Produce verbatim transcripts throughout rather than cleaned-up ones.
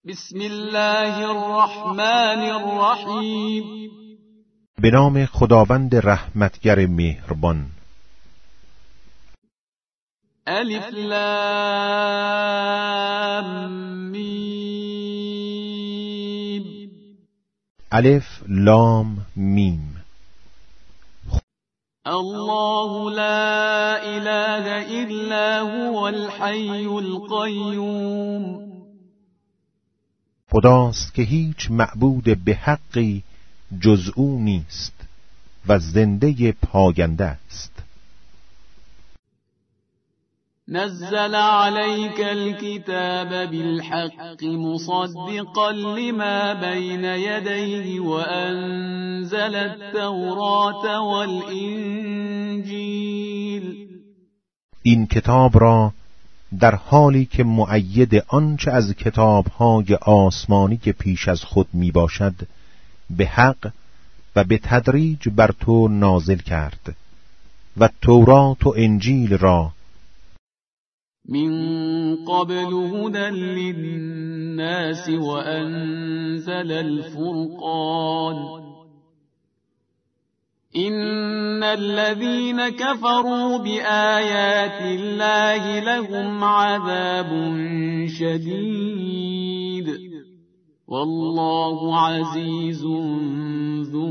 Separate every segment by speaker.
Speaker 1: بسم الله الرحمن الرحیم.
Speaker 2: به نام خداوند رحمتگر مهربان.
Speaker 1: الف لام میم.
Speaker 2: الف لام میم.
Speaker 1: الله لا اله الا هو الحی القیوم.
Speaker 2: خداست که هیچ معبود به حقی جز او نیست و زنده پاینده است.
Speaker 1: نزل عليك الكتاب بالحق مصدقا لما بين يديه وأنزل التوراة والإنجيل.
Speaker 2: این کتاب را در حالی که مؤید آنچه از کتاب‌های آسمانی که پیش از خود می باشد به حق و به تدریج بر تو نازل کرد و تورات و انجیل را
Speaker 1: من قبل هدى للناس وأنزل الفرقان. إن الذين كفروا بآيات الله لهم عذاب شديد والله عزيز ذو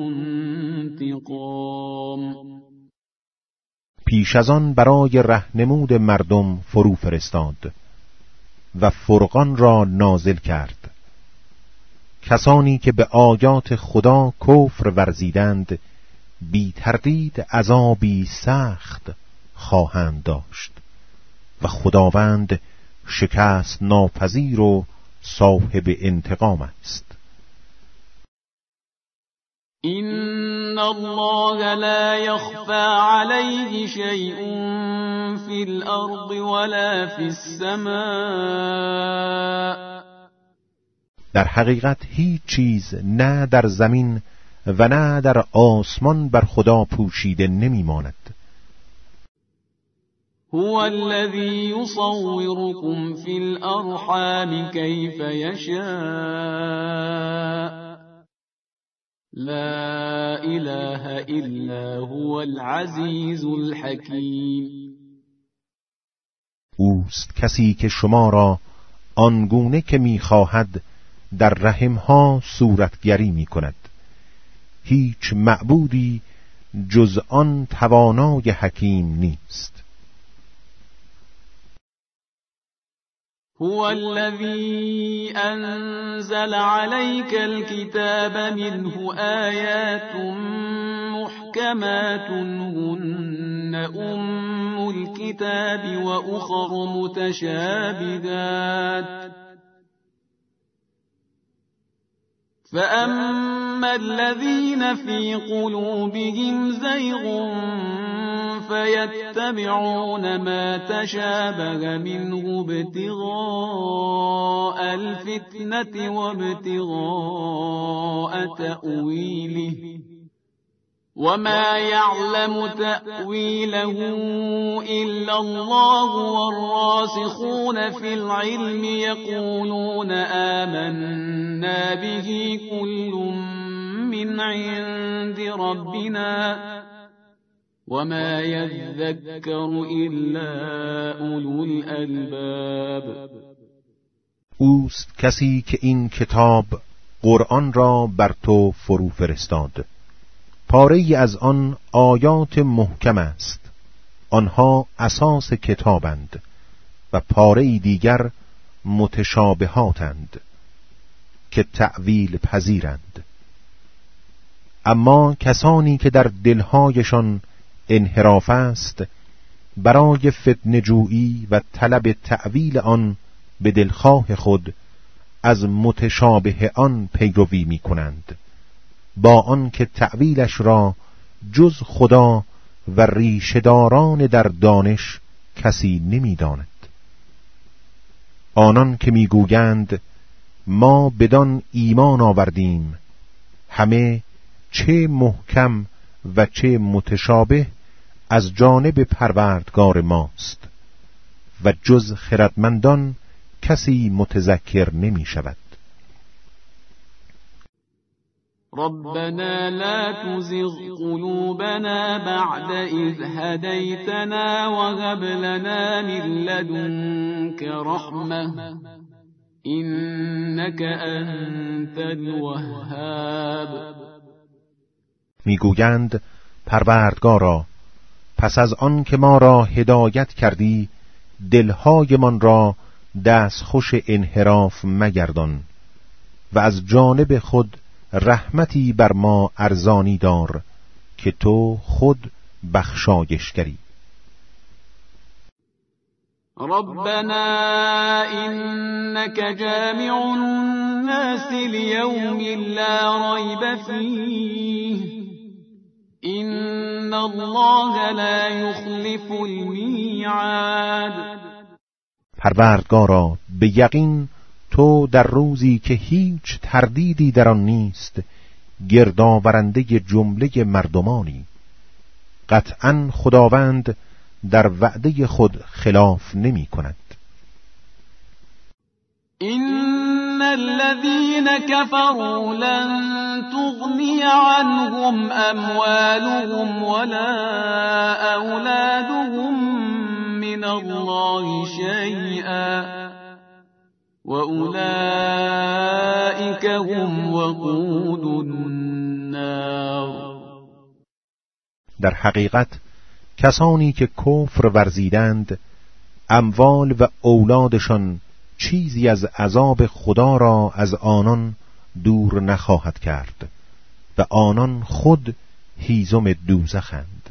Speaker 1: انتقام.
Speaker 2: پیش از آن برای رهنمود مردم فرو فرستاد و فرقان را نازل کرد. کسانی که به آیات خدا کفر ورزیدند بی تردید عذابی سخت خواهند داشت و خداوند شکست ناپذیر و صاحب انتقام است.
Speaker 1: إن الله لا يخفى عليه شيء في الأرض ولا في السماء.
Speaker 2: در حقیقت هیچ چیز نه در زمین و نه در آسمان بر خدا پوشیده نمی ماند.
Speaker 1: هو الذي يصوركم في الأرحام كيف يشاء لا اله الا هو العزیز الحکیم.
Speaker 2: اوست کسی که شما را آنگونه که می‌خواهد در رحم‌ها صورتگری می‌کند. هیچ معبودی جز آن توانای حکیم نیست.
Speaker 1: هو الذي أنزل عليك الكتاب منه آيات محكمات هن أم الكتاب وأخر متشابهات فأما الذين في قلوبهم زيغ فيتبعون ما تشابه منه ابتغاء الفتنة وابتغاء تأويله وما يعلم تأويله إلا الله والراسخون في العلم يقولون آمنا به كل من عند ربنا وما يذكر إلا أولو الألباب.
Speaker 2: اوست کسی که این کتاب قرآن را بر تو فرو فرستاد. پاره ای از آن آیات محکم است، آنها اساس کتابند، و پاره ای دیگر متشابهاتند که تأویل پذیرند. اما کسانی که در دلهایشان انحراف است برای فتنه جویی و طلب تأویل آن به دلخواه خود از متشابه آن پیروی می کنند، با آن که تأویلش را جز خدا و ریشه‌داران در دانش کسی نمی داند. آنان که می گویند ما بدان ایمان آوردیم همه چه محکم و چه متشابه از جانب پروردگار ماست و جز خردمندان کسی متذکر نمی شود.
Speaker 1: ربنا لا تزغ قلوبنا بعد إذ هديتنا وهب لنا من لدنك رحمة إنك أنت الوهاب.
Speaker 2: میگویند پروردگارا پس از آن که ما را هدایت کردی دلهایمان را دستخوش انحراف مگردان و از جانب خود رحمتی بر ما ارزانی دار که تو خود بخشایشگری.
Speaker 1: ربنا إنك جامع الناس ليوم لا ريب فيه إن الله لا يخلف الميعاد.
Speaker 2: پروردگارا به یقین تو در روزی که هیچ تردیدی در آن نیست گردآورنده جمله مردمانی. قطعاً خداوند در وعده خود خلاف نمی کند.
Speaker 1: إن الذين كفروا لن تغني عنهم أموالهم ولا أولادهم من الله شيئا وأولئك هم وقود النار.
Speaker 2: در حقیقت کسانی که کفر ورزیدند اموال و اولادشان چیزی از عذاب خدا را از آنان دور نخواهد کرد و آنان خود هیزم دوزخند.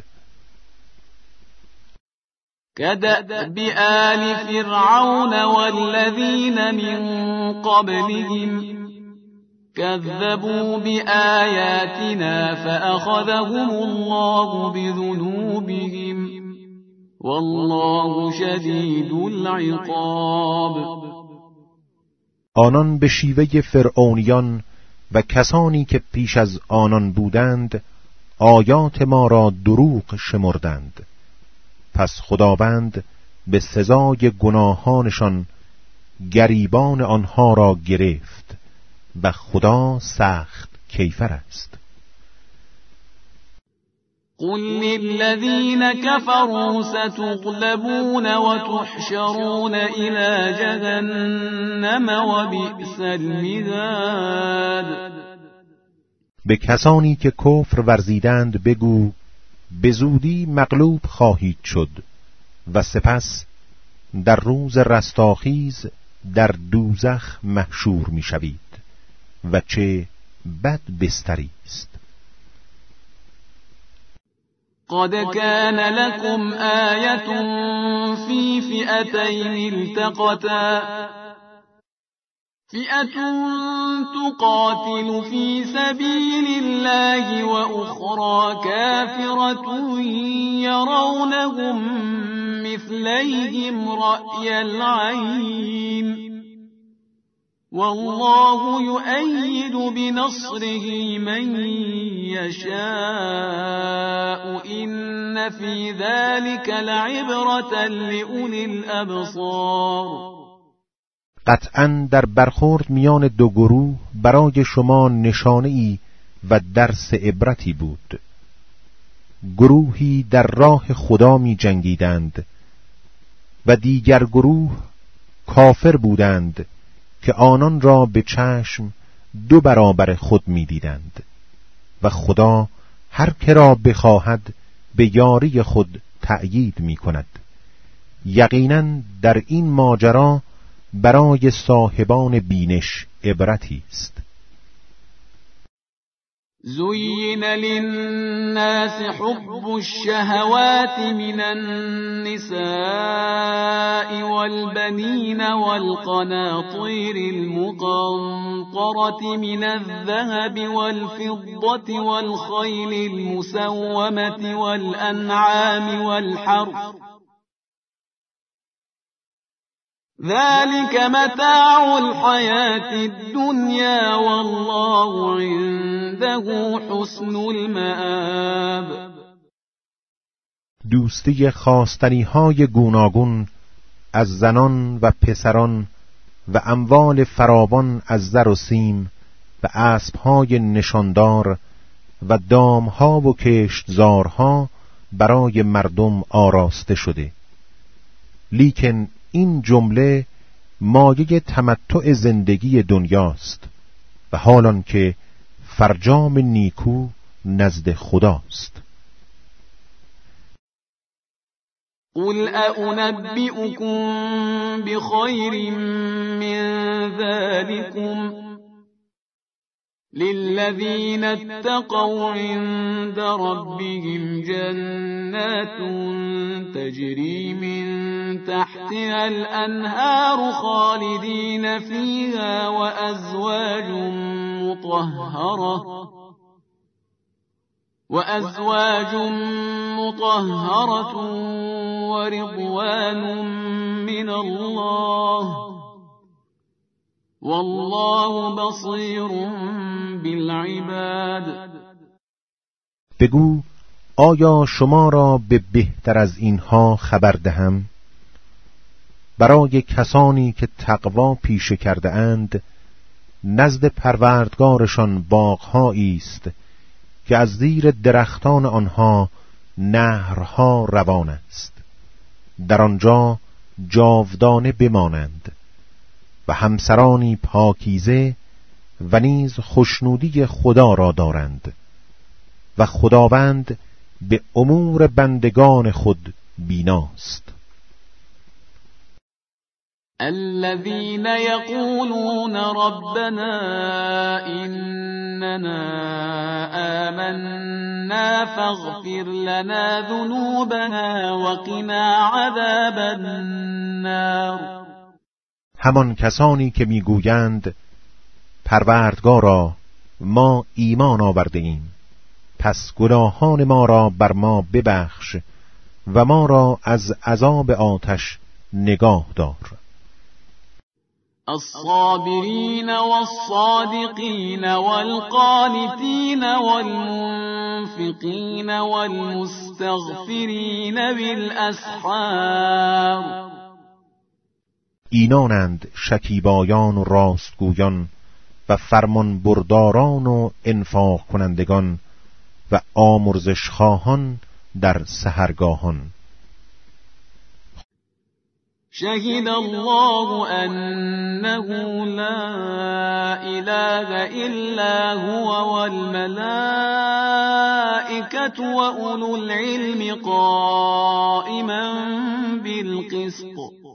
Speaker 1: كدأب آل فرعون والذين من قبلهم كذبوا بآياتنا فأخذهم الله بذنوبهم والله شدید العقاب.
Speaker 2: آنان به شیوه فرعونیان و کسانی که پیش از آنان بودند آیات ما را دروغ شمردند، پس خداوند به سزای گناهانشان گریبان آنها را گرفت و خدا سخت کیفر است.
Speaker 1: قل للذين كفروا ستغلبون وتحشرون إلى جهنم وبئس المهاد.
Speaker 2: به کسانی که کفر ورزیدند بگو به زودی مغلوب خواهید شد و سپس در روز رستاخیز در دوزخ محشور می شوید و چه بد بستری است.
Speaker 1: قد كان لكم آية في فئتين التقتا فئة تقاتل في سبيل الله وأخرى كافرة يرونهم مثليهم رأي العين والله يؤيد بنصره من يشاء إن في ذلك لعبرة لأولي الأبصار.
Speaker 2: قطعاً در برخورد میان دو گروه برای شما نشانه‌ای و درس عبرتی بود. گروهی در راه خدا می جنگیدند و دیگر گروه کافر بودند که آنان را به چشم دو برابر خود می دیدند و خدا هر که را بخواهد به یاری خود تأیید می کند. یقیناً در این ماجرا برای صاحبان بینش عبرتی است.
Speaker 1: زين للناس حب الشهوات من النساء والبنين والقناطير المقنطرة من الذهب والفضة والخيل المسومة والأنعام والحرث ذلك متاع الحياة الدنيا والله عنده حسن المآب.
Speaker 2: دوستی خواستنی های گوناگون از زنان و پسران و اموال فراوان از زر و سیم و اسبهای نشاندار و دامها و کشتزارها برای مردم آراسته شده. لیکن این جمله مایه تمتع زندگی دنیاست و حالان که فرجام نیکو نزد خداست.
Speaker 1: قل أأنبئكم بخير من ذلكم للذين اتقوا عند ربهم جنات تجري من تحتها الأنهار خالدين فيها وأزواج مطهرة وأزواج مطهرة ورضوان من الله والله بصير بالعباد.
Speaker 2: بگو آیا شما را به بهتر از اینها خبر دهم؟ برای کسانی که تقوا پیشه کرده اند نزد پروردگارشان باغ‌هایی است که از زیر درختان آنها نهرها روان است، در آنجا جاودانه بمانند، و همسرانی پاکیزه و نیز خوشنودی خدا را دارند و خداوند به امور بندگان خود بیناست.
Speaker 1: الذين يقولون ربنا إننا آمنا فاغفر لنا ذنوبنا وقنا عذاب النار.
Speaker 2: همان کسانی که میگویند پروردگارا ما ایمان آورده ایم، پس گناهان ما را بر ما ببخش و ما را از عذاب آتش نگاه دار.
Speaker 1: الصابرين والصادقين والقانتين والمنفقين والمستغفرين بالأسحار.
Speaker 2: اینانند شکیبایان و راستگویان و فرمان برداران و انفاق کنندگان و آمرزش خواهان در سحرگاهان.
Speaker 1: شهد الله أنه لا إله إلا هو والملائكة وأولو العلم قائما بالقسط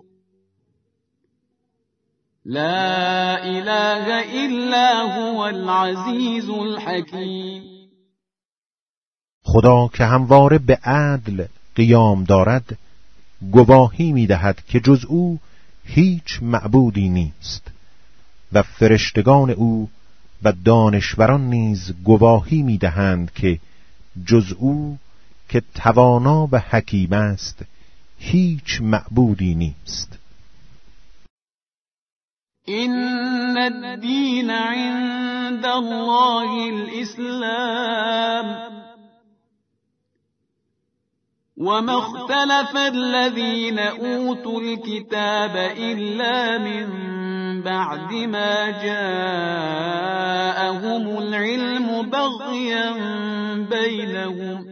Speaker 1: لا إله إلا هو العزيز الحكيم.
Speaker 2: خدا که همواره به عدل قیام دارد گواهی می‌دهد که جز او هیچ معبودی نیست و فرشتگان او و دانشوران نیز گواهی می‌دهند که جز او که توانا و حکیم است هیچ معبودی نیست.
Speaker 1: إن الدين عند الله الإسلام وما اختلف الذين أوتوا الكتاب إلا من بعد ما جاءهم العلم بغيا بينهم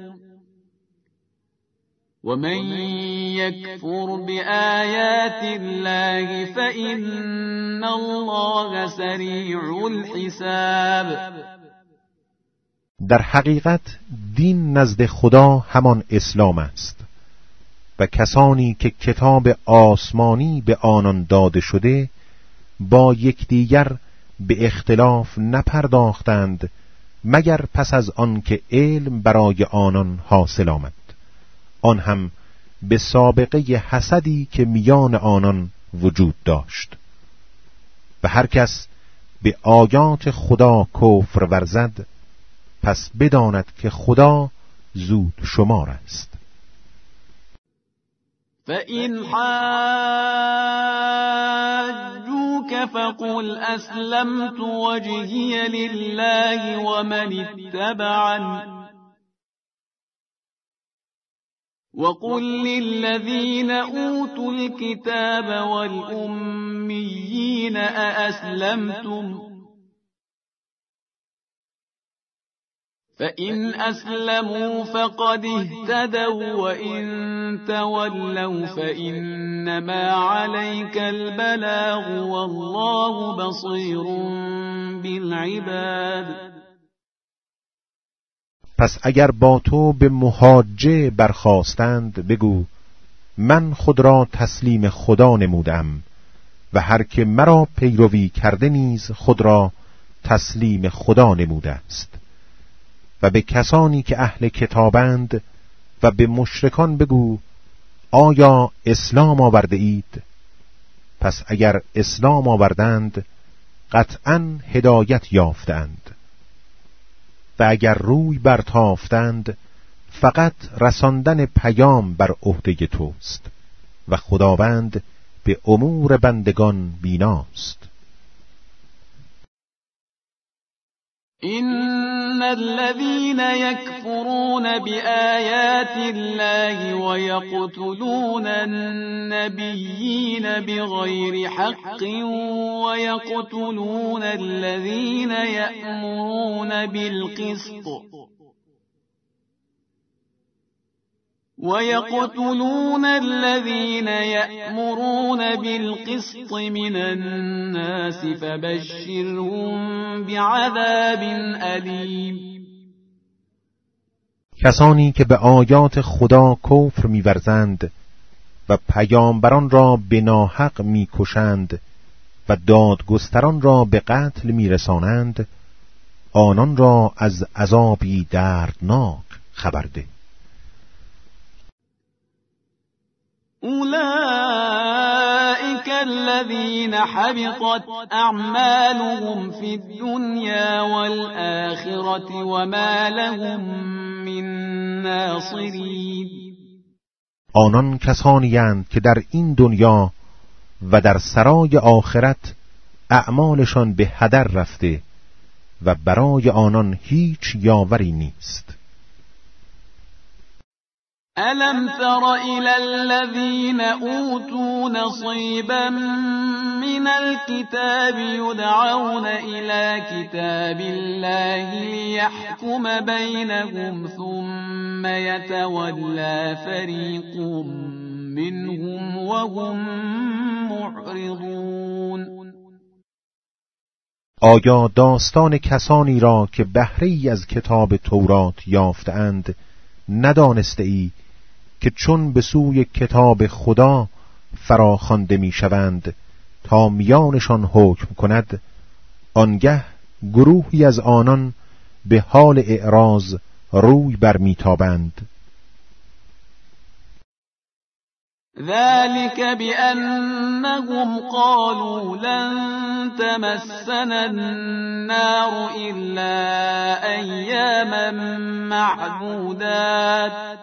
Speaker 1: ومن يكفر بآيات الله فإن الله سريع الحساب.
Speaker 2: در حقیقت دین نزد خدا همان اسلام است و کسانی که کتاب آسمانی به آنان داده شده با یکدیگر به اختلاف نپرداختند مگر پس از آن که علم برای آنان حاصل آمد، آن هم به سابقه حسدی که میان آنان وجود داشت. و هر کس به آیات خدا کفر ورزد پس بداند که خدا زود شمار است.
Speaker 1: فَإِنْ حَاجُّوكَ فَقُلْ أَسْلَمْتُ وَجْهِيَ لِلَّهِ وَمَنِ اتَّبَعَنِ وَقُلْ لِلَّذِينَ أُوتُوا الْكِتَابَ وَالْأُمِّيِّينَ أَأَسْلَمْتُمْ فإن أسلموا فقد اهتدوا وإن تولوا فإنما عليك البلاغ والله بصير بالعباد.
Speaker 2: پس اگر با تو به محاجه برخاستند بگو من خود را تسلیم خدا نمودم و هر که مرا پیروی کرده نیز خود را تسلیم خدا نموده است. و به کسانی که اهل کتابند و به مشرکان بگو آیا اسلام آورده اید؟ پس اگر اسلام آوردند قطعاً هدایت یافتند و اگر روی برتافتند فقط رساندن پیام بر عهده توست و خداوند به امور بندگان بیناست.
Speaker 1: إن الذين يكفرون بآيات الله ويقتلون النبيين بغير حق ويقتلون الذين يأمرون بالقسط ويقتلون الذين يأمرون بالقسط من الناس فبشرهم بعذاب أليم.
Speaker 2: کسانی که به آیات خدا کفر می‌ورزند و پیامبران را به ناحق می‌کشند و دادگستران را به قتل می‌رسانند آنان را از عذابی دردناک خبر ده.
Speaker 1: أولئك الذين حبطت أعمالهم في الدنيا والآخرة وما لهم من ناصرين.
Speaker 2: آنان کسانی اند که در این دنیا و در سرای آخرت اعمالشان به هدر رفته و برای آنان هیچ یاوری نیست.
Speaker 1: ألم تر إلى الذين أوتوا نصيبا من الكتاب يدعون إلى كتاب الله ليحكم بينهم ثم يتولى فريق منهم وهم معرضون.
Speaker 2: آیا داستان کسانی را که بهره ای از کتاب تورات یافتند ندانسته ای که چون به سوی کتاب خدا فراخوانده میشوند تا میانشان حکم کند آنگه گروهی از آنان به حال اعراض روی برمیتابند.
Speaker 1: ذلك بأنهم قالوا لن تمسنا النار إلا أياما معدودات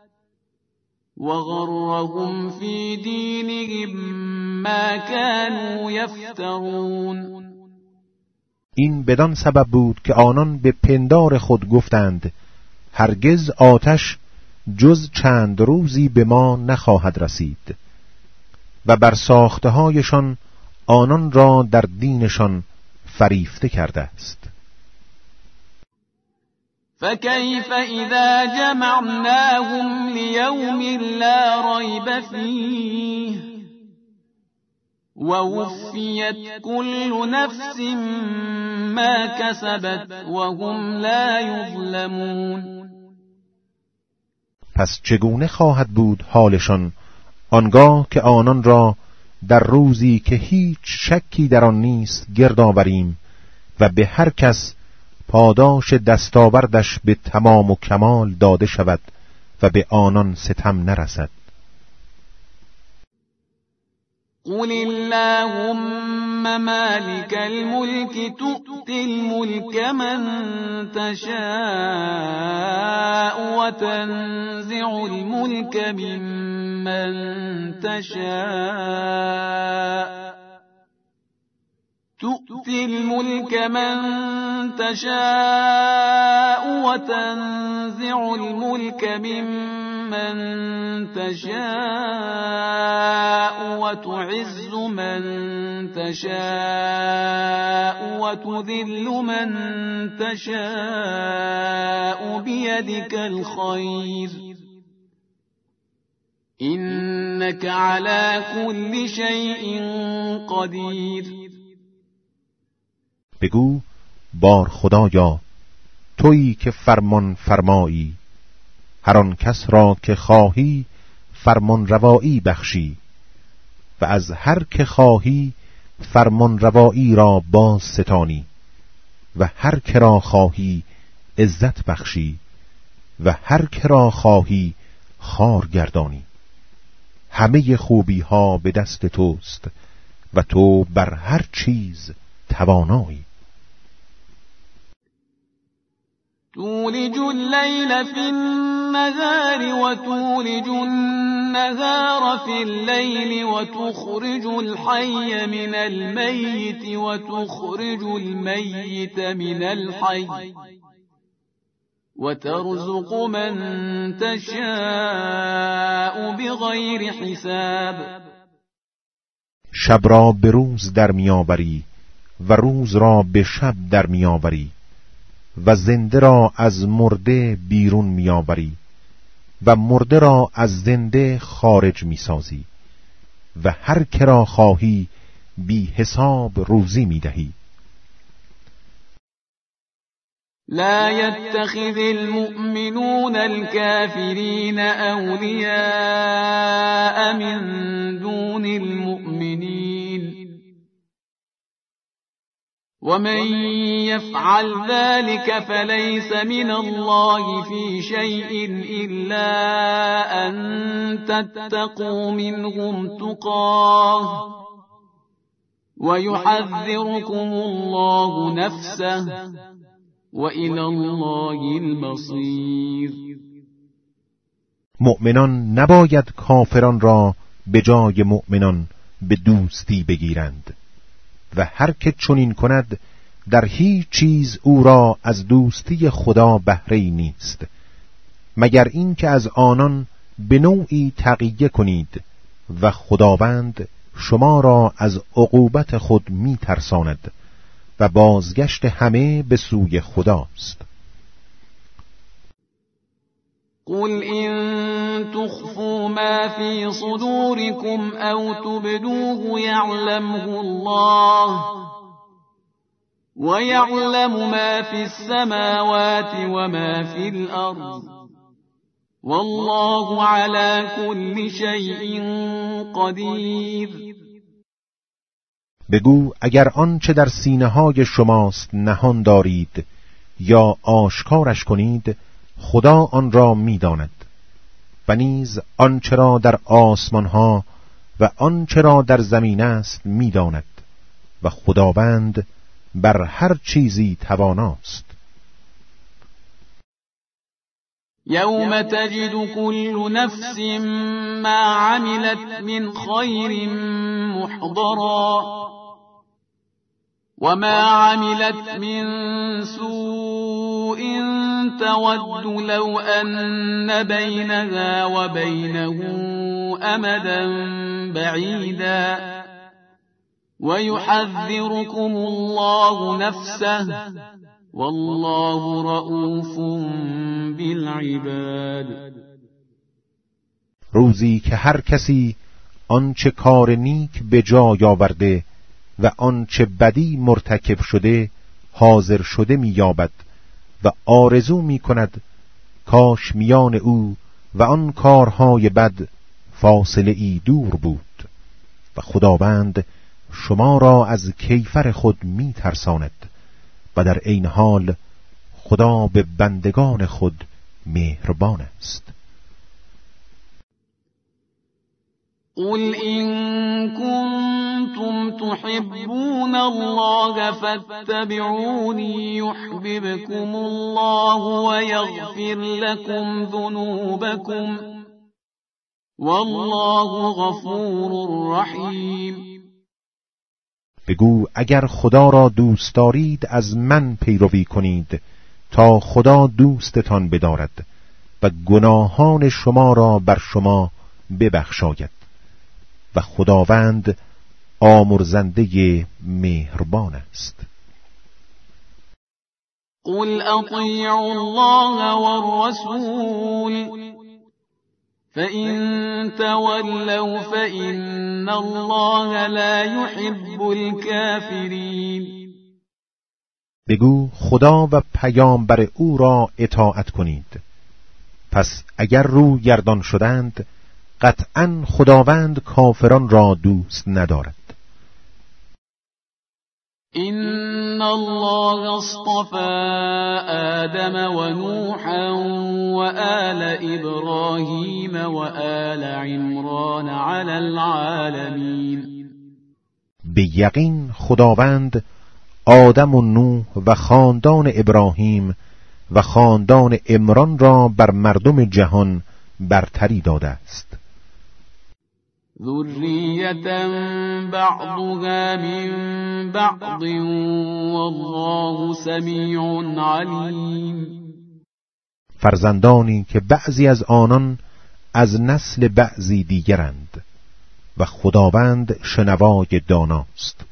Speaker 1: وغرهم في دينهم ما كانوا يفترون.
Speaker 2: این بدان سبب بود که آنان به پندار خود گفتند هرگز آتش جز چند روزی به ما نخواهد رسید و بر ساخته هایشان آنان را در دینشان فریفته کرده است.
Speaker 1: فكيف إذا جمعناهم ليوم لا ريب فيه ووفيت كل نفس ما كسبت وهم لا يظلمون.
Speaker 2: پس چگونه خواهد بود حالشان آنگاه که آنان را در روزی که هیچ شکی در آن نیست گرد آوریم و به هر کس پاداش دستاوردش به تمام و کمال داده شود و به آنان ستم نرسد.
Speaker 1: قل اللهم مالك الملك تؤتي الملك من تشاء وتنزع الملك ممن تشاء تؤتي الملك من تشاء وتنزع الملك ممن من تشاء وتعز من تشاء وتذل من تشاء بيدك الخير إنك على كل شيء قدیر.
Speaker 2: بگو بار خدایا تویی که فرمان فرمایی، هر آن کس را که خواهی فرمان روایی بخشی و از هر که خواهی فرمان روایی را باز ستانی و هر که را خواهی عزت بخشی و هر که را خواهی خوار گردانی. همه خوبی ها به دست توست و تو بر هر چیز توانایی.
Speaker 1: تولج الليل في النهار وتولج النهار في الليل وتخرج الحي من الميت وتخرج الميت من الحي وترزق من تشاء بغير حساب.
Speaker 2: شب را به روز در میآوری و روز را به شب در میآوری و زنده را از مرده بیرون میآوری و مرده را از زنده خارج میسازی و هر که را خواهی بی حساب روزی میدهی.
Speaker 1: لا يتخذ المؤمنون الكافرين أولياء من دون المؤمنين ومن يفعل ذلك فليس من الله في شيء إلا أن تتقوا منهم تقاه ويحذركم الله نفسه وإلى الله المصير.
Speaker 2: مؤمنان نباید کافران را به جای مؤمنان به دوستی بگیرند و هر که چنین کند در هیچ چیز او را از دوستی خدا بهره‌ای نیست مگر این که از آنان به نوعی تقیه کنید و خداوند شما را از عقوبت خود می ترساند و بازگشت همه به سوی خداست.
Speaker 1: قل إن تخفوا ما في صدوركم أو تبدوه يعلمه الله ويعلم ما في السماوات وما في الأرض والله على كل شيء قدیر.
Speaker 2: بگو اگر آنچه در سینه های شماست نهان دارید یا آشکارش کنید خدا آن را می‌داند و نیز آنچه را در آسمان ها و آنچه را در زمین است می‌داند و خداوند بر هر چیزی تواناست.
Speaker 1: یوم تجد كل نفس ما عملت من خیر محضرا وما عملت من سوء تود لو أن بينها وبينه أمدا بعيدا ويحذركم الله نفسه والله رؤوف بالعباد.
Speaker 2: روزی که هر کسی آنچه کار نیک به جای آورده و آنچه بدی مرتکب شده حاضر شده می‌یابد و آرزو می‌کند کاش میان او و آن کارهای بد فاصله ای دور بود و خداوند شما را از کیفر خود می‌ترساند و در عین حال خدا به بندگان خود مهربان است.
Speaker 1: قل إن كنتم تحبون الله فاتبعوني يحببكم الله ويغفر لكم ذنوبكم والله غفور رحیم.
Speaker 2: بگو اگر خدا را دوست دارید از من پیروی کنید تا خدا دوستتان بدارد و گناهان شما را بر شما ببخشاید و خداوند آمرزنده مهربان است.
Speaker 1: قل اطیعوا الله والرسول فإن تولوا فإن الله لا يحب الكافرین.
Speaker 2: بگو خدا و پیامبر او را اطاعت کنید، پس اگر رو گردان شدند قطعاً خداوند کافران را دوست ندارد.
Speaker 1: إن الله اصطفى آدم ونوحا وآل إبراهيم وآل عمران على العالمين.
Speaker 2: به یقین خداوند آدم و نوح و خاندان ابراهیم و خاندان عمران را بر مردم جهان برتری داده است.
Speaker 1: ذریة بعضها من بعض والله سمیع علیم.
Speaker 2: فرزندانی که بعضی از آنان از نسل بعضی دیگرند و خداوند شنوای داناست.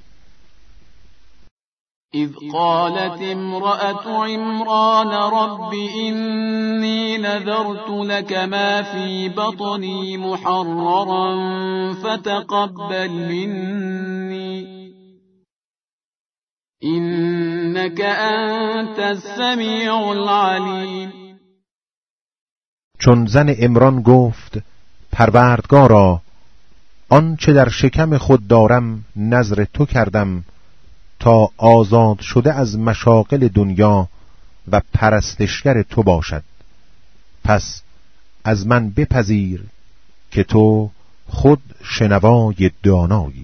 Speaker 1: اذ قالت امرأة عمران رب إني نذرت لك ما في بطني محررا فتقبل مني إنك أنت السميع العليم.
Speaker 2: چون زن عمران گفت پروردگارا آنچه در شکم خود دارم نذر تو کردم تا آزاد شده از مشاغل دنیا و پرستشگر تو باشد، پس از من بپذیر که تو خود شنوای دانایی.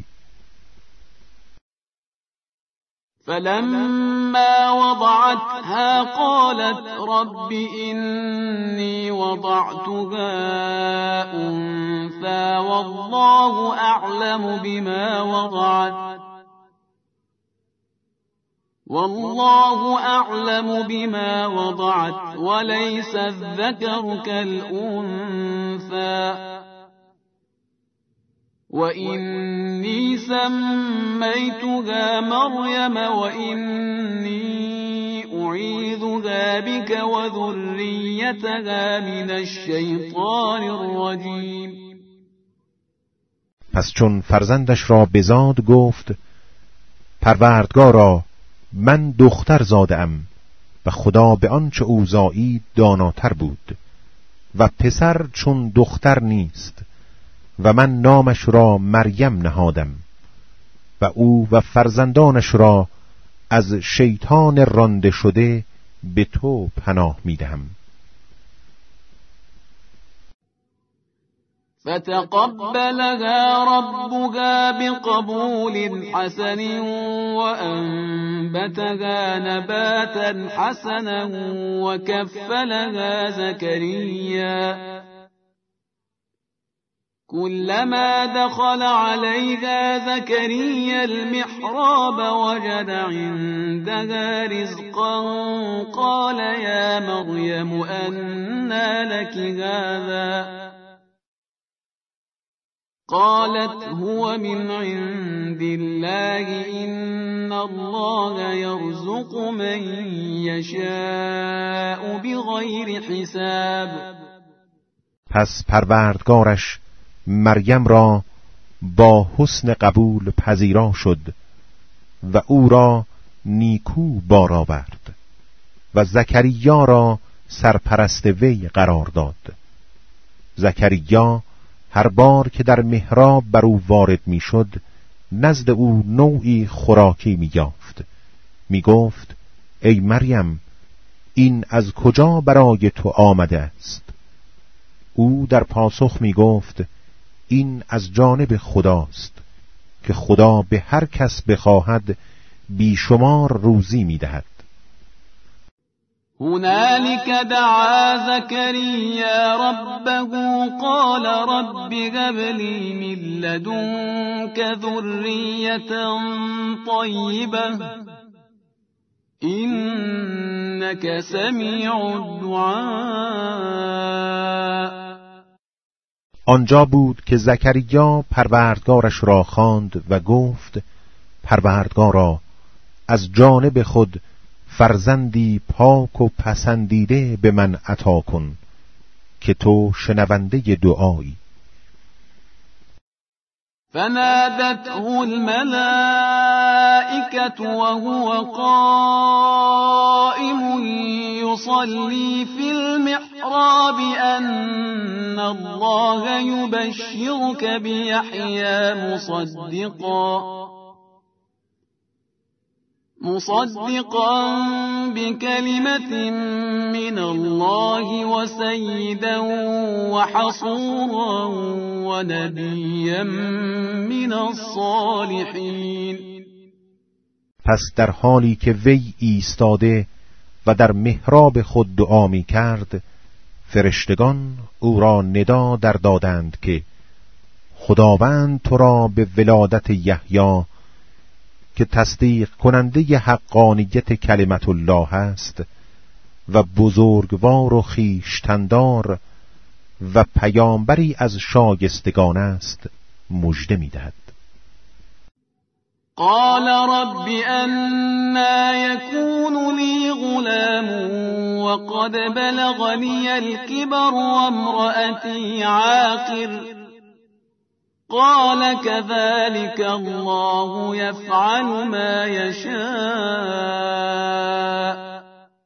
Speaker 1: فلما وضعتها قالت رب إني وضعتها أنثى والله أعلم بما وضعت والله أعلم بما وضعت وليس الذكر كالأنثى وإني سميتها مريم وإني أعيذها بك وذريتها من الشيطان الرجيم.
Speaker 2: پس چون فرزندش را بزاد گفت پروردگارا من دختر زادم و خدا به آنچه او زایید داناتر بود و پسر چون دختر نیست و من نامش را مریم نهادم و او و فرزندانش را از شیطان رانده شده به تو پناه میدهم.
Speaker 1: فتقبلها ربها بقبول حسن وأنبتها نباتا حسنا وكفلها زكريا كلما دخل عليها زكريا المحراب وجد عندها رزقا قال يا مريم أنى لك هذا قالت هو من عند الله إن الله يرزق من يشاء بغير حساب.
Speaker 2: پس پروردگارش مریم را با حسن قبول پذیرا شد و او را نیکو بار آورد و زکریا را سرپرست وی قرار داد. زکریا هر بار که در محراب بر او وارد می شد نزد او نوعی خوراکی می یافت. می گفت ای مریم این از کجا برای تو آمده است؟ او در پاسخ می گفت این از جانب خداست که خدا به هر کس بخواهد بیشمار روزی می دهد.
Speaker 1: هنالك دعا زكريا ربه قال رب هب لي من لدنك ذرية طيبة إنك إنك سمیع الدعاء.
Speaker 2: آنجا بود که زکریا پروردگارش را خواند و گفت پروردگارا از جانب خود فرزندی پاک و پسندیده به من عطا کن که تو شنونده دعایی.
Speaker 1: فنادته الملائكة وهو قائم يصلي في المحراب أن الله يبشرك بيحيى مصدقا مصدقا بكلمة من الله وسيدا وحصورا ونبيا من الصالحين.
Speaker 2: پس در حالی که وی ایستاده و در محراب خود دعا می کرد، فرشتگان او را ندا در دادند که خداوند تو را به ولادت یحیی که تصدیق کننده حقانیت کلمت الله است و بزرگوار و خویشتندار و پیامبری از شایستگان است مژده می‌دهد.
Speaker 1: قال رب أنا يكون لي غلام وقد بلغني الكبر وامرأتي عاقر قال كذلك الله يفعل ما يشاء.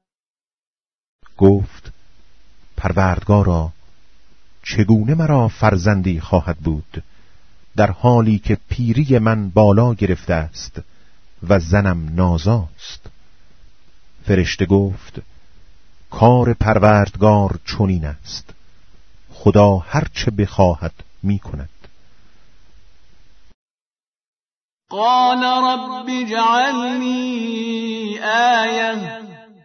Speaker 2: گفت پروردگارا چگونه مرا فرزندی خواهد بود در حالی که پیری من بالا گرفته است و زنم نازاست؟ فرشته گفت کار پروردگار چنین است، خدا هر چه بخواهد می کند.
Speaker 1: قال رب اجعل لي آية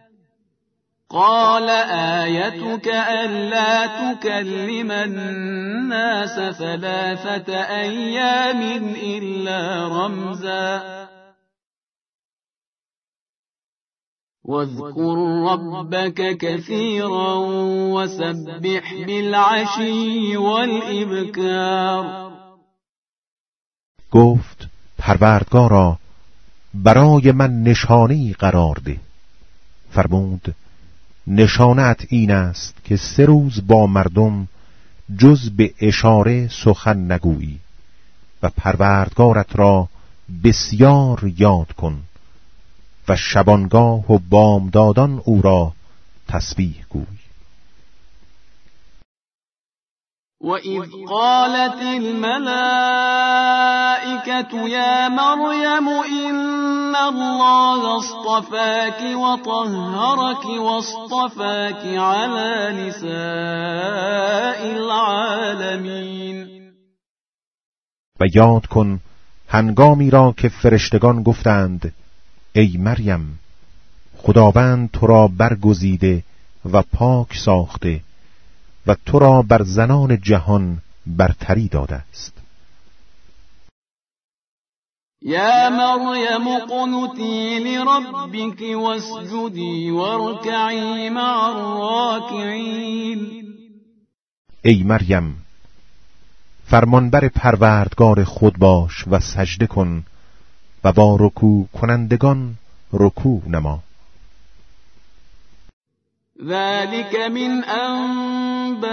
Speaker 1: قال آيتك ألا تكلم الناس ثلاثة أيام إلا رمزا واذكر ربك كثيرا وسبح بالعشي والإبكار.
Speaker 2: گفت پروردگارا برای من نشانه‌ای قرار ده. فرمود نشانت این است که سه روز با مردم جز به اشاره سخن نگویی و پروردگارت را بسیار یاد کن و شبانگاه و بامدادان او را تسبیح گوی.
Speaker 1: وَإِذْ قَالَتِ الْمَلَائِكَةُ يَا مَرْيَمُ إِنَّ اللَّهَ اصْطَفَاكِ وَطَهَّرَكِ وَاصْطَفَاكِ عَلَى نِسَاءِ الْعَالَمِينَ.
Speaker 2: و یاد کن هنگامی را که فرشتگان گفتند ای مریم خداوند تو را برگزیده و پاک ساخته و تو را بر زنان جهان برتری داده است.
Speaker 1: یا مریم قنتی لربک واسجدی وارکعی مع الراکعین.
Speaker 2: ای مریم فرمانبر پروردگار خود باش و سجده کن و با رکوع کنندگان رکوع نما.
Speaker 1: ذلك من أنباء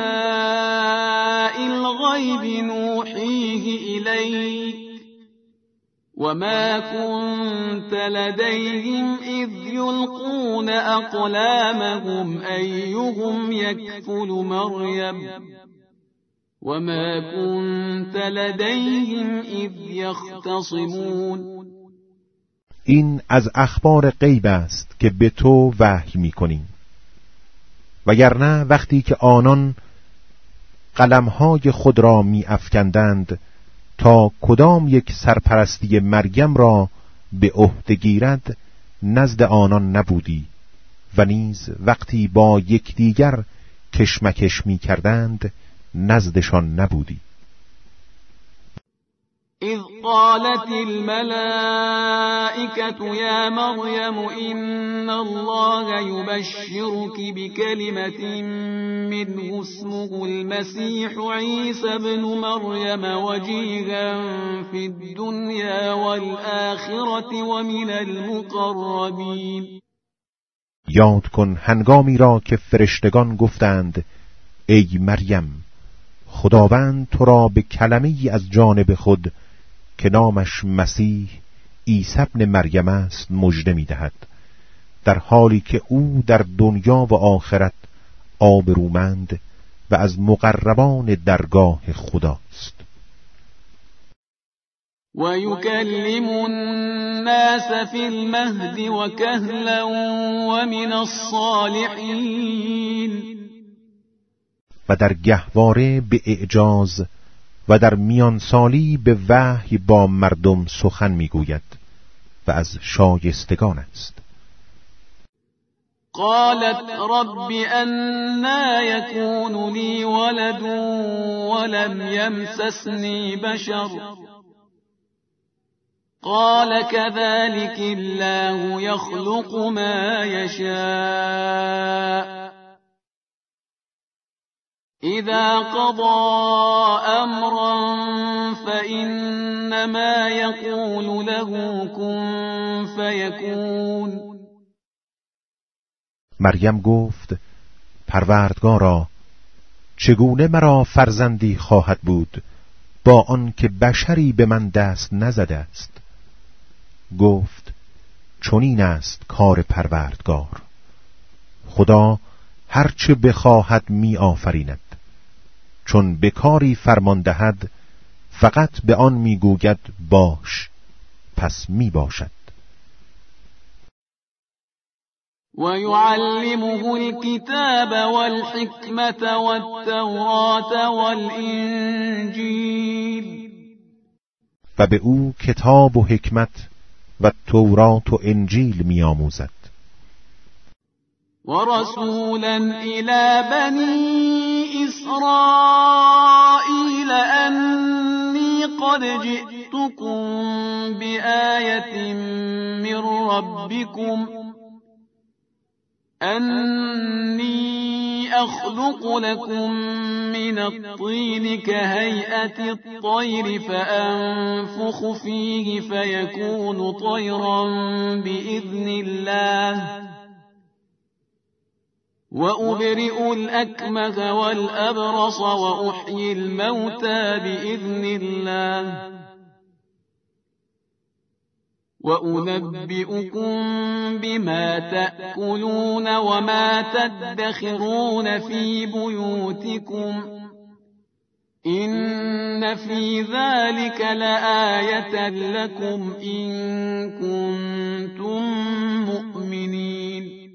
Speaker 1: الغيب نوحيه إليك وما كنت لديهم إذ يلقون أقلامهم أيهم يكفل مريم وما كنت لديهم إذ يختصمون.
Speaker 2: این از اخبار غیب است که به تو وحی می‌کنیم، وگرنه وقتی که آنان قلمهای خود را می افکندند تا کدام یک سرپرستی مریم را به عهده گیرد نزد آنان نبودی و نیز وقتی با یکدیگر کشمکش می کردند نزدشان نبودی.
Speaker 1: إذ قالت الملائكة يا مريم إن الله يبشرك بكلمة منه اسمه المسيح عيسى ابن مريم وجيها في الدنيا والآخرة ومن المقربين.
Speaker 2: یاد کن هنگامی را که فرشتگان گفتند ای مریم خداوند تو را به کلمه‌ای از جانب خود که نامش مسیح عیسی ابن مریم است مژده می‌دهد، در حالی که او در دنیا و آخرت آبرومند و از مقربان درگاه خداست.
Speaker 1: و یکلم الناس فی المهد و کهلا و من الصالحین.
Speaker 2: و در گهواره به اعجاز و در میان سالی به وحی با مردم سخن میگوید و از شایستگان است.
Speaker 1: قالت رب أنا يكون لي ولد ولم يمسسني بشر قال كذلك الله يخلق ما يشاء إذا قضى أمرا فإنما يقول له كن فيكون.
Speaker 2: مریم گفت پروردگارا چگونه مرا فرزندی خواهد بود با آن که بشری به من دست نزده است؟ گفت چنین است کار پروردگار، خدا هرچه بخواهد می آفریند، چون به کاری فرمان دهد فقط به آن می گوید باش، پس می باشد.
Speaker 1: ويعلمه الكتاب والحكمة والتوراة والإنجيل.
Speaker 2: و به او کتاب و حکمت و تورات و انجیل می آموزد.
Speaker 1: ورسولا إلى بني إسرائيل أني قد جئتكم بآية من ربكم أني أخلق لكم من الطين كهيئة الطير فأنفخ فيه فيكون طيرا بإذن الله وأبرئ الأكمه والأبرص وأحيي الموتى بإذن الله وأنبئكم بما تأكلون وما تدخرون في بيوتكم إن في ذلك لآية لكم إن كنتم مؤمنين.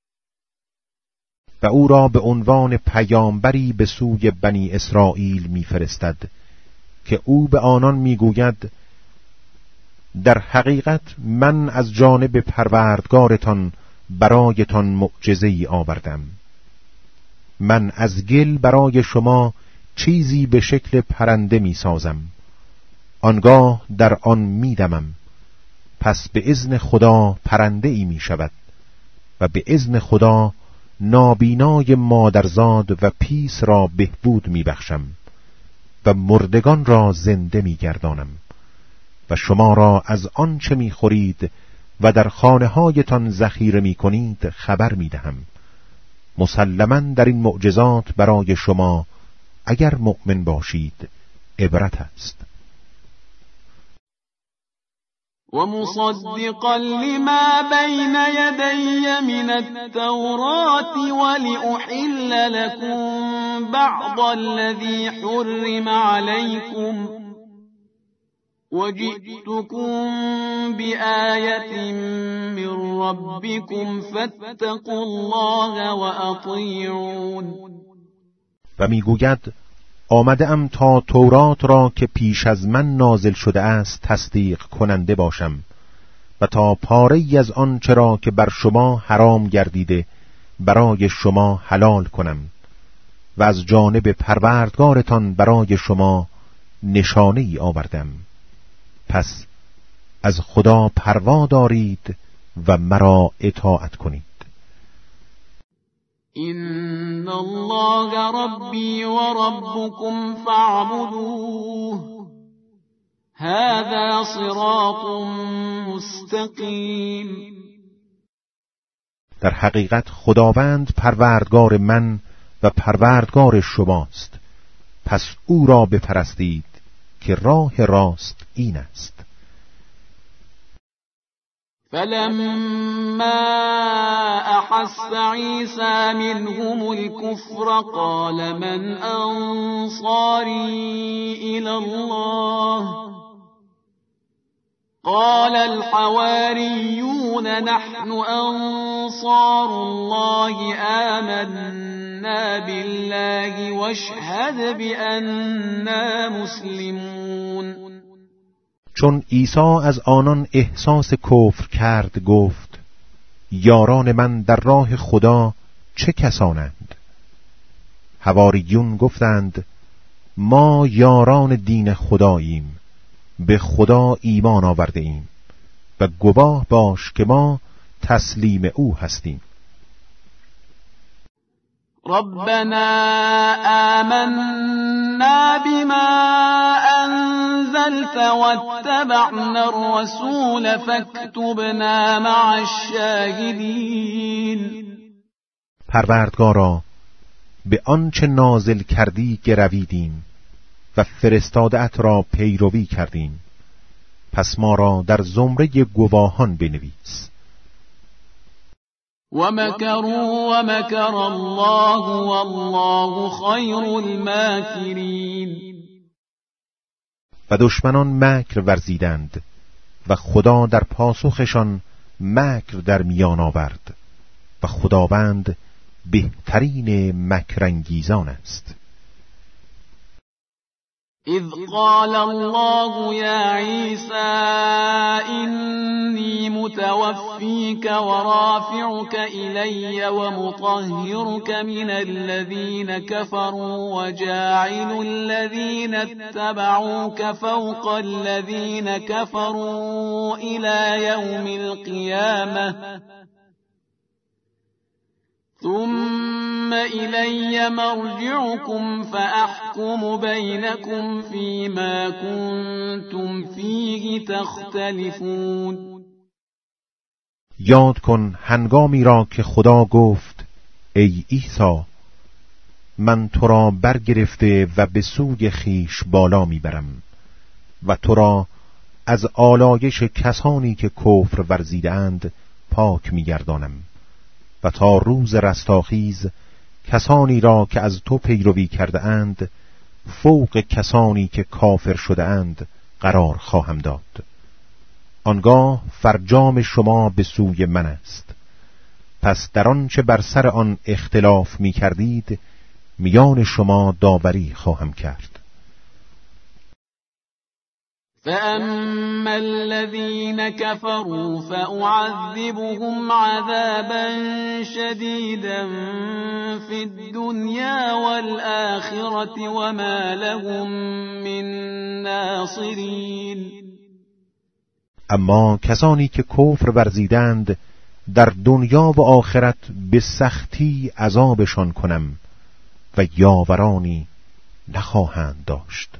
Speaker 2: و او را به عنوان پیامبری به سوی بنی اسرائیل می‌فرستد که او به آنان می‌گوید در حقیقت من از جانب پروردگارتان برایتان معجزه‌ای آوردم. من از گل برای شما چیزی به شکل پرنده می سازم، آنگاه در آن می دمم، پس به اذن خدا پرنده ای می شود و به اذن خدا نابینای مادرزاد و پیس را بهبود می بخشم و مردگان را زنده می گردانم و شما را از آنچه می خورید و در خانه هایتان ذخیره می کنید خبر می دهم. مسلماً در این معجزات برای شما اگر مؤمن باشید عبرت است.
Speaker 1: ومصدقا لما بين يدي من التوراة ولأحل لكم بعض الذي حرم عليكم وجئتكم بآية من ربكم فاتقوا الله وأطيعون.
Speaker 2: و میگوید آمده ام تا تورات را که پیش از من نازل شده است تصدیق کننده باشم و تا پاره‌ای از آن چرا که بر شما حرام گردیده برای شما حلال کنم و از جانب پروردگارتان برای شما نشانه ای آوردم. پس از خدا پروا دارید و مرا اطاعت کنید.
Speaker 1: این الله ربی و ربکم فاعبدوه هذا صراط مستقیم.
Speaker 2: در حقیقت خداوند پروردگار من و پروردگار شماست، پس او را بپرستید که راه راست این است.
Speaker 1: فلما احس عیسی منهم الكفر قال من انصاری الى الله قال الحواریون نحن انصار الله آمنا بالله واشهد بأننا مسلمون.
Speaker 2: چون عیسی از آنان احساس کفر کرد گفت یاران من در راه خدا چه کسانند؟ حواریون گفتند ما یاران دین خداییم، به خدا ایمان آورده ایم و گواه باش که ما تسلیم او هستیم.
Speaker 1: ربنا آمنا بما انزلت واتبعنا الرسول فاكتبنا مع الشاهدین.
Speaker 2: پروردگارا به آنچه نازل کردی گرویدیم و فرستاده‌ات را پیروی کردیم، پس ما را در زمره گواهان بنویس.
Speaker 1: و مکروا و مکر الله والله خیر الماکرین.
Speaker 2: و دشمنان مکر ورزیدند و خدا در پاسخشان مکر در میان آورد و خداوند بهترین مکرانگیزان است.
Speaker 1: اذ قال الله يا عيسى إني متوفيك ورافعك إلي ومطهرك من الذين كفروا وجاعل الذين اتبعوك فوق الذين كفروا إلى يوم القيامة ثم إلي مرجعكم فأحكم بينكم فيما كنتم فيه تختلفون.
Speaker 2: یاد کن هنگامی را که خدا گفت ای عیسی من تو را برگرفته و به سوی خیش بالا میبرم و تو را از آلایش کسانی که کفر ورزیدند پاک میگردانم و تا روز رستاخیز کسانی را که از تو پیروی کرده اند فوق کسانی که کافر شده اند قرار خواهم داد. آنگاه فرجام شما به سوی من است، پس در آنچه بر سر آن اختلاف می کردید میان شما داوری خواهم کرد.
Speaker 1: فأما الذين كفروا فأعذبهم عذابا شديدا في الدنيا والآخرة وما لهم من ناصرين.
Speaker 2: اما کسانی که کفر ورزیدند در دنیا و آخرت به سختی عذابشان کنم و یاورانی نخواهند داشت.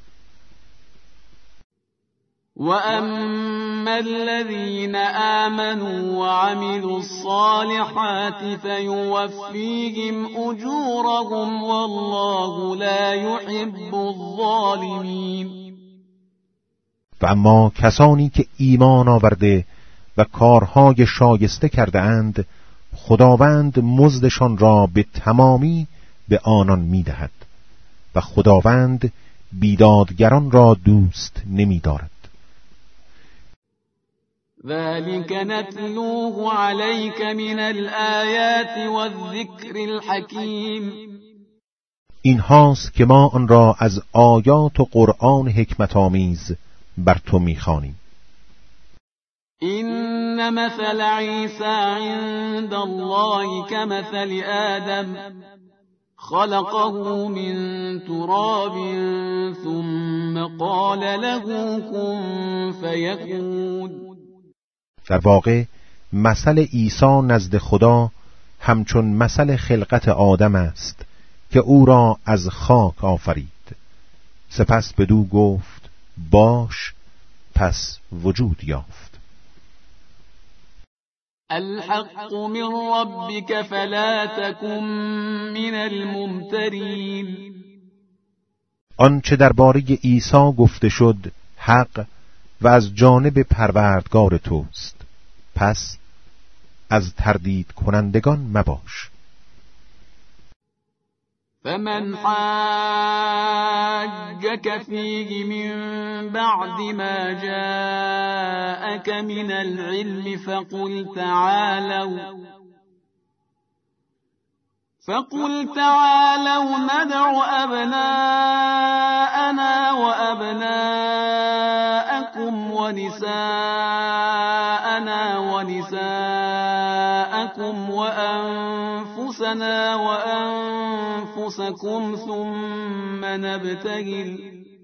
Speaker 1: وَأَمَّا الَّذِينَ آمَنُوا وَعَمِلُوا الصَّالِحَاتِ فَيُوَفِّيهِمْ أُجُورَهُمْ وَاللَّهُ لَا يُحِبُّ الظَّالِمِينَ.
Speaker 2: و اما کسانی که ایمان آورده و کارهای شایسته کرده اند خداوند مزدشان را به تمامی به آنان می‌دهد و خداوند بیدادگران را دوست نمی‌دارد.
Speaker 1: ذلك نتلوه عليك من الآيات والذكر الحكيم.
Speaker 2: این هاست که ما آن را از آیات و قرآن حکمت آمیز بر تو می‌خوانیم.
Speaker 1: این مثل عیسی عند الله كمثل آدم خلقه من تراب ثم قال له كن فیکون.
Speaker 2: در واقع مثل عیسی نزد خدا همچون مثل خلقت آدم است که او را از خاک آفرید، سپس بدو گفت باش، پس وجود یافت.
Speaker 1: الحق من ربك فلا تكن من الممترین.
Speaker 2: آنچه درباره عیسی گفته شد حق و از جانب پروردگار توست، پس از تردید کنندگان مباش.
Speaker 1: فمن حاجك فيه من بعد ما جاءك من العلم فقل تعالوا فقل تعالوا ندع أبناءنا وأبناءكم ونساءنا ونساءكم وأنفسنا وأنفسكم ثم نبتهل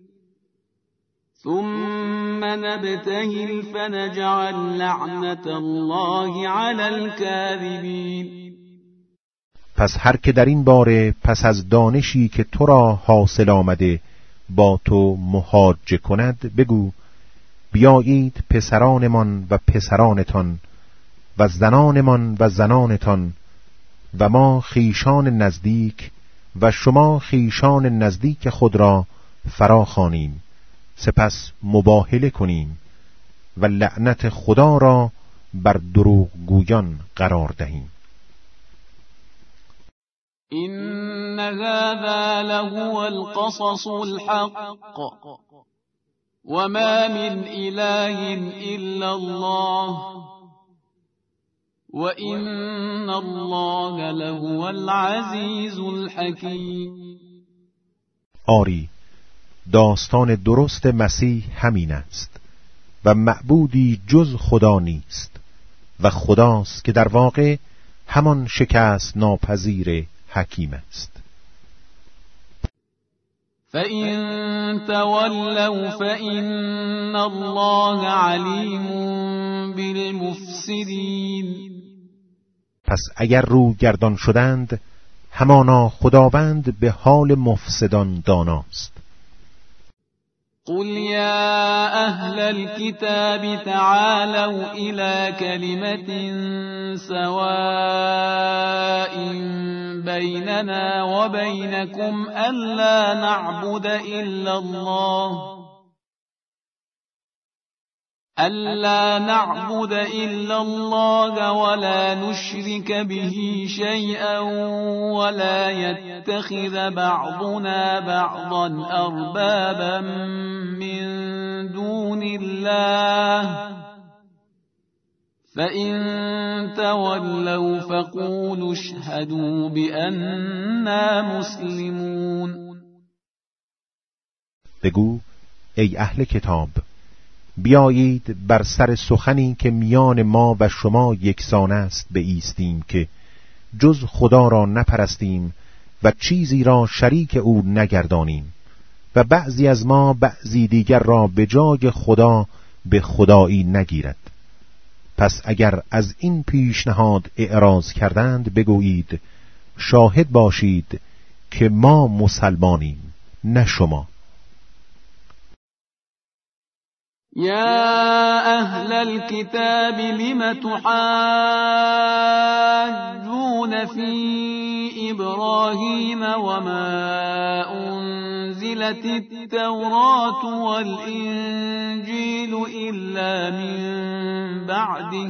Speaker 1: ثم نبتهل فنجعل لعنة الله على الكاذبين.
Speaker 2: پس هر که در این باره پس از دانشی که تو را حاصل آمده با تو محاجه کند، بگو بیایید پسرانمان و پسرانتان و زنانمان و زنانتان و ما خیشان نزدیک و شما خیشان نزدیک خود را فرا خوانیم، سپس مباهله کنیم و لعنت خدا را بر دروغ گویان قرار دهیم.
Speaker 1: إن هذا لهو القصص الحق وما من إله إلا الله وإن الله لهو العزيز الحكيم.
Speaker 2: آری، داستان درست مسیح همین است و معبودی جز خدا نیست و خداست که در واقع همان شکست ناپذیر حکیم است.
Speaker 1: فَإِن تَوَلَّوْا فَإِنَّ اللَّهَ عَلِيمٌ بِالْمُفْسِدِينَ.
Speaker 2: پس اگر رو گردان شدند، همانا خداوند به حال مفسدان داناست.
Speaker 1: قل يا أهل الكتاب تعالوا إلى كلمة سواء بيننا وبينكم ألا نعبد إلا الله ألا نعبد إلا الله ولا نشرك به شيئا ولا يتخذ بعضنا بعضا أربابا من دون الله فإن تولوا فقولوا اشهدوا بأننا مسلمون.
Speaker 2: بگو ای اهل کتاب، بیایید بر سر سخنی که میان ما و شما یکسان است بایستیم که جز خدا را نپرستیم و چیزی را شریک او نگردانیم و بعضی از ما بعضی دیگر را به جای خدا به خدایی نگیرد. پس اگر از این پیشنهاد اعراض کردند، بگویید شاهد باشید که ما مسلمانیم نه شما.
Speaker 1: يا أهل الكتاب لم تحاجون في إبراهيم وما أنزلت التوراة والإنجيل إلا من بعده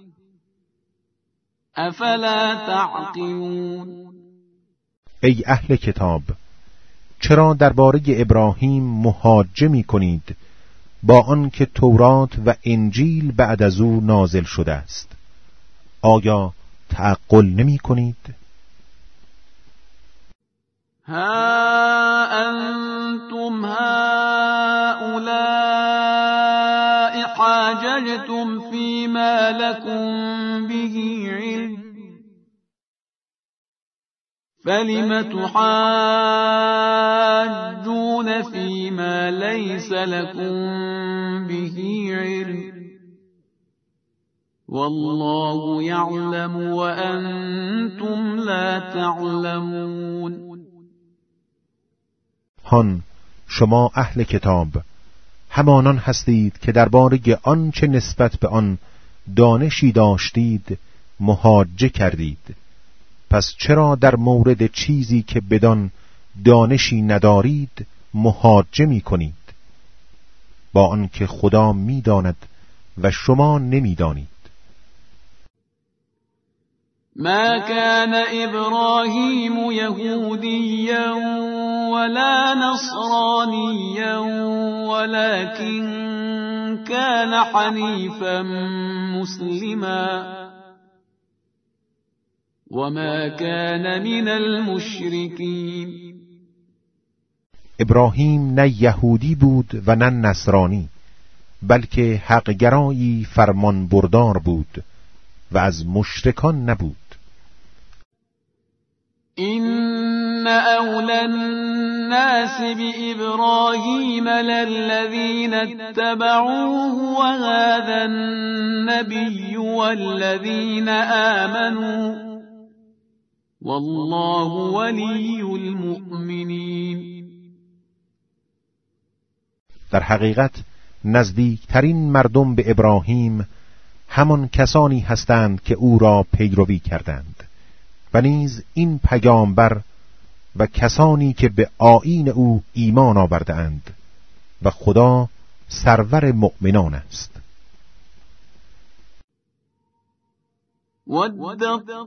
Speaker 1: أفلا تعقلون.
Speaker 2: ای اهل کتاب، چرا درباره ابراهیم محاجه می کنید با آن که تورات و انجیل بعد از او نازل شده است؟ آیا تعقل نمی کنید؟
Speaker 1: ها انتم هؤلاء حاججتم فيما لكم به علم فلم تحاجون فيما ليس لكم به علم والله يعلم وأنتم لا تعلمون.
Speaker 2: هان شما اهل کتاب همانان هستید که درباره آنچه نسبت به آن دانشی داشتید محاجه کردید، پس چرا در مورد چیزی که بدان دانشی ندارید محاجه می کنید، با آنکه خدا می داند و شما نمی دانید؟
Speaker 1: ما كان إبراهيم يهوديا ولا نصرانيا ولكن كان حنيفا مسلما وما كان من المشركين.
Speaker 2: ابراهیم نه یهودی بود و نه نصرانی، بلکه حقگرایی فرمان بردار بود و از مشرکان نبود.
Speaker 1: إن أولى الناس بإبراهيم للذين اتبعوه وهذا النبي والذين آمنوا والله ولي المؤمنين.
Speaker 2: در حقیقت نزدیکترین مردم به ابراهیم همان کسانی هستند که او را پیروی کردند و نیز این پیامبر و کسانی که به آیین او ایمان آورده‌اند و خدا سرور مؤمنان است.
Speaker 1: ود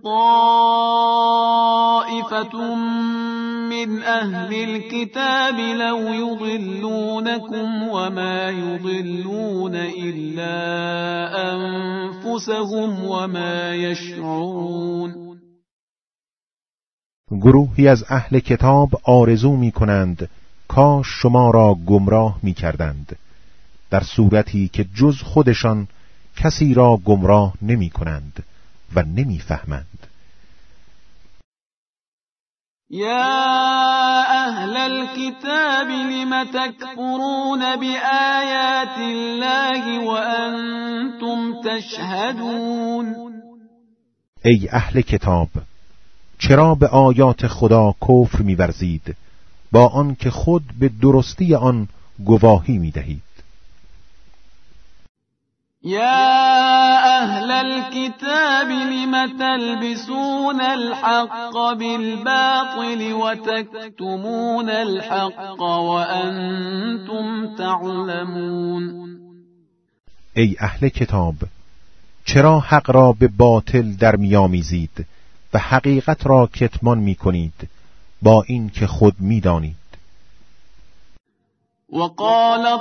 Speaker 1: طائفة من أهل الكتاب لو يضلونكم وما يضلون إلا أنفسهم وما يشعرون.
Speaker 2: گروهی از اهل کتاب آرزو می کنند کاش شما را گمراه می کردند، در صورتی که جز خودشان کسی را گمراه نمی کنند و نمی فهمند.
Speaker 1: یا اهل الكتاب لم تکفرون بآیات الله وانتم تشهدون.
Speaker 2: ای اهل کتاب، چرا به آیات خدا کفر می‌ورزید با آن که خود به درستی آن گواهی می‌دهید؟
Speaker 1: یا اهل الكتاب لم تلبسون الحق بالباطل وتكتمون الحق وانتم تعلمون.
Speaker 2: ای اهل کتاب، چرا حق را به باطل در می‌آمیزید و حقیقت را کتمان می‌کنید با این که خود می‌دانید؟
Speaker 1: وقالت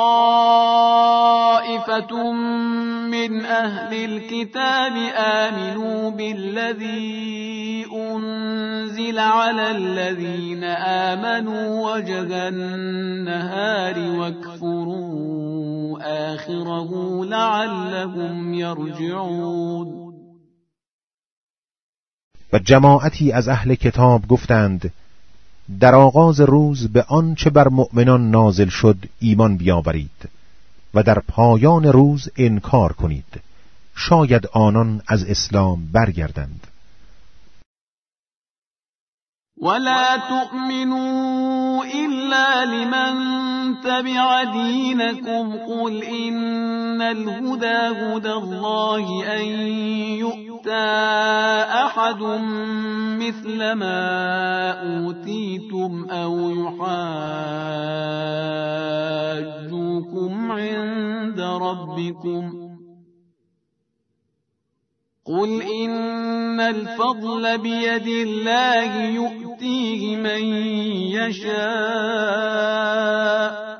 Speaker 1: طائفة من أهل الكتاب آمنوا بالذي أنزل على الذين آمنوا وجه النهار واكفروا آخره لعلهم يرجعون.
Speaker 2: و جماعتی از اهل کتاب گفتند در آغاز روز به آنچه بر مؤمنان نازل شد ایمان بیاورید و در پایان روز انکار کنید، شاید آنان از اسلام برگردند.
Speaker 1: ولا تؤمنوا إلا لمن تبع دينكم قل إن الهدى هدى الله أن يؤتى أحد مثل ما أوتيتم أو يحاجوكم عند ربكم قل إن الفضل بيد الله يؤتيه من يشاء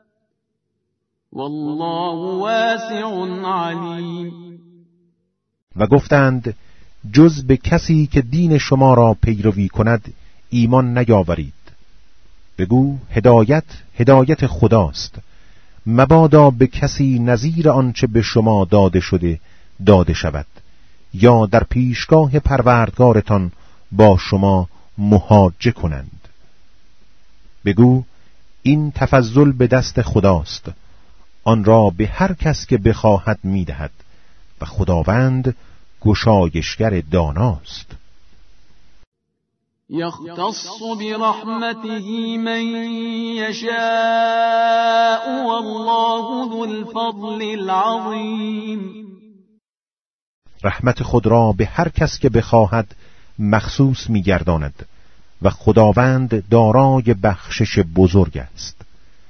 Speaker 1: والله واسع علیم.
Speaker 2: و گفتند جز به کسی که دین شما را پیروی کند ایمان نیاورید. بگو هدایت هدایت خداست، مبادا به کسی نظیر آنچه به شما داده شده داده شود یا در پیشگاه پروردگارتان با شما محاجه کنند. بگو این تفضل به دست خداست، آن را به هر کس که بخواهد میدهد و خداوند گشایشگر داناست.
Speaker 1: یختص برحمته من یشاء والله ذو الفضل العظیم.
Speaker 2: رحمت خود را به هر کس که بخواهد مخصوص می‌گرداند و خداوند دارای بخشش بزرگ است.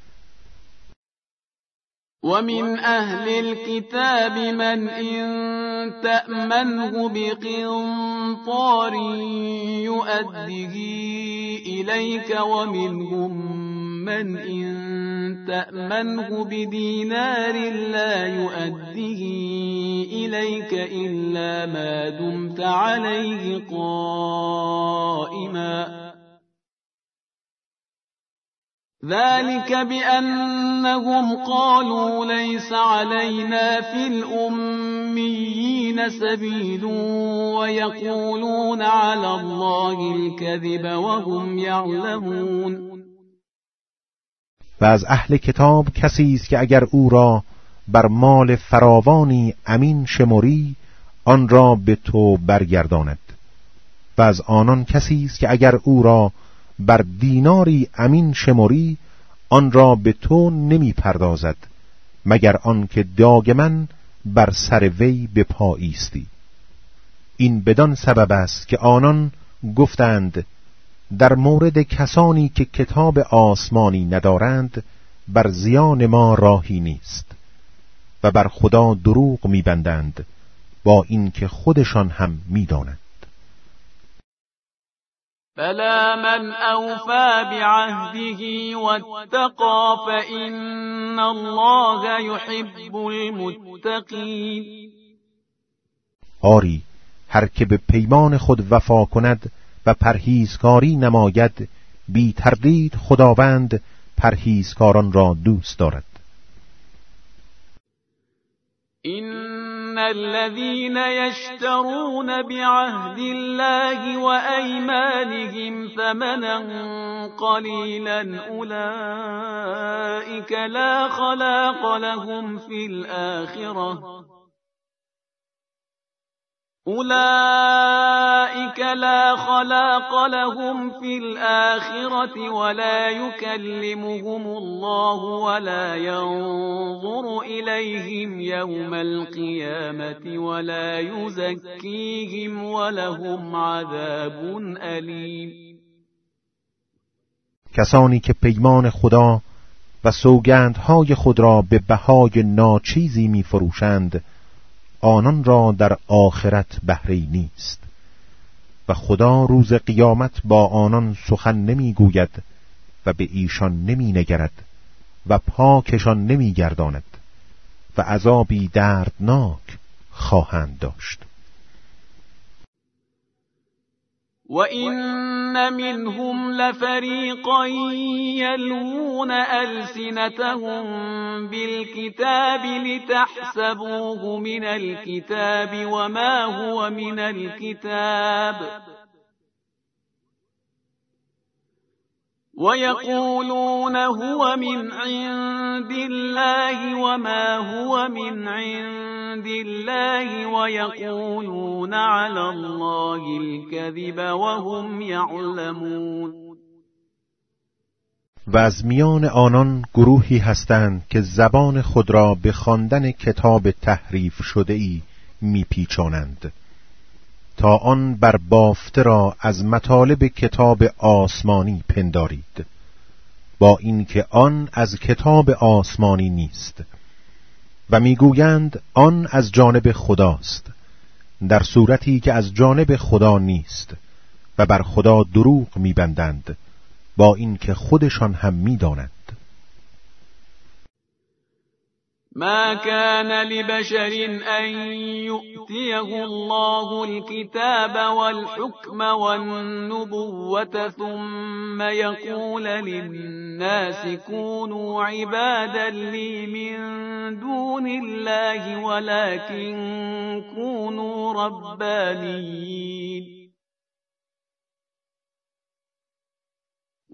Speaker 1: ومن أهل الكتاب من إن تأمنه بقنطار يؤده إليك ومنهم من إن تأمنه بدينار لا يؤده إليك إلا ما دمت عليه قائما ذلك بأنهم قالوا ليس علينا في الأميين سبيل ويقولون على الله الكذب وهم يعلمون.
Speaker 2: و از اهل کتاب کسی است که اگر او را بر مال فراوانی امین شمری آن را به تو برگرداند، و از آنان کسی است که اگر او را بر دیناری امین شمری آن را به تو نمی پردازد مگر آن که دائما بر سر وی به پا ایستی. این بدان سبب است که آنان گفتند در مورد کسانی که کتاب آسمانی ندارند بر زیان ما راهی نیست و بر خدا دروغ می‌بندند با اینکه خودشان هم می‌دانند.
Speaker 1: بلى من أوفى بعهده واتقى فإن الله يحب المتقين.
Speaker 2: آری، هر که به پیمان خود وفا کند و پرهیزکاری نماید، بی تردید خداوند پرهیزکاران را دوست دارد.
Speaker 1: إن الذين يشترون بعهد الله وأيمانهم ثمنا قليلا أولئك لا خلاق لهم في الآخرة أولئك لا خلاق لهم في الآخرة ولا يكلمهم الله ولا ينظر إليهم يوم القيامة ولا يزكيهم ولهم عذاب أليم.
Speaker 2: کسانی که پیمان خدا و سوگندهای خود را به بهای ناچیزی می فروشند آنان را در آخرت بهره‌ای نیست و خدا روز قیامت با آنان سخن نمی گوید و به ایشان نمی نگرد و پاکشان نمی گرداند و عذابی دردناک خواهند داشت.
Speaker 1: وَإِنَّ مِنْهُمْ لَفَرِيقًا يَلْوُونَ أَلْسِنَتَهُم بِالْكِتَابِ لِتَحْسَبُوهُ مِنَ الْكِتَابِ وَمَا هُوَ مِنَ الْكِتَابِ وَيَقُولُونَ هُوَ مِنْ عِندِ اللَّهِ وَمَا هُوَ مِنْ عِندِ اللَّهِ وَيَقُولُونَ عَلَى اللَّهِ الْكَذِبَ وَهُمْ يَعْلَمُونَ.
Speaker 2: و از میان آنان گروهی هستند که زبان خود را به خواندن کتاب تحریف شده ای میپیچانند تا آن بر بافته را از مطالب کتاب آسمانی پندارید، با اینکه آن از کتاب آسمانی نیست، و میگویند آن از جانب خداست، در صورتی که از جانب خدا نیست، و بر خدا دروغ میبندند با اینکه خودشان هم میدانند.
Speaker 1: ما كان لبشر أن يؤتيه الله الكتاب والحكم والنبوة ثم يقول للناس كونوا عبادا لي من دون الله ولكن كونوا ربانيين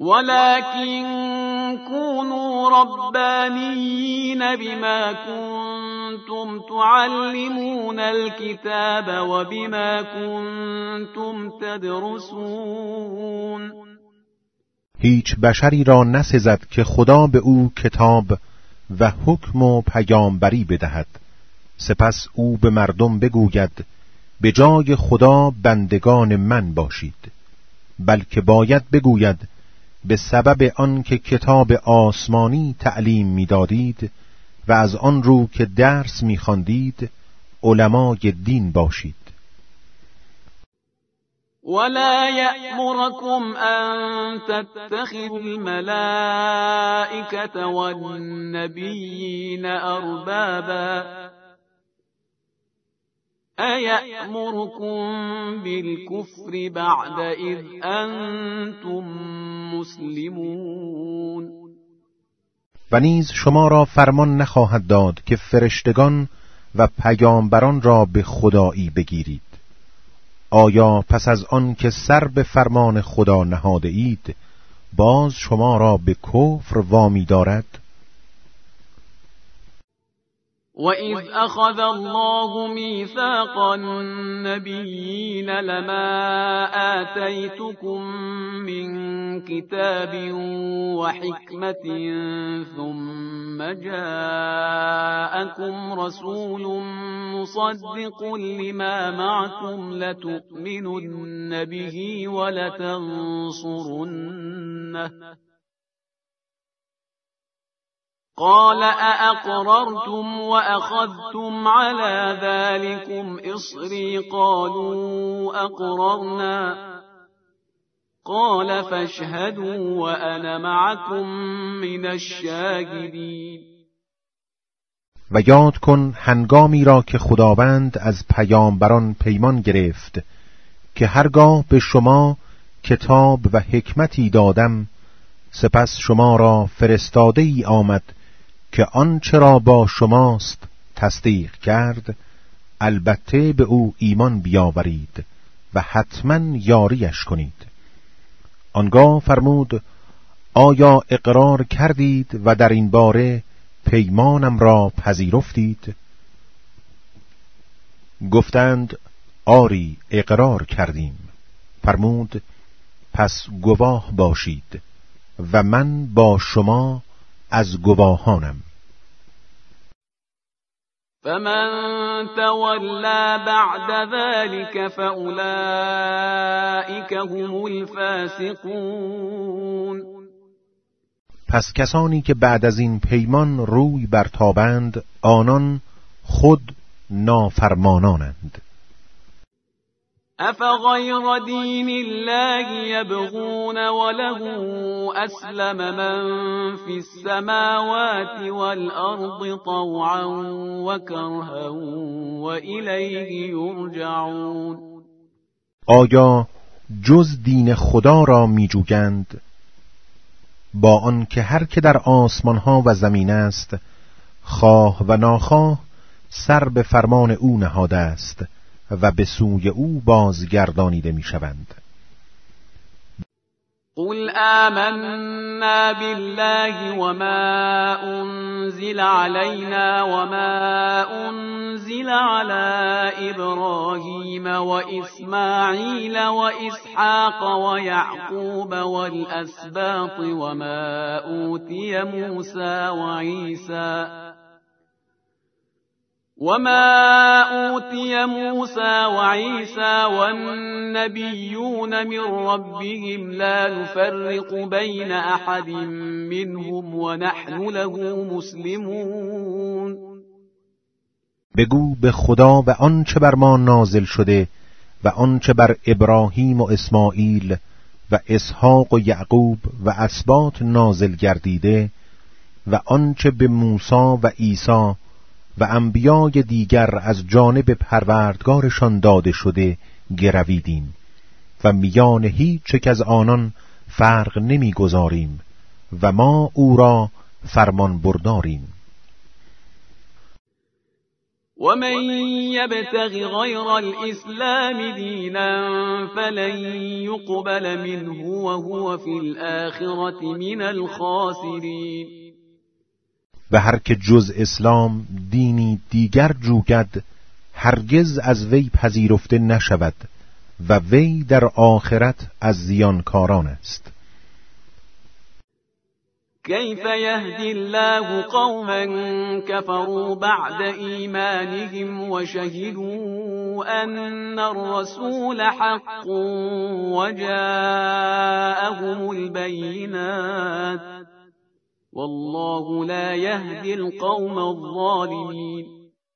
Speaker 1: ولكن كونوا ربانيين بما كنتم تعلمون الكتاب وبما كنتم تدرسون.
Speaker 2: هیچ بشری را نسزد که خدا به او کتاب و حکم و پیامبری بدهد، سپس او به مردم بگوید به جای خدا بندگان من باشید، بلکه باید بگوید به سبب آن که کتاب آسمانی تعلیم می‌دادید و از آن رو که درس می‌خواندید علمای دین باشید.
Speaker 1: ولا يأمركم أن تتخذوا الملائكة والنبيين أربابا أيأمركم بالكفر بعد إذ أنتم مسلمون.
Speaker 2: و نیز شما را فرمان نخواهد داد که فرشتگان و پیامبران را به خدایی بگیرید. آیا پس از آن که سر به فرمان خدا نهاده اید باز شما را به کفر وامی دارد؟
Speaker 1: وَإِذْ أَخَذَ اللَّهُ مِيثَاقَ النَّبِيِّينَ لَمَا آتَيْتُكُم مِّن كِتَابٍ وَحِكْمَةٍ ثُمَّ جَاءَكُمْ رَسُولٌ مُّصَدِّقٌ لِّمَا مَعَكُمْ لَتُؤْمِنُنَّ بِهِ وَلَتَنصُرُنَّهُ قال أأقررتم وأخذتم على ذلكم إصري قالوا أقررنا قال فاشهدوا وأنا معكم من الشاهدين.
Speaker 2: و یاد کن هنگامی را که خداوند از پیامبران پیمان گرفت که هرگاه به شما کتاب و حکمتی دادم سپس شما را فرستاده ای آمد که آنچه را با شماست تصدیق کرد، البته به او ایمان بیاورید و حتما یاریش کنید. آنگاه فرمود آیا اقرار کردید و در این باره پیمانم را پذیرفتید؟ گفتند آری اقرار کردیم. فرمود پس گواه باشید و من با شما از گواهانم.
Speaker 1: فمن تولى بعد ذلك فأولئك هم الفاسقون.
Speaker 2: پس کسانی که بعد از این پیمان روی برتابند آنان خود نافرمانانند.
Speaker 1: أفغير دين الله يبغون وله أسلم من في السماوات والأرض طوعا وكرها وإليه يرجعون.
Speaker 2: آیا جز دین خدا را می جویند با آن که هر که در آسمان ها و زمین است خواه و ناخواه سر به فرمان او نهاده است و به سوی او بازگردانیده می شوند.
Speaker 1: قل آمنا بالله وما أنزل علينا وما أنزل على إبراهيم وإسماعيل وإسحاق ويعقوب والأسباط وما أوتي موسى وعيسى وما أوتي موسى وعيسى والنبيون من ربهم لا نفرق بين أحد منهم ونحن له مسلمون.
Speaker 2: بگو به خدا و آنچه بر ما نازل شده و آنچه بر ابراهیم و اسماعیل و اسحاق و یعقوب و اسباط نازل گردیده و آنچه به موسی و عیسی و انبیای دیگر از جانب پروردگارشان داده شده گرویدیم و میان هیچ یک از آنان فرق نمیگذاریم و ما او را فرمان برداریم.
Speaker 1: ومن يبتغ غير الإسلام دينا فلن يقبل منه وهو في الآخرة من الخاسرين.
Speaker 2: و هر که جز اسلام دینی دیگر جوید هرگز از وی پذیرفته نشود و وی در آخرت از زیانکاران است.
Speaker 1: كيف يهدي الله قوما كفروا بعد إيمانهم وشهدوا أن الرسول حق وجاءهم البينات والله لا يهدي القوم الظالمين.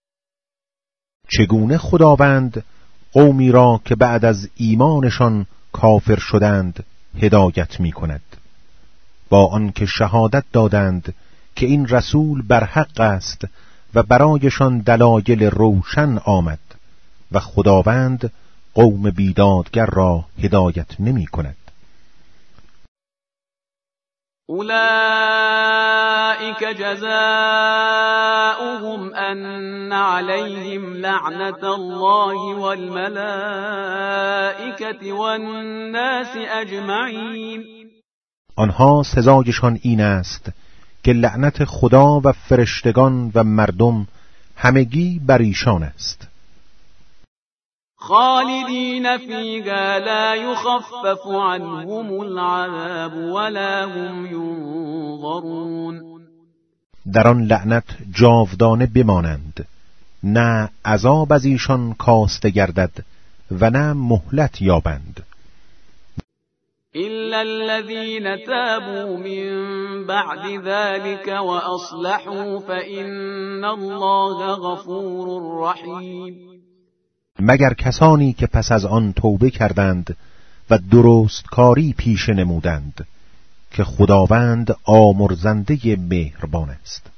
Speaker 2: چگونه خداوند قومی را که بعد از ایمانشان کافر شدند هدایت می کند، با آنکه شهادت دادند که این رسول بر حق است و برایشان دلایل روشن آمد و خداوند قوم بیدادگر را هدایت نمی کند.
Speaker 1: اولئک جزاؤهم ان علیهم لعنت الله والملائکة والناس اجمعین.
Speaker 2: آنها سزایشان این است که لعنت خدا و فرشتگان و مردم همگی بر ایشان است.
Speaker 1: خالدین فیها لا یخفف عنهم العذاب ولا هم ینظرون.
Speaker 2: در آن لعنت جاودانه بمانند، نه عذاب از ایشان کاسته گردد و نه مهلت یابند.
Speaker 1: إلا الذين تابوا من بعد ذلك وأصلحوا فإن الله غفور رحيم.
Speaker 2: مگر کسانی که پس از آن توبه کردند و درست کاری پیشه نمودند که خداوند آمرزنده مهربان است.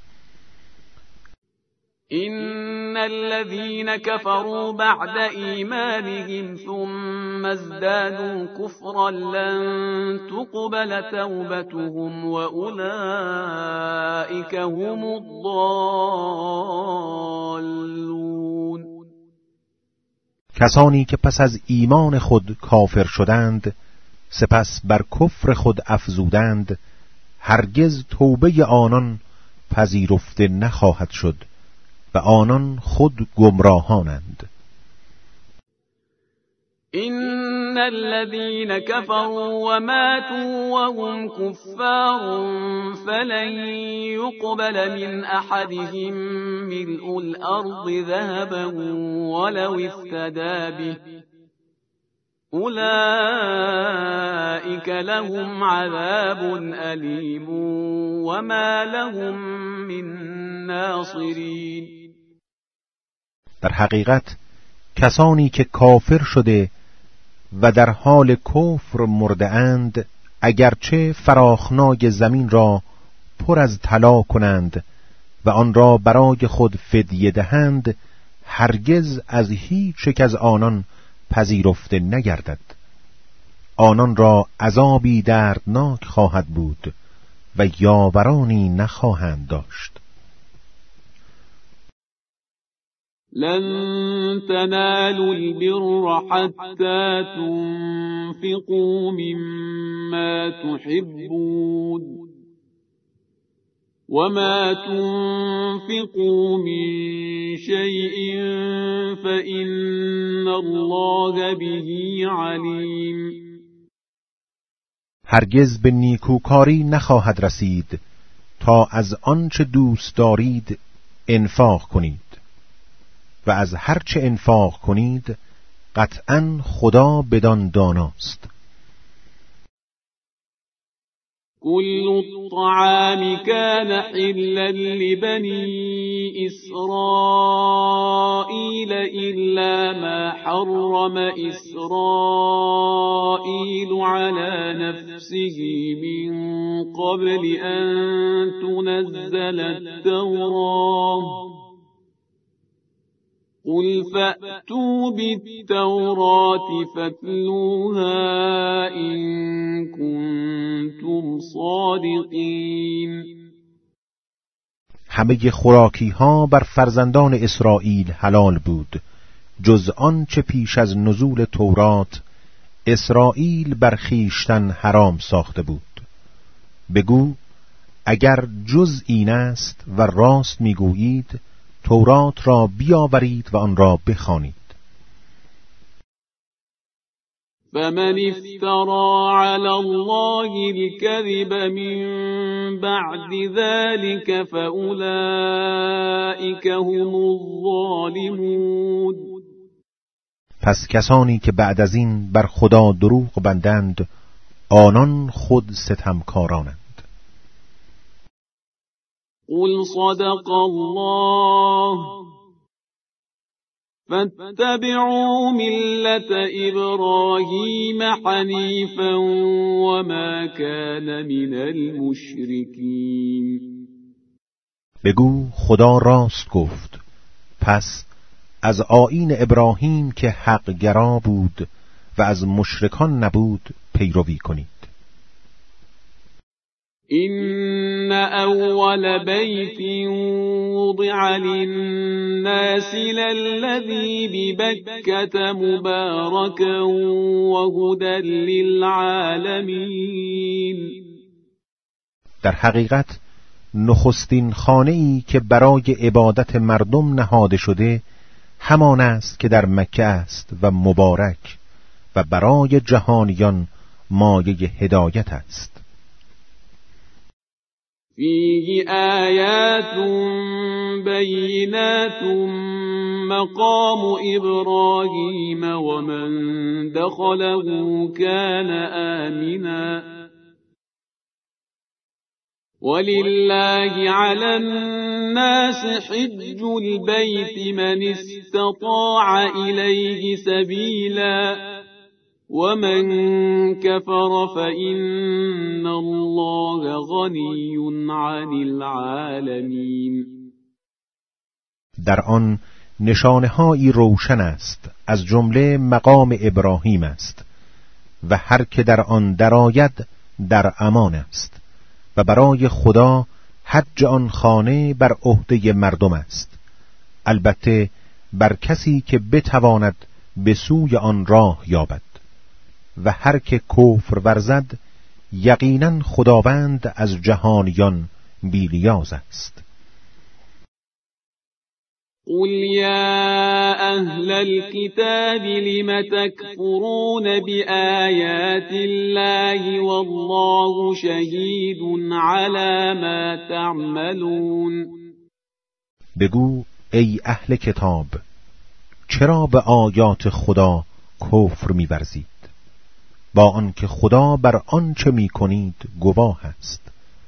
Speaker 1: إن الذين كفروا بعد إيمانهم ثم ازدادوا كفرا لن تقبل توبتهم وأولئك هم الضالون.
Speaker 2: کسانی که پس از ایمان خود کافر شدند سپس بر کفر خود افزودند هرگز توبه آنان پذیرفته نخواهد شد و آنان خود گمراهانند.
Speaker 1: إن الذين كفروا وماتوا وهم كفار فلن يقبل من أحدهم ملء الأرض ذهبا ولو افتدى به أولئك لهم عذاب أليم وما لهم من ناصرين.
Speaker 2: در حقیقت کسانی که کافر شده و در حال کفر مرده اند اگرچه فراخنای زمین را پر از طلا کنند و آن را برای خود فدیه دهند هرگز از هیچ یک از آنان پذیرفته نگردد. آنان را عذابی دردناک خواهد بود و یاورانی نخواهند داشت.
Speaker 1: لن تنالوا البر حتى تنفقوا مما تحبون وما تنفقوا من شيء فإن الله به عليم.
Speaker 2: هرگز به نیکوکاری نخواهد رسید تا از آنچه دوست دارید انفاق کنید و از هر چه انفاق کنید قطعاً خدا بدان داناست.
Speaker 1: كل الطعام كان حلا لبني إسرائيل إلا ما حرم إسرائيل على نفسه من قبل أن تنزل التوراة قل فأتوا بالتوراة فاتلوها إن كنتم صادقين.
Speaker 2: همه خوراکی ها بر فرزندان اسرائیل حلال بود جز آن چه پیش از نزول تورات اسرائیل بر خویشتن حرام ساخته بود. بگو اگر جز این است و راست میگویید، تورات را بیاورید و آن را بخوانید.
Speaker 1: فمن افترى على الله الكذب من بعد ذلك فأولئك هم الظالمون.
Speaker 2: پس کسانی که بعد از این بر خدا دروغ بندند، آنان خود ستمکارانند.
Speaker 1: قل صدق الله فاتبعوا ملة إبراهيم حنيفا وما كان من المشركين.
Speaker 2: بگو خدا راست گفت، پس از آیین ابراهیم که حق گرا بود و از مشرکان نبود پیروی کنید.
Speaker 1: إن أول بيت وضع للناس للذي ببكة مباركا وهدى للعالمين.
Speaker 2: در حقیقت نخستین خانه‌ای که برای عبادت مردم نهاده شده همان است که در مکه است و مبارک و برای جهانیان مایه هدایت است.
Speaker 1: فيه آيات بينات مقام إبراهيم ومن دخله كان آمنا ولله على الناس حج البيت من استطاع إليه سبيلا ومن كفر فإن الله غني عن العالمين.
Speaker 2: در آن نشانه‌هایی روشن است، از جمله مقام ابراهیم است و هر که در آن درآید در امان است و برای خدا حج آن خانه بر عهده مردم است، البته بر کسی که بتواند به سوی آن راه یابد، و هر که کفر ورزد یقینا خداوند از جهانیان بی‌نیاز است.
Speaker 1: قل يا أهل الكتاب لم تكفرون بآيات الله والله شهيد على ما تعملون.
Speaker 2: بگو ای اهل کتاب، چرا به آیات خدا کفر می‌ورزید، با آنکه خدا بر آنچه می‌کنید گواه است.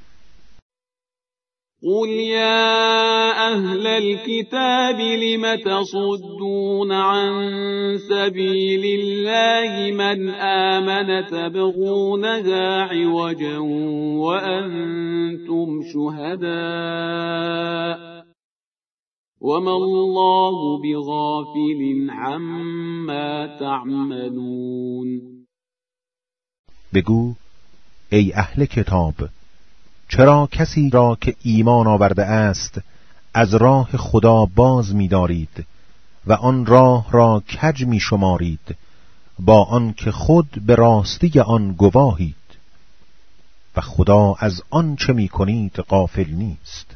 Speaker 1: قل يا أهل الكتاب لم تصدون عن سبيل الله من آمن تبغونها عوجا وأنتم شهداء وما الله بغافل عما تعملون.
Speaker 2: بگو ای اهل کتاب، چرا کسی را که ایمان آورده است از راه خدا باز می دارید و آن راه را کج می شمارید، با آن که خود به راستی آن گواهید و خدا از آن چه می کنید غافل نیست.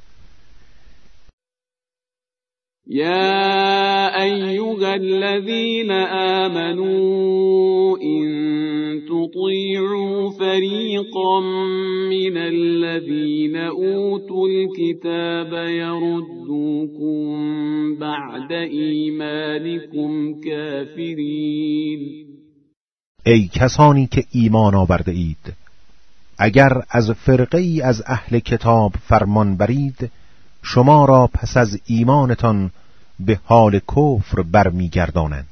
Speaker 1: يا أيها الذين آمنوا إن تطيعوا فريقا من الذين أوتوا الكتاب يردوكم بعد إيمانكم كافرين.
Speaker 2: ای کسانی که ایمان آورده اید، اگر از فرقه ای از اهل کتاب فرمان برید، شما را پس از ایمانتان به حال کفر برمیگردانند.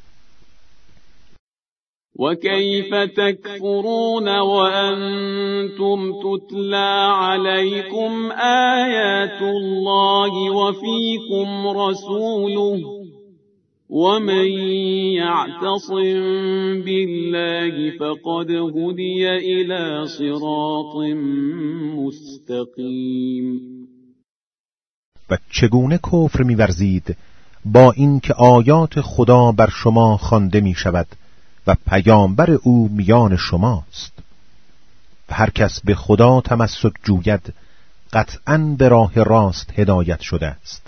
Speaker 1: وكيف تكفرون وأنتم تتلى عليكم آيات الله وفيكم رسوله ومن يعتصم بالله فقد هدي إلى صراط مستقيم.
Speaker 2: و چگونه کفر می‌ورزید با اینکه آیات خدا بر شما خوانده می شود و پیامبر او میان شماست. و هر کس به خدا تمسک جوید قطعاً به راه راست هدایت شده است.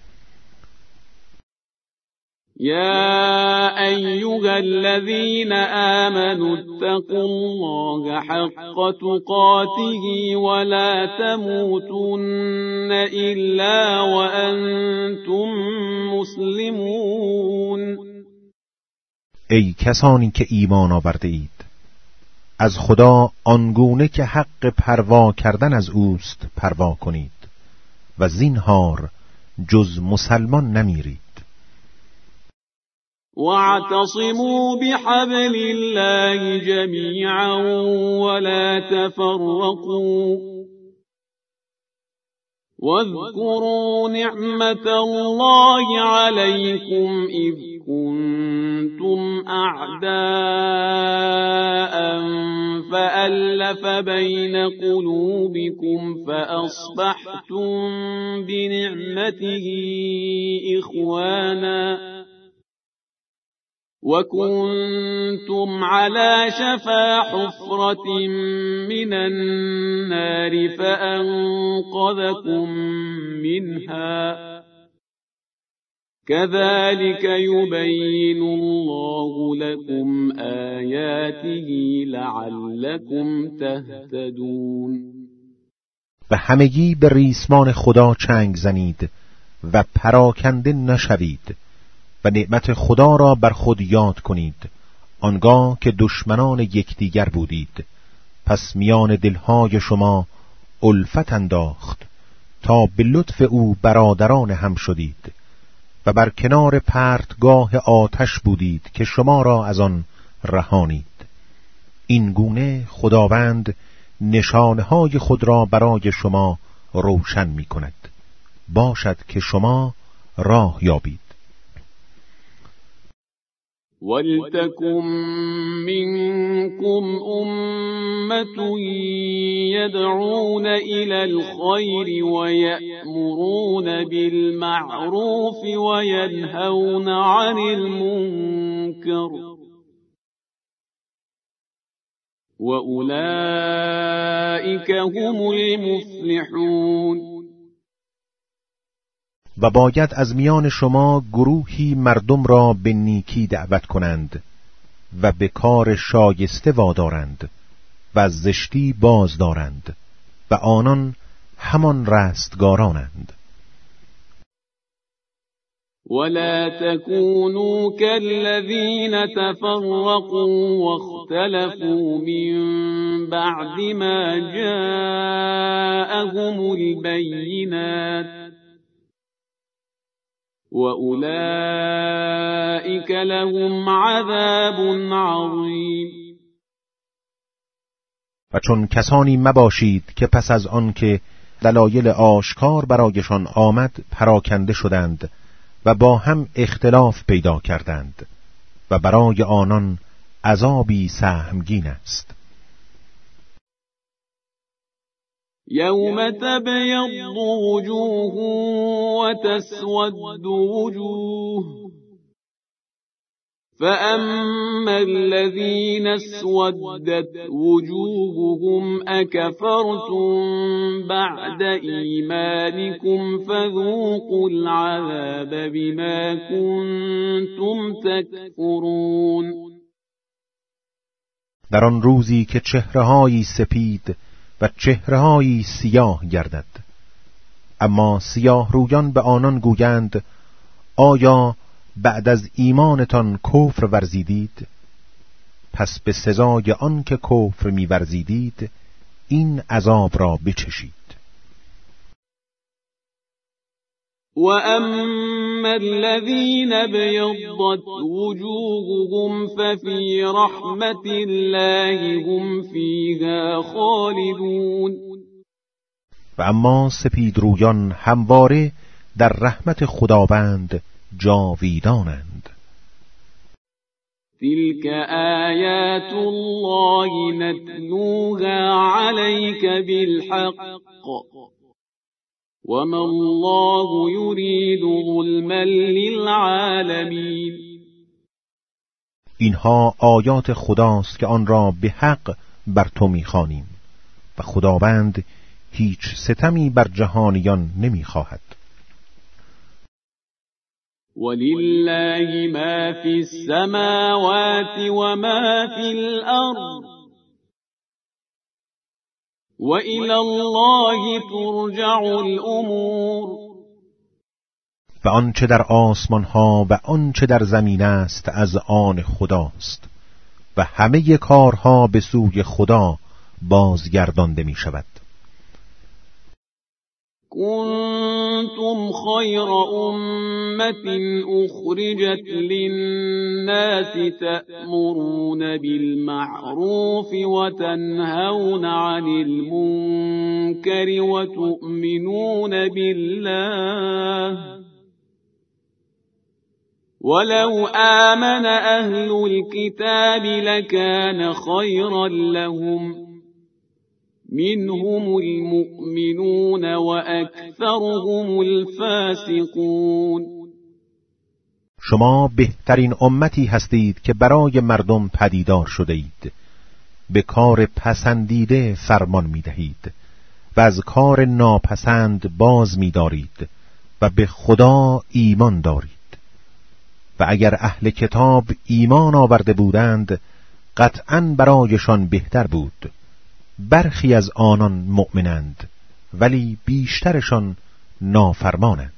Speaker 1: يا أيها الذين آمنوا اتقوا الله حق تقاته ولا تموتن إلا وأنتم مسلمون.
Speaker 2: ای کسانی که ایمان آورده اید، از خدا آنگونه که حق پروا کردن از اوست پروا کنید و زینهار جز مسلمان نمیرید.
Speaker 1: واعتصموا بحبل الله جميعا ولا تفرقوا واذكروا نعمة الله عليكم إذ كنتم أعداء فألف بين قلوبكم فأصبحتم بنعمته إخوانا وكنتم على شفا حفرة من النار فأنقذكم منها كذلك يبين الله لكم آياته لعلكم تهتدون.
Speaker 2: و همگی به ریسمان خدا چنگ زنید و پراکنده نشوید و نعمت خدا را بر خود یاد کنید آنگاه که دشمنان یکدیگر بودید، پس میان دلهای شما الفت انداخت تا به لطف او برادران هم شدید و بر کنار پرتگاه آتش بودید که شما را از آن رهانید. این گونه خداوند نشانهای خود را برای شما روشن می کند، باشد که شما راه یابید.
Speaker 1: وَلْتَكُنْ مِنْكُمْ أُمَّةٌ يَدْعُونَ إِلَى الْخَيْرِ وَيَأْمُرُونَ بِالْمَعْرُوفِ وَيَنْهَوْنَ عَنِ الْمُنْكَرِ وَأُولَئِكَ هُمُ الْمُفْلِحُونَ.
Speaker 2: و باید از میان شما گروهی مردم را به نیکی دعوت کنند و به کار شایسته وادارند و از زشتی باز دارند و آنان همان رستگارانند.
Speaker 1: ولا تكونوا كالذين تفرقوا واختلفوا من بعد ما جاءهم البينات وأولئك لهم عذاب عظیم.
Speaker 2: و چون کسانی مباشید که پس از آن که دلایل آشکار برایشان آمد پراکنده شدند و با هم اختلاف پیدا کردند و برای آنان عذابی سهمگین است.
Speaker 1: یوم تبیض وجوه و تسود وجوه فأما الذين اسودت وجوههم أكفرتم بعد إيمانكم فذوقوا العذاب بما كنتم تكفرون.
Speaker 2: در آن روزی که چهره‌هایی سپید و چهره‌هایی سیاه گردد، اما سیاه رویان به آنان گویند آیا بعد از ایمانتان کفر ورزیدید؟ پس به سزای آن که کفر می ورزیدید این عذاب را بچشید.
Speaker 1: و اما الذین بیضت وجوههم ففی رحمت الله هم فیها خالدون. و
Speaker 2: اما سپید رویان همواره در رحمت خداوند جاویدانند.
Speaker 1: تلك آیات الله نتلوها علیک بالحق وما الله یرید ظلما للعالمین.
Speaker 2: اینها آیات خداست که آن را به حق بر تو می‌خوانیم و خداوند هیچ ستمی بر جهانیان نمی‌خواهد.
Speaker 1: ولله ما فی السماوات و ما فی الارض و الی الله ترجع الامور.
Speaker 2: و آنچه در آسمان ها و آنچه در زمین است از آن خداست و همه کارها به سوی خدا بازگردانده می شود.
Speaker 1: کنتم خیر امة اخرجت للناس تأمرون بالمعروف وتنهون عن المنكر وتؤمنون بالله ولو آمن أهل الكتاب لكان خيرا لهم منهم المؤمنون وأكثرهم الفاسقون.
Speaker 2: شما بهترین امتی هستید که برای مردم پدیدار شده اید، به کار پسندیده فرمان می دهید و از کار ناپسند باز می دارید و به خدا ایمان دارید. و اگر اهل کتاب ایمان آورده بودند قطعاً برایشان بهتر بود. برخی از آنان مؤمنند ولی بیشترشان نافرمانند.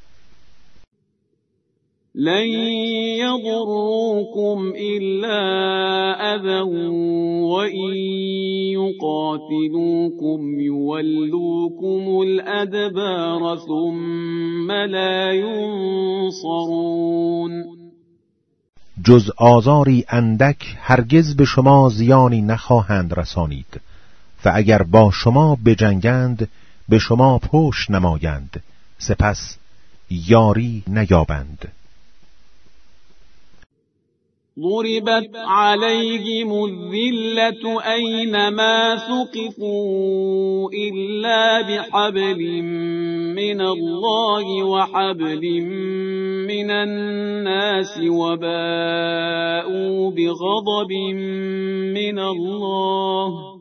Speaker 1: لن يضروكم إلا أذى وإن يقاتلوكم يولوكم الأدبار ثم لا ينصرون.
Speaker 2: جز آزاری اندک هرگز به شما زیانی نخواهند رسانید و اگر با شما بجنگند به شما پشت نمایند سپس یاری نیابند.
Speaker 1: ضربت عليهم الذلة أينما ثقفوا إلا بحبل من الله وحبل من الناس وباءوا بغضب من الله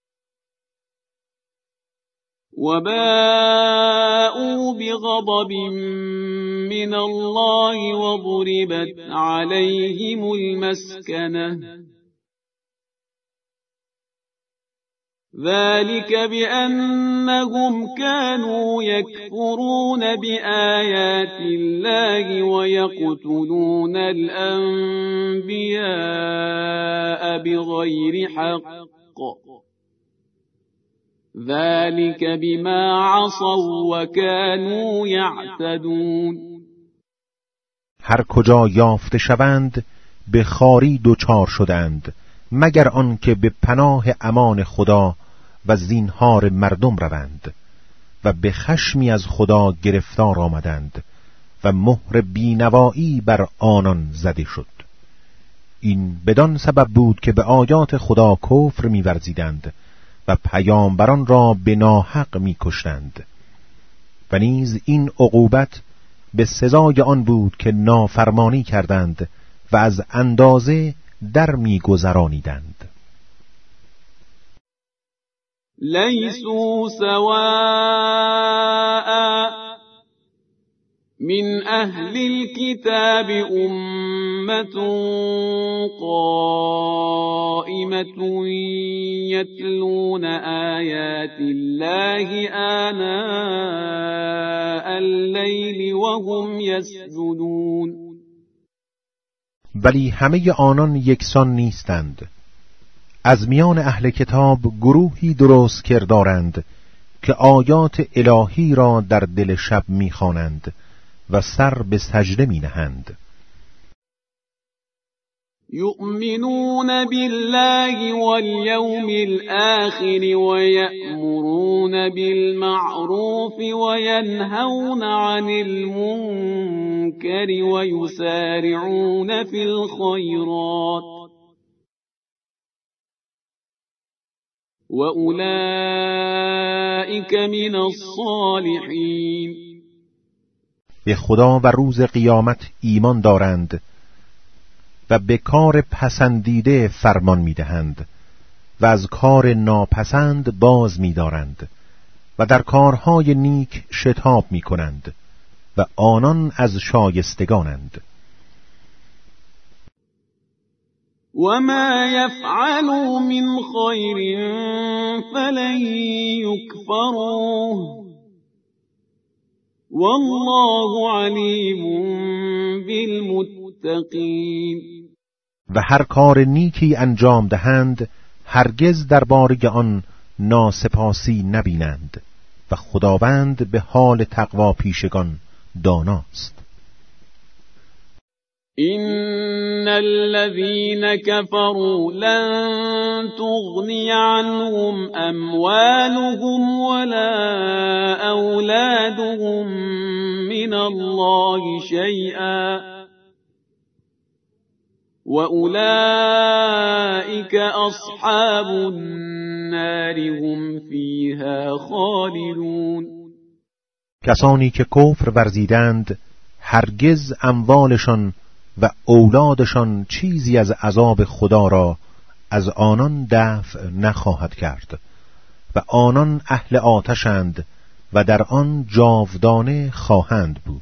Speaker 1: وباءوا بغضب من الله وضربت عليهم المسكنة ذلك بأنهم كانوا يكفرون بآيات الله ويقتلون الأنبياء بغير حق ذلك بما عصوا وكانوا يعتدون.
Speaker 2: هر کجا یافته شوند به خواری دچار شدند مگر آن که به پناه امان خدا و زینهار مردم روند و به خشمی از خدا گرفتار آمدند و مهر بینوایی بر آنان زده شد. این بدان سبب بود که به آیات خدا کفر می‌ورزیدند و پیامبران را به ناحق می‌کشتند و نیز این عقوبت به سزای آن بود که نافرمانی کردند و از اندازه در می‌گذرانیدند.
Speaker 1: لیسوا سواء من اهل الكتاب امة قائمة يتلون آيات الله آناء الليل وهم يسجدون.
Speaker 2: ولی همه آنان یکسان نیستند. از میان اهل کتاب گروهی درست کردارند که آیات الهی را در دل شب می‌خوانند و سر به سجده می‌نهند.
Speaker 1: یؤمنون بالله والیوم الآخر ويأمرون بالمعروف وینهون عن المنکر ويسارعون في الخيرات وأولئك من الصالحین.
Speaker 2: به خدا و روز قیامت ایمان دارند و به کار پسندیده فرمان می‌دهند و از کار ناپسند باز می‌دارند و در کارهای نیک شتاب می‌کنند و آنان از شایستگانند.
Speaker 1: وما يفعلوا من خير فلن يكفروه والله علیم بالمتقین.
Speaker 2: و هر کار نیکی انجام دهند هرگز درباره آن ناسپاسی نبینند و خداوند به حال تقوا پیشگان داناست.
Speaker 1: إن الذين كفروا لن تغني عنهم أموالهم ولا أولادهم من الله شيئا وأولئك أصحاب النار هم فيها خالدون.
Speaker 2: کسانی که کفر ورزیدند هرگز اموالشان و اولادشان چیزی از عذاب خدا را از آنان دفع نخواهد کرد و آنان اهل آتشند و در آن جاودانه خواهند بود.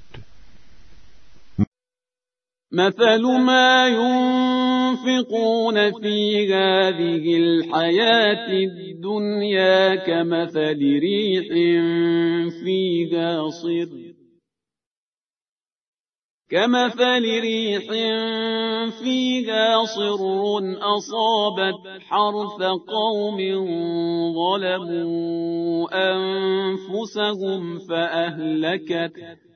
Speaker 1: مثل ما ينفقون في هذه الحياة الدنيا كمثل ريح فيها صر كمثل ريح فيها صر أصابت حرث قوم ظلموا أنفسهم فأهلكت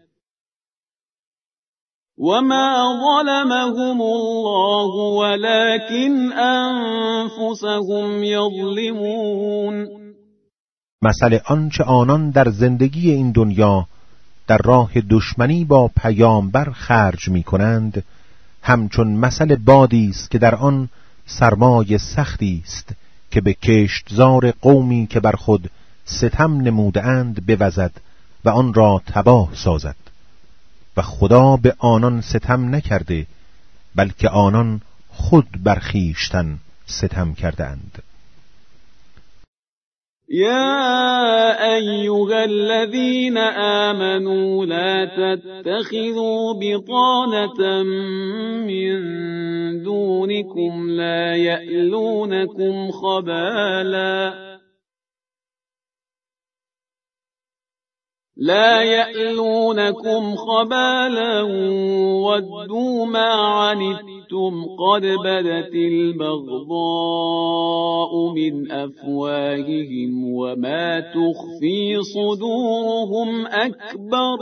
Speaker 1: وما ظلمهم الله ولكن أنفسهم يظلمون.
Speaker 2: مثل آنچه آنان در زندگی این دنیا در راه دشمنی با پیامبر خرج می کنند همچون مثل بادی است که در آن سرمای سختی است که به کشتزار قومی که بر خود ستم نمودند بوزد و آن را تباه سازد و خدا به آنان ستم نکرده بلکه آنان خود بر خویشتن ستم کردند.
Speaker 1: يا أيها الذين آمنوا لا تتخذوا بطانة من دونكم لا يألونكم خبالا لا يألونكم خبالا ودوا ما عنتم قد بدت البغضاء من أفواههم وما تخفي صدورهم أكبر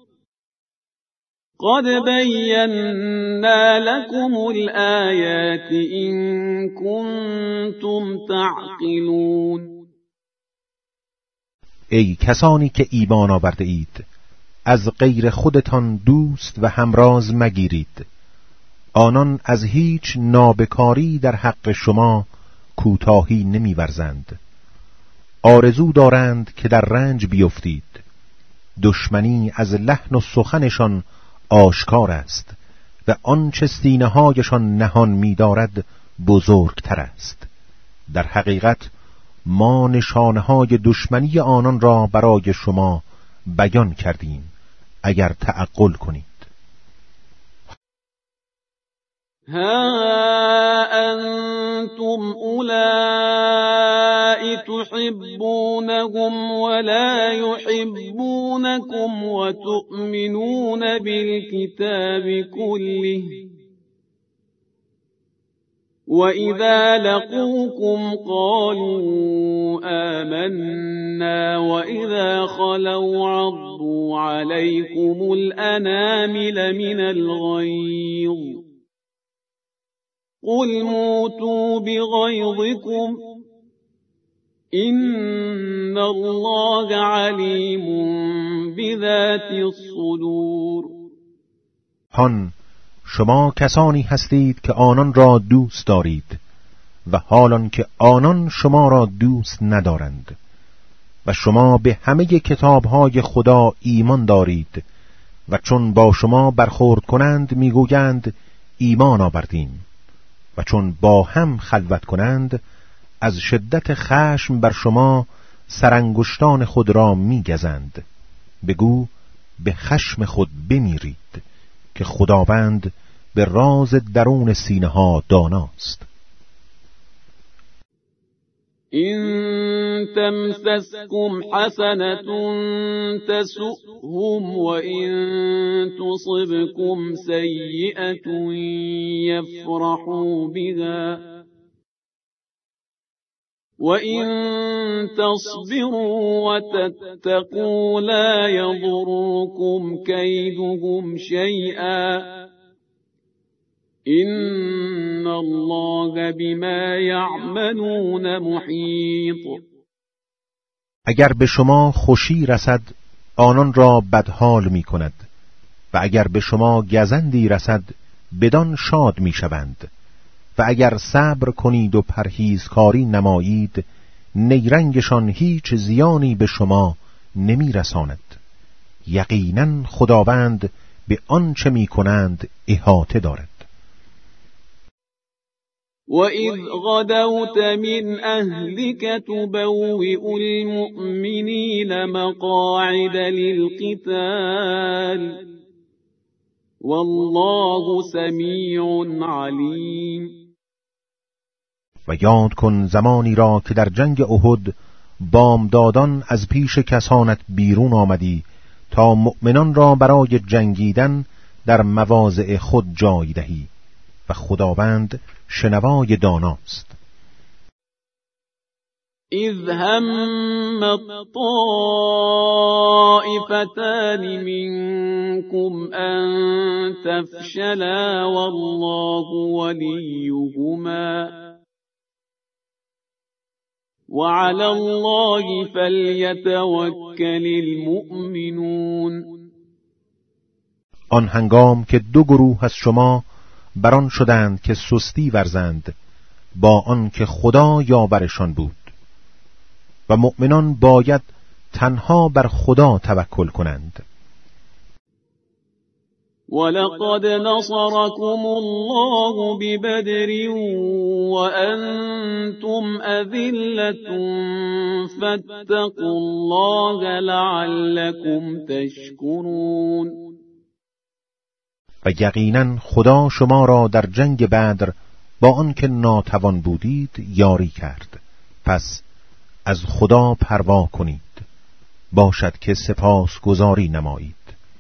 Speaker 1: قد بينا لكم الآيات إن كنتم تعقلون.
Speaker 2: ای کسانی که ایمان آورده اید از غیر خودتان دوست و همراز مگیرید. آنان از هیچ نابکاری در حق شما کوتاهی نمی‌ورزند. آرزو دارند که در رنج بیفتید. دشمنی از لحن و سخنشان آشکار است و آنچه سینه‌هایشان نهان می‌دارد بزرگتر است. در حقیقت ما نشانه‌های دشمنی آنان را برای شما بیان کردیم اگر تعقل کنید.
Speaker 1: ها انتم اولائی تحبونهم ولا يحبونكم وتؤمنون بالكتاب كله وَإِذَا لَقُوكُمْ قَالُوا آمَنَّا وَإِذَا خَلَوْا عَضُّوا عَلَيْكُمُ الْأَنَامِلَ مِنَ الْغَيْظِ قُلْ مُوتُوا بِغَيْظِكُمْ إِنَّ اللَّهَ عَلِيمٌ بِذَاتِ الصُّدُورِ.
Speaker 2: هان شما کسانی هستید که آنان را دوست دارید و حالان که آنان شما را دوست ندارند و شما به همه کتابهای خدا ایمان دارید و چون با شما برخورد کنند میگویند ایمان آوردیم. و چون با هم خلوت کنند از شدت خشم بر شما سرانگشتان خود را می‌گزند. بگو به خشم خود بمیرید که خداوند به راز درون سینه ها داناست.
Speaker 1: إن تمسسكم حسنة تسؤهم وإن تصبكم سيئة يفرحوا بها وإن تصبروا وتتقوا لا يضركم كيدهم شيئا إن الله بما يعملون محيط.
Speaker 2: اگر به شما خوشی رسد آنان را بدحال می کند و اگر به شما گزندی رسد بدان شاد می شوند و اگر صبر کنید و پرهیزکاری نمایید نیرنگشان هیچ زیانی به شما نمی رساند. یقینا خداوند به آنچه می کنند احاطه دارد.
Speaker 1: وَإِذْ غَدَوْتَ مِنْ أَهْلِكَ تُبَوِّئُ الْمُؤْمِنِينَ مَقَاعِدَ لِلْقِتَالِ وَاللَّهُ سَمِيعٌ عَلِيمٌ.
Speaker 2: و یاد کن زمانی را که در جنگ احد بامدادان از پیش کسانت بیرون آمدی تا مؤمنان را برای جنگیدن در مواضع خود جای دهی و خداوند شنوای داناست.
Speaker 1: اذ هم الطائفتان منكم ان تفشلا والله وليهما وعلى الله فليتوكل المؤمنون.
Speaker 2: آن هنگام که دو گروه از شما بران شدند که سستی ورزند با آن که خدا یاورشان بود و مؤمنان باید تنها بر خدا توکل کنند.
Speaker 1: ولقد نصركم الله ببدر وأنتم أذلة فاتقوا الله لعلكم تشكرون.
Speaker 2: و یقینا خدا شما را در جنگ بدر با آنکه ناتوان بودید یاری کرد، پس از خدا پروا کنید، باشد که سپاس گزاری نمایید.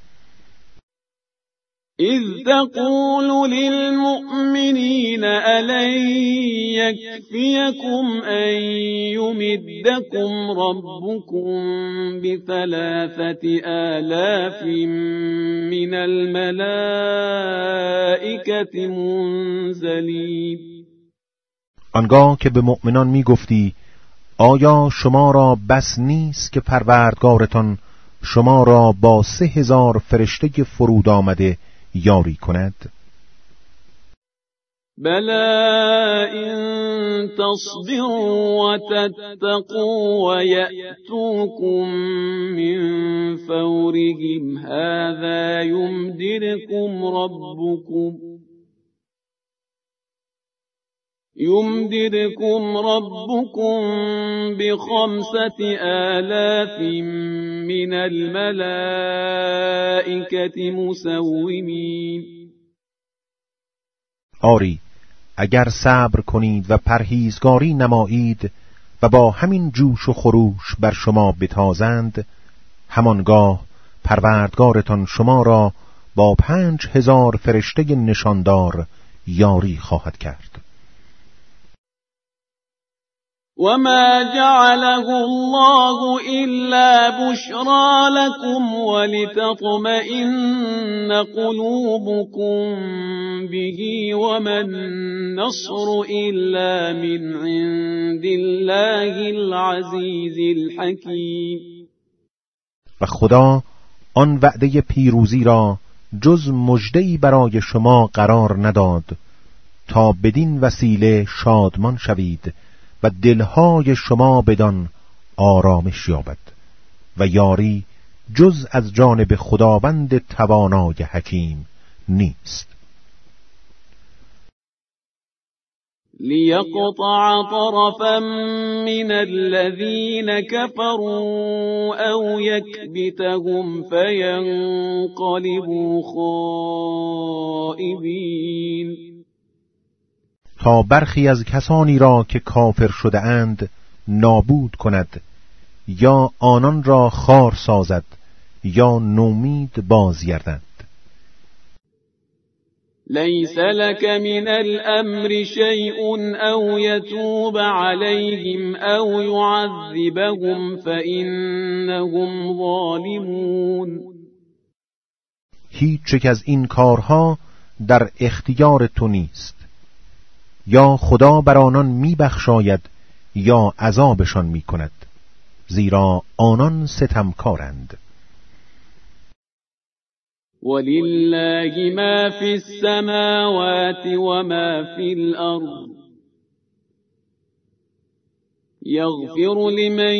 Speaker 1: اذ تقول للمؤمنین ألن يكفيكم أن يمدكم ربكم بثلاثة آلاف من الملائكة منزلین.
Speaker 2: آنگاه که به مؤمنان می گفتی آیا شما را بس نیست که پروردگارتان شما را با سه هزار فرشته فرود آمده یاری کند؟
Speaker 1: بلا ان تصبروا وتتقوا ويأتوكم من فورهم هذا يمددكم ربكم يمددكم ربكم بخمسة آلاف من الملائكة مسومين.
Speaker 2: آری اگر صبر کنید و پرهیزگاری نمایید و با همین جوش و خروش بر شما بتازند، همانگاه پروردگارتان شما را با پنج هزار فرشته نشاندار یاری خواهد کرد.
Speaker 1: وما جعله الله إلا بشرى لكم ولتطمئن قلوبكم به وما النصر إلا من عند الله العزيز الحكيم.
Speaker 2: و خدا آن وعده پیروزی را جز مژده‌ای برای شما قرار نداد تا بدین وسیله شادمان شوید و دلهای شما بدان آرامش یابد و یاری جز از جانب خداوند توانای حکیم نیست.
Speaker 1: ليقطع طرفا من الذين كفروا أو يكبتهم فينقلبوا خائبين.
Speaker 2: تا برخی از کسانی را که کافر شده اند نابود کند، یا آنان را خار سازد یا نومید بازگردند.
Speaker 1: ليس لك من الأمر شيء أو يتوب عليهم أو يعذبهم فإنهم ظالمون.
Speaker 2: هیچ یک از این کارها در اختیار تو نیست، یا خدا بر آنان میبخشاید یا عذابشان میکند، زیرا آنان ستمکارند.
Speaker 1: ولله ما في السماوات وما في الأرض يغفر لمن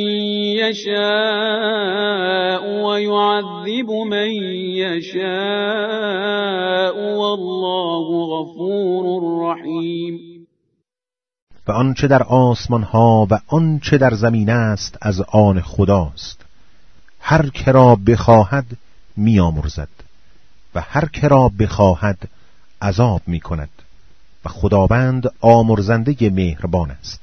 Speaker 1: يشاء ويعذب من يشاء والله غفور رحیم.
Speaker 2: و آنچه در آسمان ها و آنچه در زمین است از آن خداست. هر که را بخواهد میامرزد و هر که را بخواهد عذاب میکند و خداوند آمرزنده مهربان است.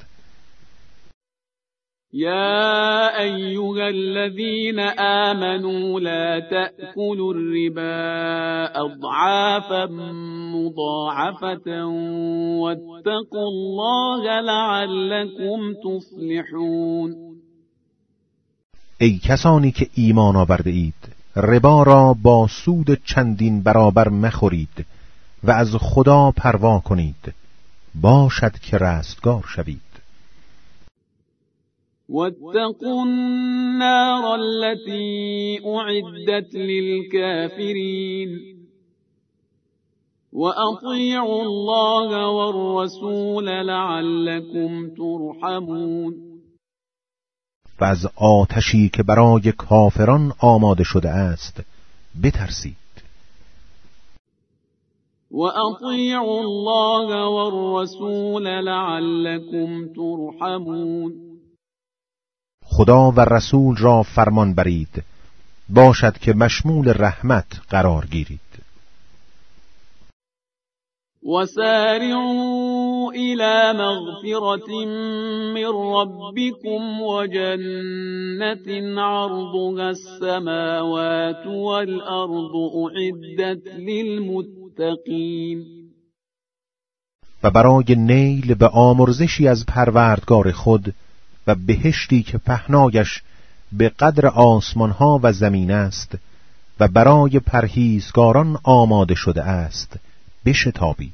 Speaker 1: يا أيها الذين آمنوا لا تأكلوا الربا أضعافا مضاعفة واتقوا الله لعلكم تفلحون.
Speaker 2: ای کسانی که ایمان آورده اید، ربا را با سود چندین برابر مخورید و از خدا پروا کنید، باشد که رستگار شوید.
Speaker 1: واتقوا النار التي أعدت للكافرين وأطيعوا الله والرسول لعلكم ترحمون.
Speaker 2: و از آتشی که برای کافران آماده شده است بترسید.
Speaker 1: وأطيعوا الله والرسول لعلكم ترحمون.
Speaker 2: خدا و رسول را فرمان برید، باشد که مشمول رحمت قرار گیرید.
Speaker 1: وسارعوا إلى مغفرة من ربكم وجنة عرضها السماوات والأرض أعدت للمتقين.
Speaker 2: و برای نیل به آمرزشی از پروردگار خود و بهشتی که پهنایش به قدر آسمانها و زمین است و برای پرهیزگاران آماده شده است بشتابید.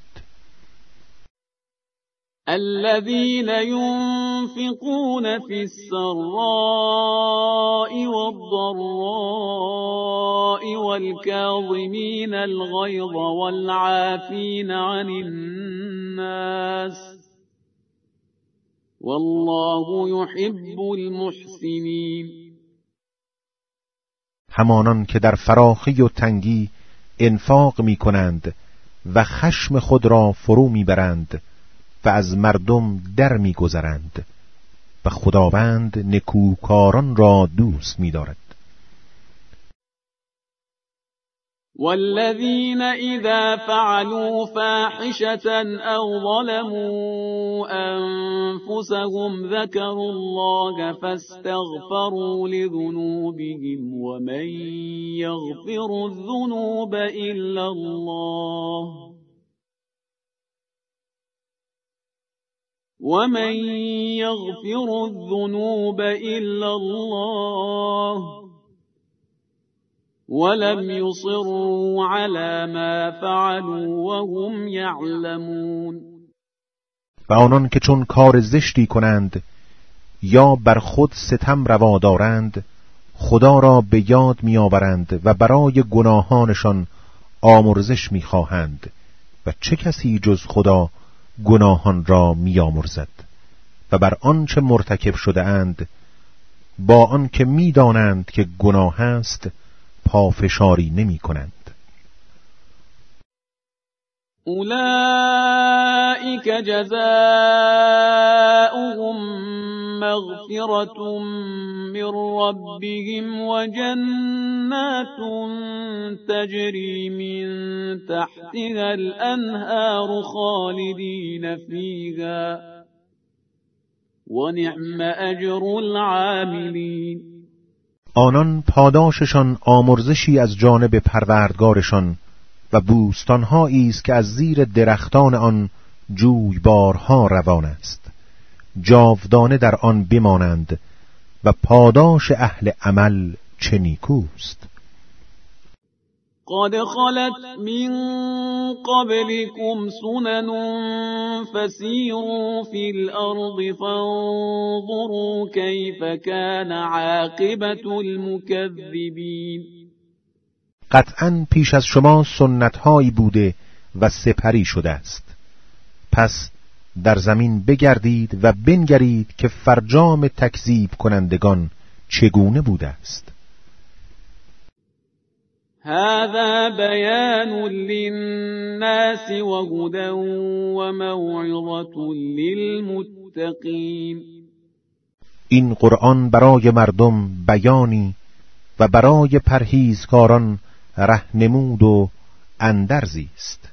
Speaker 1: الذين ينفقون في السراء والضراء والكاظمين الغيظ والعافين عن الناس والله يحب المحسنين.
Speaker 2: همانان که در فراخی و تنگی انفاق می کنند و خشم خود را فرو می برند و از مردم در می گذرند و خداوند نکوکاران را دوست می دارد.
Speaker 1: والذين إذا فعلوا فاحشة أو ظلموا أنفسهم ذكروا الله فاستغفروا لذنوبهم ومن يغفر الذنوب إلا الله ومن يغفر الذنوب إلا الله ولم يصروا على ما فعلوا وهم يعلمون.
Speaker 2: و آنان که چون کار زشتی کنند یا بر خود ستم روا دارند خدا را به یاد می آورند و برای گناهانشان آمرزش می خواهند و چه کسی جز خدا گناهان را می آمرزد و بر آنچه مرتکب شده اند با آن که می دانند که گناه است پافشاری نمی کنند.
Speaker 1: أولئك جزاؤهم مغفرة من ربهم وجنات تجري من تحتها الأنهار خالدين فيها ونعم أجر العاملين.
Speaker 2: آنان پاداششان آمرزشی از جانب پروردگارشان و بوستانهایی است که از زیر درختان آن جویبارها روان است، جاودانه در آن بمانند و پاداش اهل عمل چه نیکوست.
Speaker 1: قد خلت من قبلكم سنن فسيروا في الأرض فانظروا كيف كان عاقبة المكذبين.
Speaker 2: قطعاً پیش از شما سنت‌هایی بوده و سپری شده است، پس در زمین بگردید و بنگرید که فرجام تکذیب کنندگان چگونه بوده است.
Speaker 1: هذا بيان للناس وهدى وموعظة للمتقين.
Speaker 2: این قرآن برای مردم بیانی و برای پرهیزکاران رهنمود و اندرزی است.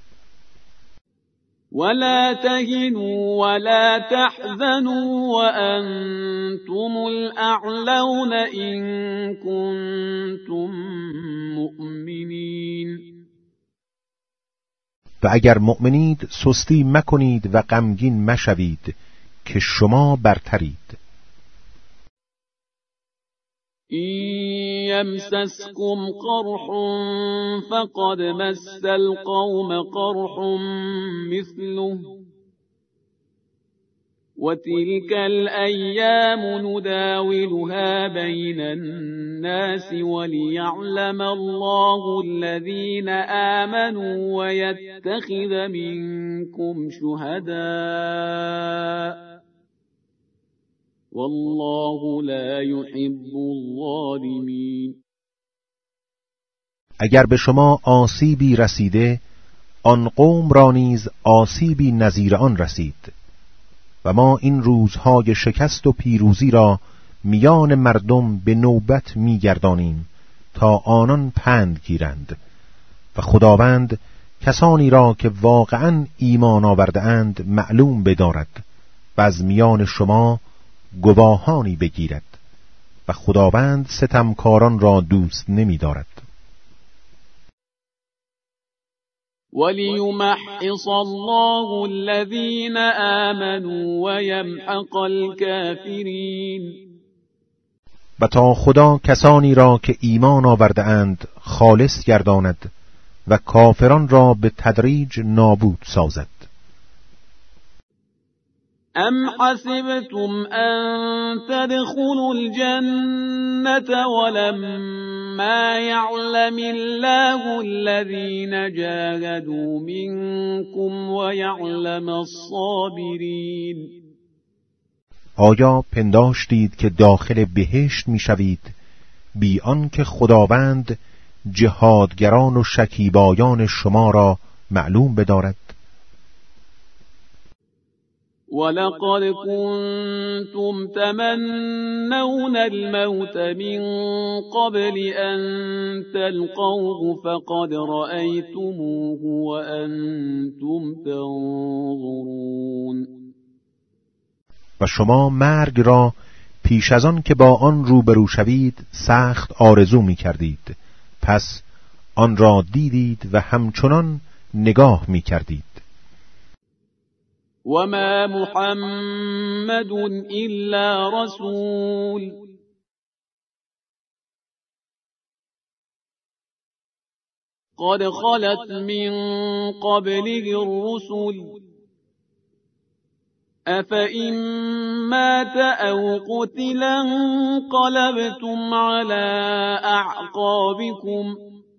Speaker 1: ولا تهنوا ولا تحزنوا وأنتم الأعلون إن كنتم مؤمنين.
Speaker 2: و اگر مؤمنید سستی مکنید و غمگین مشوید که شما برترید.
Speaker 1: إن يمسسكم قرح فقد مس القوم قرح مثله وتلك الأيام نداولها بين الناس وليعلم الله الذين آمنوا ويتخذ منكم شهداء والله لا يحب الظالمين.
Speaker 2: اگر به شما آسیبی رسیده آن قوم را نیز آسیبی نظیر آن رسید و ما این روزهای شکست و پیروزی را میان مردم به نوبت میگردانیم تا آنان پند گیرند و خداوند کسانی را که واقعا ایمان آورده اند معلوم بدارد و از میان شما گواهانی بگیرد و خداوند ستمکاران را دوست نمی دارد.
Speaker 1: وَلِيُمَحِّصَ اللَّهُ الَّذِينَ آمَنُوا وَيَمْحَقَ الْكَافِرِينَ.
Speaker 2: و تا خدا کسانی را که ایمان آورده اند خالص گرداند و کافران را به تدریج نابود سازد.
Speaker 1: أَمْ حَسِبْتُمْ أَن تَدْخُلُوا الْجَنَّةَ وَلَمَّا يَعْلَمِ اللَّهُ الَّذِينَ جَاهَدُوا مِنكُمْ وَيَعْلَمَ الصَّابِرِينَ.
Speaker 2: آیا پنداشتید که داخل بهشت می‌شوید بی آنکه خداوند جهادگران و شکیبایان شما را معلوم بدارد؟
Speaker 1: وَلَقَدْ كُنْتُمْ تَمَنَّوْنَ الْمَوْتَ مِنْ قَبْلِ أَنْ تَلْقَوْهُ فَقَدْ رَأَيْتُمُوهُ وَأَنْتُمْ تَنْظُرُونَ.
Speaker 2: و شما مرگ را پیش از آن که با آن روبرو شوید سخت آرزو می کردید، پس آن را دیدید و همچنان نگاه می کردید.
Speaker 1: وَمَا مُحَمَّدٌ إِلَّا رَسُولٌ قَدْ خَلَتْ مِنْ قَبْلِهِ الرُّسُلُ أَفَإِنْ مَاتَ أَوْ قُتِلَ انقَلَبْتُمْ عَلَى أَعْقَابِكُمْ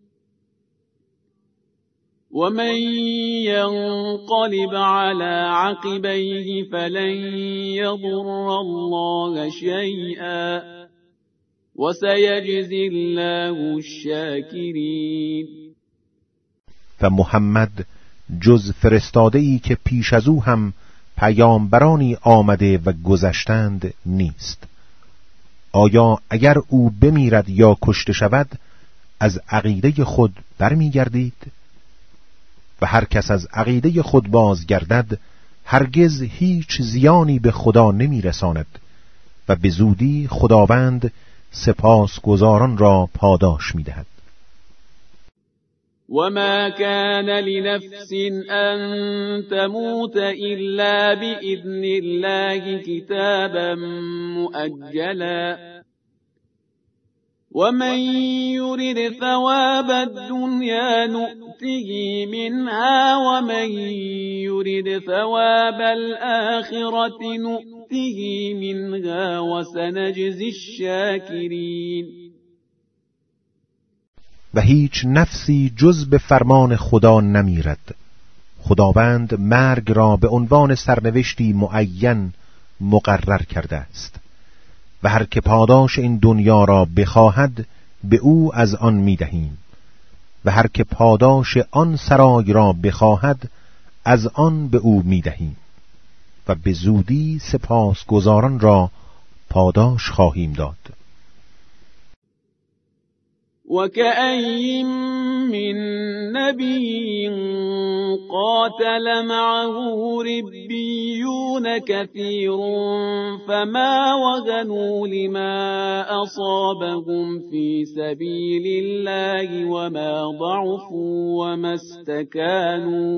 Speaker 1: وَمَنْ يَنْقَلِبْ عَلَى عَقِبَيْهِ فَلَنْ يَضُرَّ اللَّهَ شَيْئًا وَسَيَجْزِي اللَّهُ الشَّاكِرِينَ.
Speaker 2: و محمد جز فرستاده‌ای که پیش از او هم پیامبرانی آمده و گذشتند نیست. آیا اگر او بمیرد یا کشته شود از عقیده خود برمیگردید؟ و هر کس از عقیده خود بازگردد هرگز هیچ زیانی به خدا نمیرساند و به زودی خداوند سپاسگزاران را پاداش میدهد.
Speaker 1: وما كان لنفس أن تموت إلا بإذن الله كتابا مؤجلا ومن يرد ثواب الدنيا نؤته منها ومن يرد ثواب الآخرة نؤته منها وسنجزي الشاكرين.
Speaker 2: و هیچ نفسی جز به فرمان خدا نمیرد. خداوند مرگ را به عنوان سرنوشتی معین مقرر کرده است و هر که پاداش این دنیا را بخواهد به او از آن میدهیم و هر که پاداش آن سرای را بخواهد از آن به او میدهیم و به زودی سپاسگزاران را پاداش خواهیم داد.
Speaker 1: وكأين من نبي قاتل معه ربيون كثير فما وهنوا لما أصابهم في سبيل الله وما ضعفوا وما استكانوا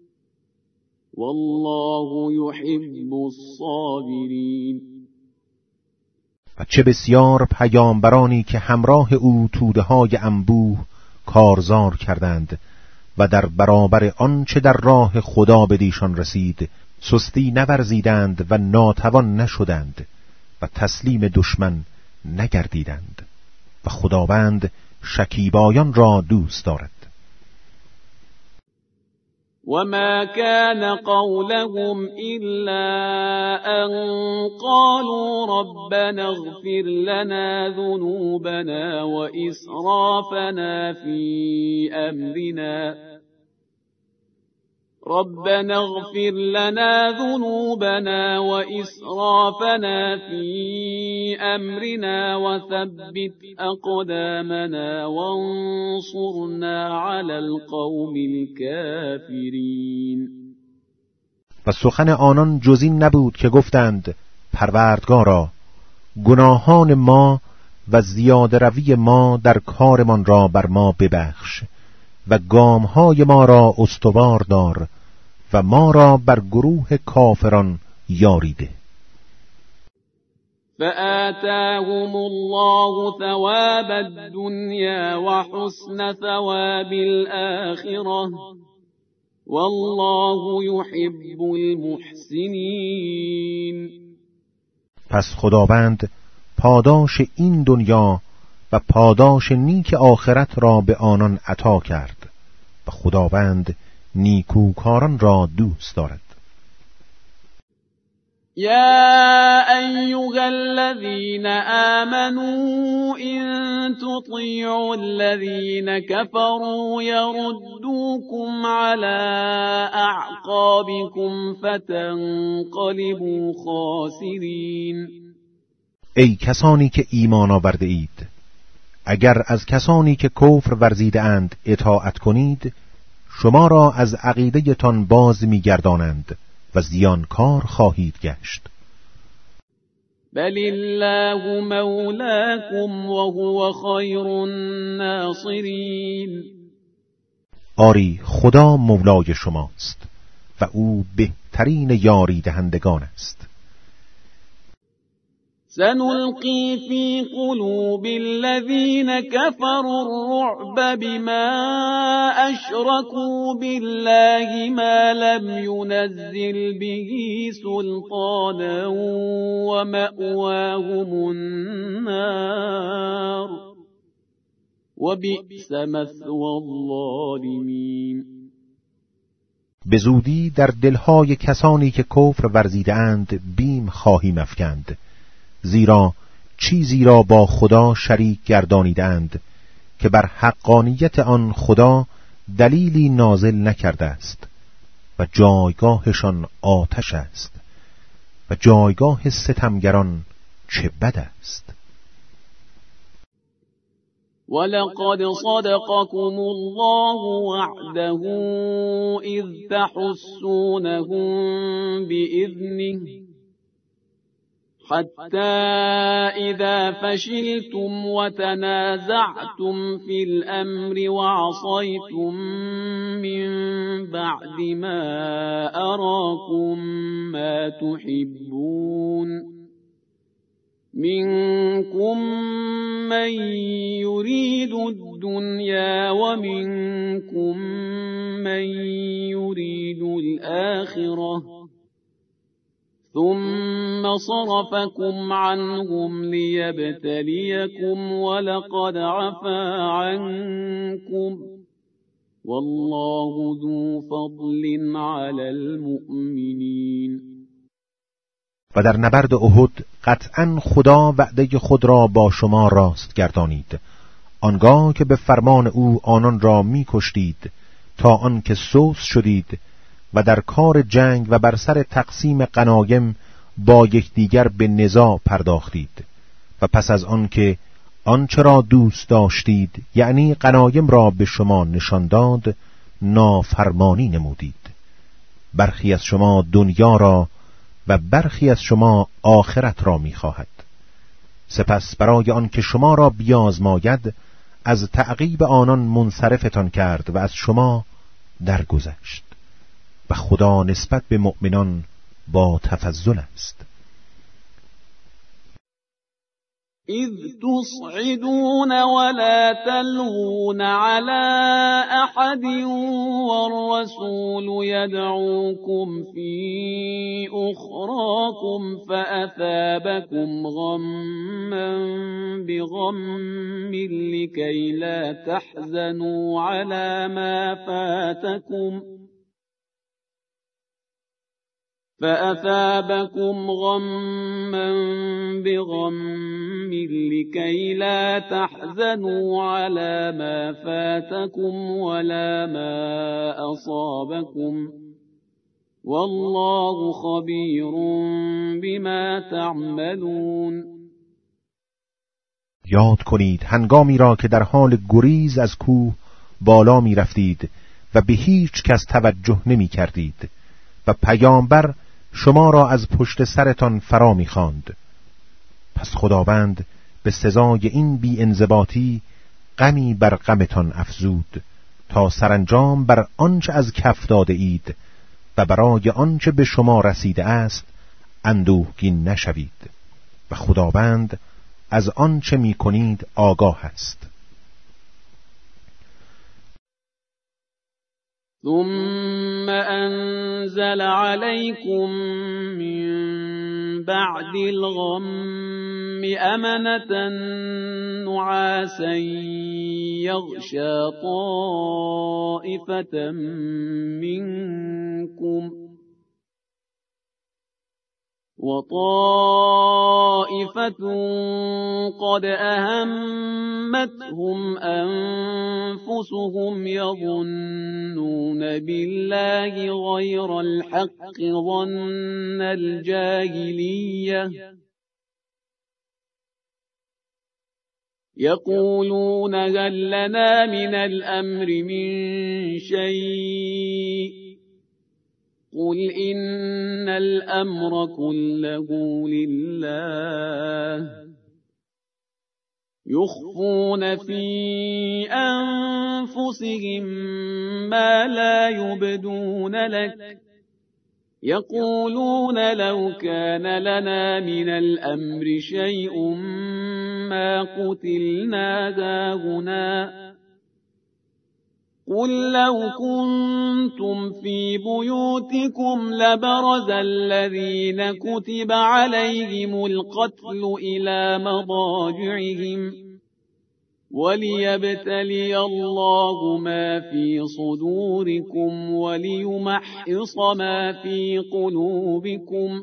Speaker 1: والله يحب الصابرين.
Speaker 2: و چه بسیار پیامبرانی که همراه او توده های انبوه کارزار کردند و در برابر آن چه در راه خدا بدیشان رسید سستی نورزیدند و ناتوان نشدند و تسلیم دشمن نگردیدند و خداوند شکیبایان را دوست دارد.
Speaker 1: وما كان قولهم إلا أن قالوا ربنا اغفر لنا ذنوبنا وإسرافنا في أمرنا ربنا اغفر لنا ذنوبنا وإسرافنا في أمرنا وثبت أقدامنا وانصرنا على القوم الكافرين.
Speaker 2: و سخن آنان جز این نبود که گفتند پروردگارا گناهان ما و زیاده روی ما در کارمان را بر ما ببخش و گامهای ما را استوار دار و ما را بر گروه کافران یاری ده.
Speaker 1: فآتاهم الله ثواب الدنيا وحسن ثواب الآخرة والله يحب المحسنين.
Speaker 2: پس خداوند پاداش این دنیا و پاداش نیک آخرت را به آنان عطا کرد و خداوند نیکوکاران را دوست دارد.
Speaker 1: يا أيها الذين آمنوا إن تطيعوا الذين كفروا يردوكم على أعقابكم فتنقلبوا خاسرين.
Speaker 2: ای کسانی که ایمان آورده اید اگر از کسانی که کفر ورزیده اند اطاعت کنید شما را از عقیده تان باز می‌گردانند و زیانکار خواهید گشت.
Speaker 1: بل الله مولاكم وهو خير الناصرين.
Speaker 2: آری خدا مولای شماست و او بهترین یاری دهندگان است.
Speaker 1: سنلقي في قلوب الذين كفروا الرعب بما أشركوا بالله ما لم ينزل به سلطانا ومأواهم النار وبئس مثوى الظالمين.
Speaker 2: به زودی در دلهای کسانی که کفر ورزیده اند بیم خواهیم افکند، زیرا چیزی را با خدا شریک گردانیدند که بر حقانیت آن خدا دلیلی نازل نکرده است و جایگاهشان آتش است و جایگاه ستمگران چه بد است.
Speaker 1: ولقد صدقكم الله وعده إذ تحسونهم بإذنه حتى إذا فشلتم وتنازعتم في الأمر وعصيتم من بعد ما أراكم ما تحبون منكم من يريد الدنيا ومنكم من يريد الآخرة ثم صرفكم عنهم ليبتليكم ولقد عفا عنكم والله ذو فضل على المؤمنين.
Speaker 2: و در نبرد احد قطعاً خدا وعده خود را با شما راست گردانید، آنگاه که به فرمان او آنان را می کشتید تا آن که سوس شدید و در کار جنگ و بر سر تقسیم غنایم با یکدیگر به نزاع پرداختید و پس از آن که آنچه را دوست داشتید یعنی غنایم را به شما نشان داد نافرمانی نمودید. برخی از شما دنیا را و برخی از شما آخرت را می‌خواهد. سپس برای آن که شما را بیازماید از تعقیب آنان منصرفتان کرد و از شما درگذشت و خدا نسبت به مؤمنان با تفضل است.
Speaker 1: إذ تصعدون ولا تلوون على أحد والرسول يدعوكم في أخراكم فأثابكم غما بغم لكي لا تحزنوا على ما فاتكم فأثابكم غما بغم لكي لا تحزنوا على ما فاتكم ولا ما أصابكم والله خبير بما تعملون.
Speaker 2: یاد کنید هنگامی را که در حال گریز از کوه بالا می رفتید و به هیچ کس توجه نمی کردید و پیامبر شما را از پشت سرتان فرا می خواند. پس خداوند به سزای این بی انضباطی غمی بر غمتان افزود تا سرانجام بر آنچه از کف داده اید و برای آنچه به شما رسیده است اندوهگین نشوید و خداوند از آنچه می کنید آگاه است.
Speaker 1: ثم أنزل عليكم من بعد الغم أمنة نعاسا يغشى طائفة منكم وطائفة قد أهمتهم أنفسهم يظنون بالله غير الحق ظن الجاهلية يقولون هل لنا من الأمر من شيء قل إن الأمر كله لله يخفون في أنفسهم ما لا يبدون لك يقولون لو كان لنا من الأمر شيء ما قتلنا هاهنا قل لو كنتم في بيوتكم لبرز الذين كتب عليهم القتل إلى مضاجعهم وليبتلي الله ما في صدوركم وليمحص ما في قلوبكم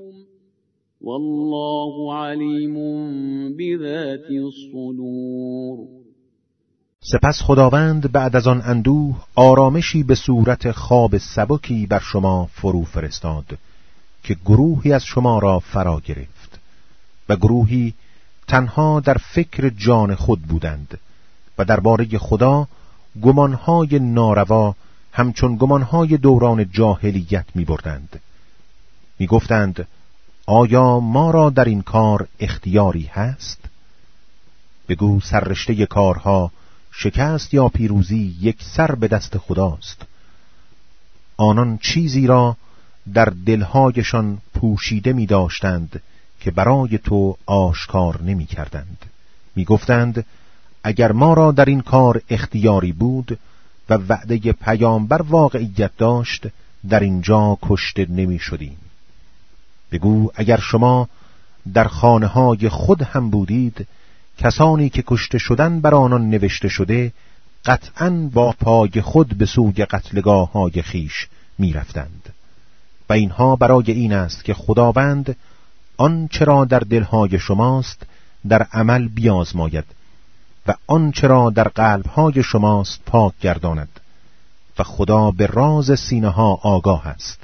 Speaker 1: والله عليم بذات الصدور.
Speaker 2: سپس خداوند بعد از آن اندوه آرامشی به صورت خواب سبکی بر شما فرو فرستاد که گروهی از شما را فرا گرفت و گروهی تنها در فکر جان خود بودند و درباره خدا گمانهای ناروا همچون گمانهای دوران جاهلیت می بردند. می گفتند آیا ما را در این کار اختیاری هست؟ بگو سررشته کارها شکست یا پیروزی یک سر به دست خداست. آنان چیزی را در دلهایشان پوشیده می داشتند که برای تو آشکار نمی کردند. می گفتند اگر ما را در این کار اختیاری بود و وعده پیامبر واقعیت داشت در اینجا کشته نمی شدیم. بگو اگر شما در خانه های خود هم بودید کسانی که کشته شدن بر آنان نوشته شده قطعاً با پای خود به سوی قتلگاه های خیش می رفتند. و اینها برای این است که خداوند آنچه را در دلهای شماست در عمل بیازماید و آنچه را در قلبهای شماست پاک گرداند و خدا به راز سینه ها آگاه است.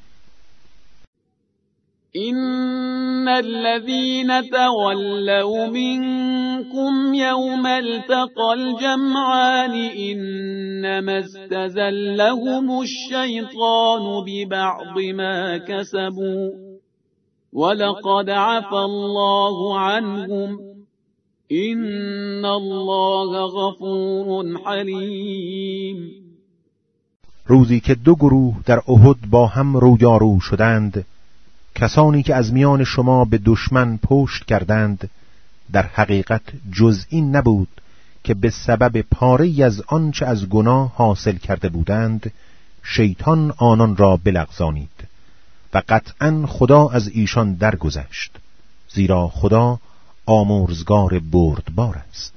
Speaker 1: إن الذين تولوا منكم يوم التقى الجمعان إنما استزلهم الشيطان ببعض ما كسبوا ولقد عفى الله عنهم إن الله غفور حليم.
Speaker 2: روزی که دو گروه در احد با هم رویارو شدند، کسانی که از میان شما به دشمن پشت کردند در حقیقت جز این نبود که به سبب پاره‌ای از آنچه از گناه حاصل کرده بودند شیطان آنان را بلغزانید و قطعاً خدا از ایشان درگذشت، زیرا خدا آمرزگار بردبار است.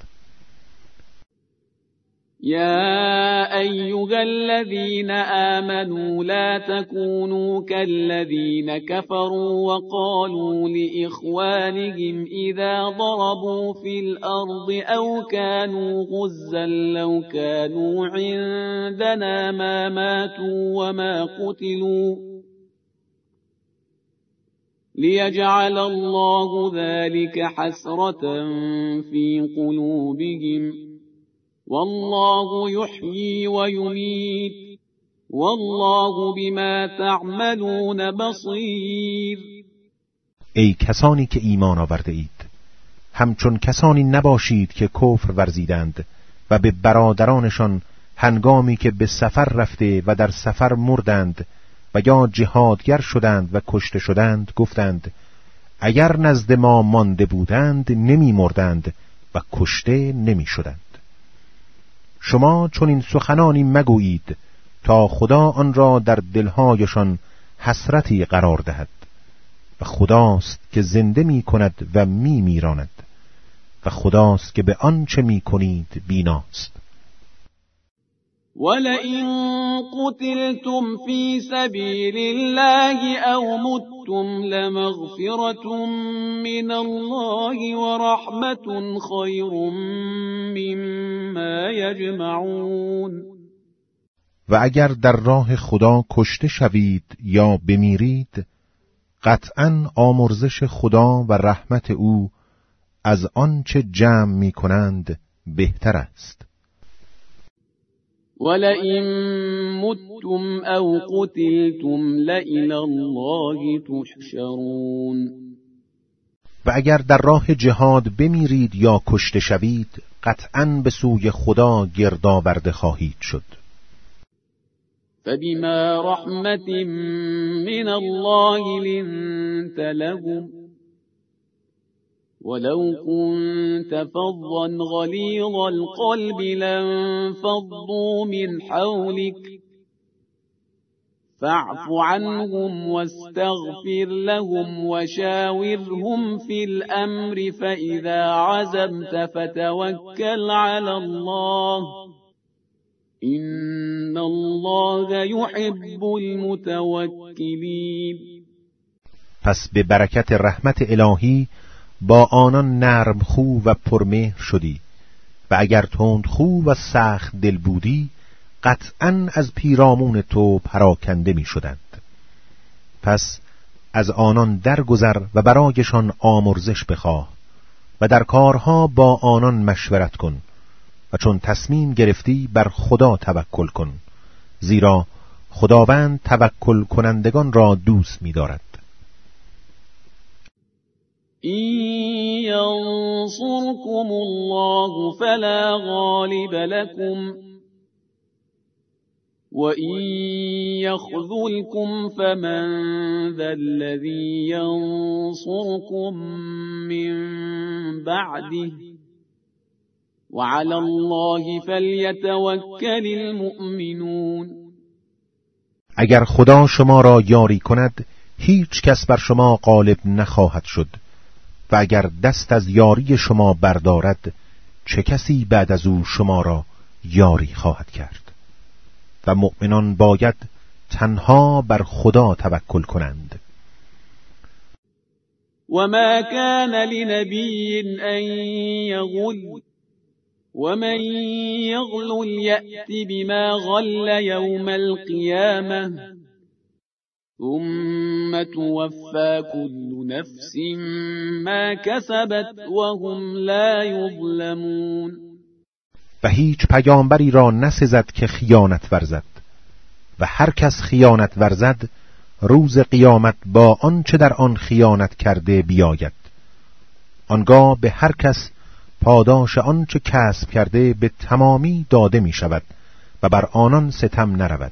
Speaker 1: يا أيها الذين آمنوا لا تكونوا كالذين كفروا وقالوا لإخوانهم إذا ضربوا في الأرض أو كانوا غزا لو كانوا عندنا ما ماتوا وما قتلوا ليجعل الله ذلك حسرة في قلوبهم والله يحيي ويميت والله بما تعملون بصیر.
Speaker 2: ای کسانی که ایمان آورده اید، همچون کسانی نباشید که کفر ورزیدند و به برادرانشان هنگامی که به سفر رفته و در سفر مردند و یا جهادگر شدند و کشته شدند گفتند اگر نزد ما مانده بودند نمی مردند و کشته نمی شدند. شما چون این سخنانی مگویید تا خدا آن را در دلهایشان حسرتی قرار دهد و خداست که زنده می کند و می میراند و خداست که به آنچه می کنید بیناست.
Speaker 1: ولئن قتلتم في سبيل الله أو متم لمغفرة من الله ورحمة خير مما يجمعون.
Speaker 2: و اگر در راه خدا کشته شوید یا بمیرید قطعاً آمرزش خدا و رحمت او از آنچه جمع می کنند بهتر است.
Speaker 1: ولئن متم او قتلتم لإلی الله تحشرون.
Speaker 2: و اگر در راه جهاد بمیرید یا کشته شوید قطعاً به سوی خدا گردآورده خواهید شد.
Speaker 1: فبما رحمة من الله لنت لهم ولو كنت فظا غليظ القلب لانفضوا من حولك فاعف عنهم واستغفر لهم وشاورهم في الأمر فإذا عزمت فتوكل على الله إن الله يحب المتوكلين.
Speaker 2: پس به برکت رحمت الهی با آنان نرم خو و پرمهر شدی و اگر تندخو و سخت دل بودی قطعاً از پیرامون تو پراکنده می شدند. پس از آنان درگذر و برایشان آمرزش بخواه و در کارها با آنان مشورت کن و چون تصمیم گرفتی بر خدا توکل کن، زیرا خداوند توکل کنندگان را دوست می دارد.
Speaker 1: این ینصركم الله فلا غالب لكم وَإِن يَخْذُلْكُمْ فَمَنْ ذَا الَّذِي يَنصُرُكُمْ مِنْ بَعْدِهِ وَعَلَى اللَّهِ فَلْيَتَوَكَّلِ الْمُؤْمِنُونَ.
Speaker 2: اگر خدا شما را یاری کند هیچ کس بر شما غالب نخواهد شد و اگر دست از یاری شما بردارد چه کسی بعد از او شما را یاری خواهد کرد؟ و مؤمنان باید تنها بر خدا توکل کنند.
Speaker 1: وما كان لنبي أن يغل ومن يغل يأت بما غل يوم القيامة ثم توفى كل نفس ما كسبت وهم لا يظلمون.
Speaker 2: و هیچ پیامبری را نسزد که خیانت ورزد و هر کس خیانت ورزد روز قیامت با آنچه در آن خیانت کرده بیاید. آنگاه به هر کس پاداش آنچه کسب کرده به تمامی داده می شود و بر آنان ستم نرود.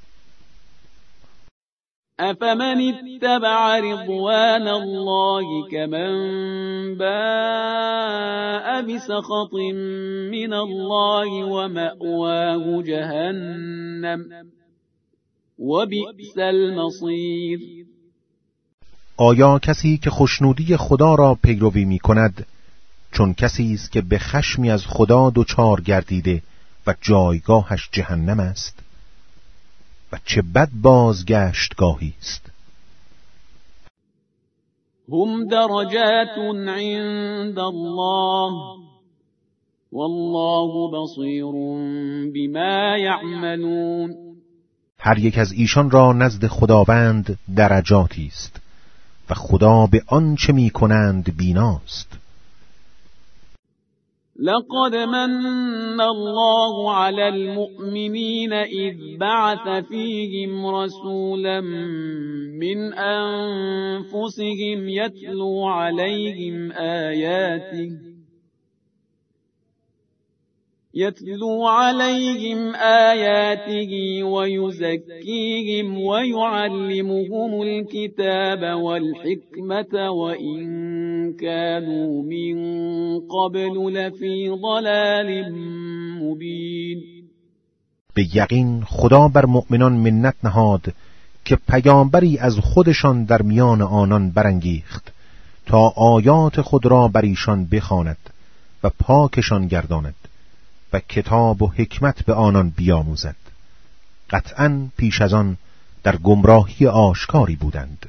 Speaker 1: افمن اتبع رضوان الله كمن باء بسخط من الله ومأواه جهنم وبئس المصير.
Speaker 2: آیا کسی که خوشنودی خدا را پیروی می کند چون کسی است که به خشمی از خدا دچار گردیده و جایگاهش جهنم است؟ و چه بد بازگشتگاهی است.
Speaker 1: هم درجات عند الله والله بصیر بما یعملون.
Speaker 2: هر یک از ایشان را نزد خداوند درجاتی است و خدا به آنچه می کنند بیناست.
Speaker 1: لقد من الله على المؤمنين إذ بعث فيهم رسولا من أنفسهم يتلو عليهم آياته يتلو عليهم آياته ويزكيهم ويعلمهم الكتاب والحكمة وإن كانوا من قبل لفي ضلال مبين.
Speaker 2: به یقین خدا بر مؤمنان منت نهاد که پیامبری از خودشان در میان آنان برانگیخت تا آیات خود را بر ایشان بخواند و پاکشان گرداند و کتاب و حکمت به آنان بیاموزد. قطعاً پیش از آن در گمراهی آشکاری بودند.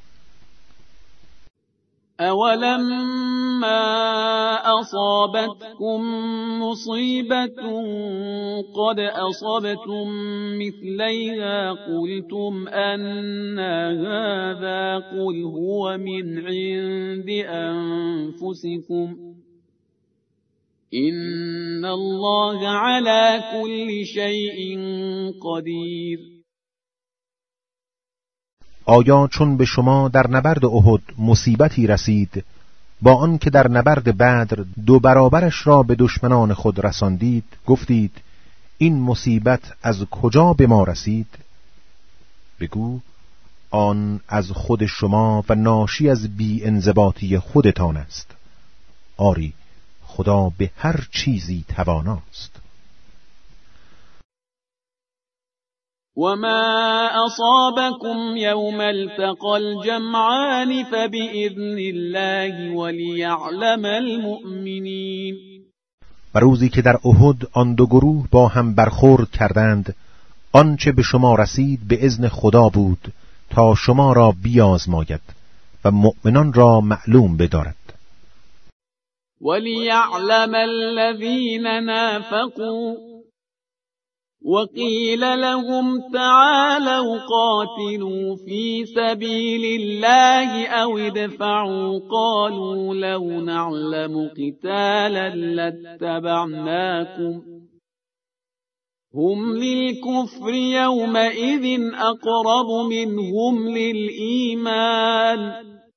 Speaker 1: اولما اصابتكم مصیبة قد اصبتم مثلیها قلتم ان هذا قل هو من عند انفسكم إن الله على كل شيء قدیر.
Speaker 2: آیا چون به شما در نبرد احد مصیبتی رسید با آن که در نبرد بدر دو برابرش را به دشمنان خود رساندید گفتید این مصیبت از کجا به ما رسید؟ بگو آن از خود شما و ناشی از بی انضباطی خودتان است. آری خدا به هر چیزی تواناست.
Speaker 1: وما أصابكم يوم التقى الجمعان فبإذن الله وليعلم المؤمنين.
Speaker 2: و روزی که در احد آن دو گروه با هم برخورد کردند آنچه به شما رسید به اذن خدا بود تا شما را بیازماید و مؤمنان را معلوم بدارد.
Speaker 1: وليعلم الذين نافقوا وقيل لهم تعالوا قاتلوا في سبيل الله أو ادفعوا قالوا لو نعلم قتالا لاتبعناكم هم للكفر يومئذ أقرب منهم للإيمان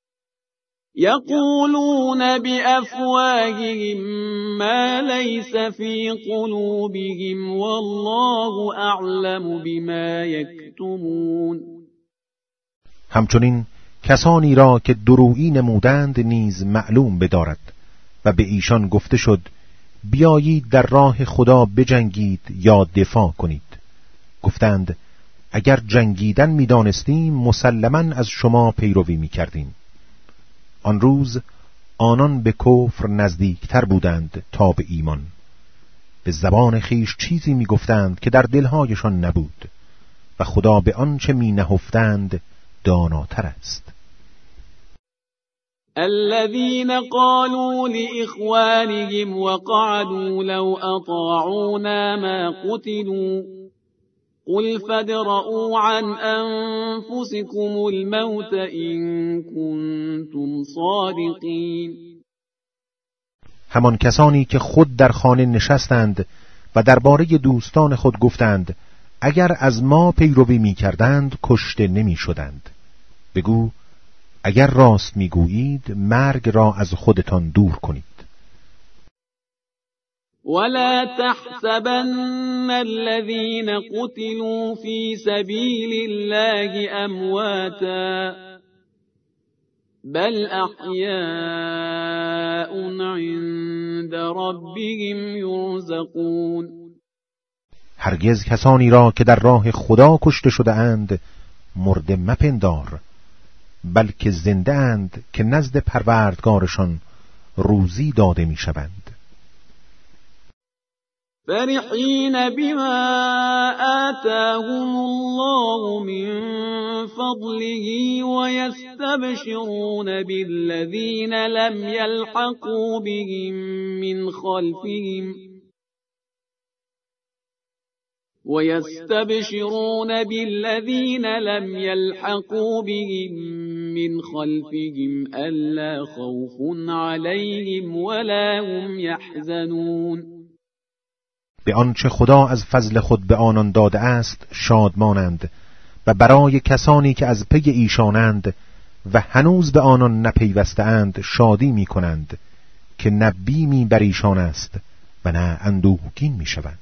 Speaker 1: يقولون بأفواههم ما ليس في قلوبهم والله أعلم بما یکتمون.
Speaker 2: همچنین کسانی را که درویی نمودند نیز معلوم بدارد و به ایشان گفته شد بیایید در راه خدا بجنگید یا دفاع کنید. گفتند اگر جنگیدن می‌دانستیم مسلماً از شما پیروی می‌کردیم. آن روز آنان به کفر نزدیکتر بودند تا به ایمان. به زبان خیش چیزی می‌گفتند که در دلهایشان نبود و خدا به آنچه می‌نهفتند داناتر است.
Speaker 1: الذين قالوا لإخوانهم وقعدوا لو أطاعونا ما قتلوا قل فادرءوا عن أنفسكم الموت إن كنتم صادقين.
Speaker 2: همان کسانی که خود در خانه نشستند و درباره دوستان خود گفتند اگر از ما پیروی می کردند کشته نمی شدند. بگو اگر راست می گویید مرگ را از خودتان دور کنید.
Speaker 1: ولا تحسبن الذين قتلوا في سبيل الله أمواتا بل أحياء عند ربهم يرزقون.
Speaker 2: هرگز کسانی را که در راه خدا کشته شده اند مرده مپندار، بلکه زنده اند که نزد پروردگارشان روزی داده می شوند.
Speaker 1: فرحين بما آتاهم الله من فضله ويستبشرون بالذين لم يلحقوا بهم من خلفهم ويستبشرون بالذين لم يلحقوا بهم من خلفهم ألا خوف عليهم ولا هم يحزنون.
Speaker 2: به آنچه خدا از فضل خود به آنان داده است شادمانند و برای کسانی که از پی ایشانند و هنوز به آنان نپیوسته‌اند شادی می کنند که نه بیمی بر ایشان است و نه اندوهگین می شوند.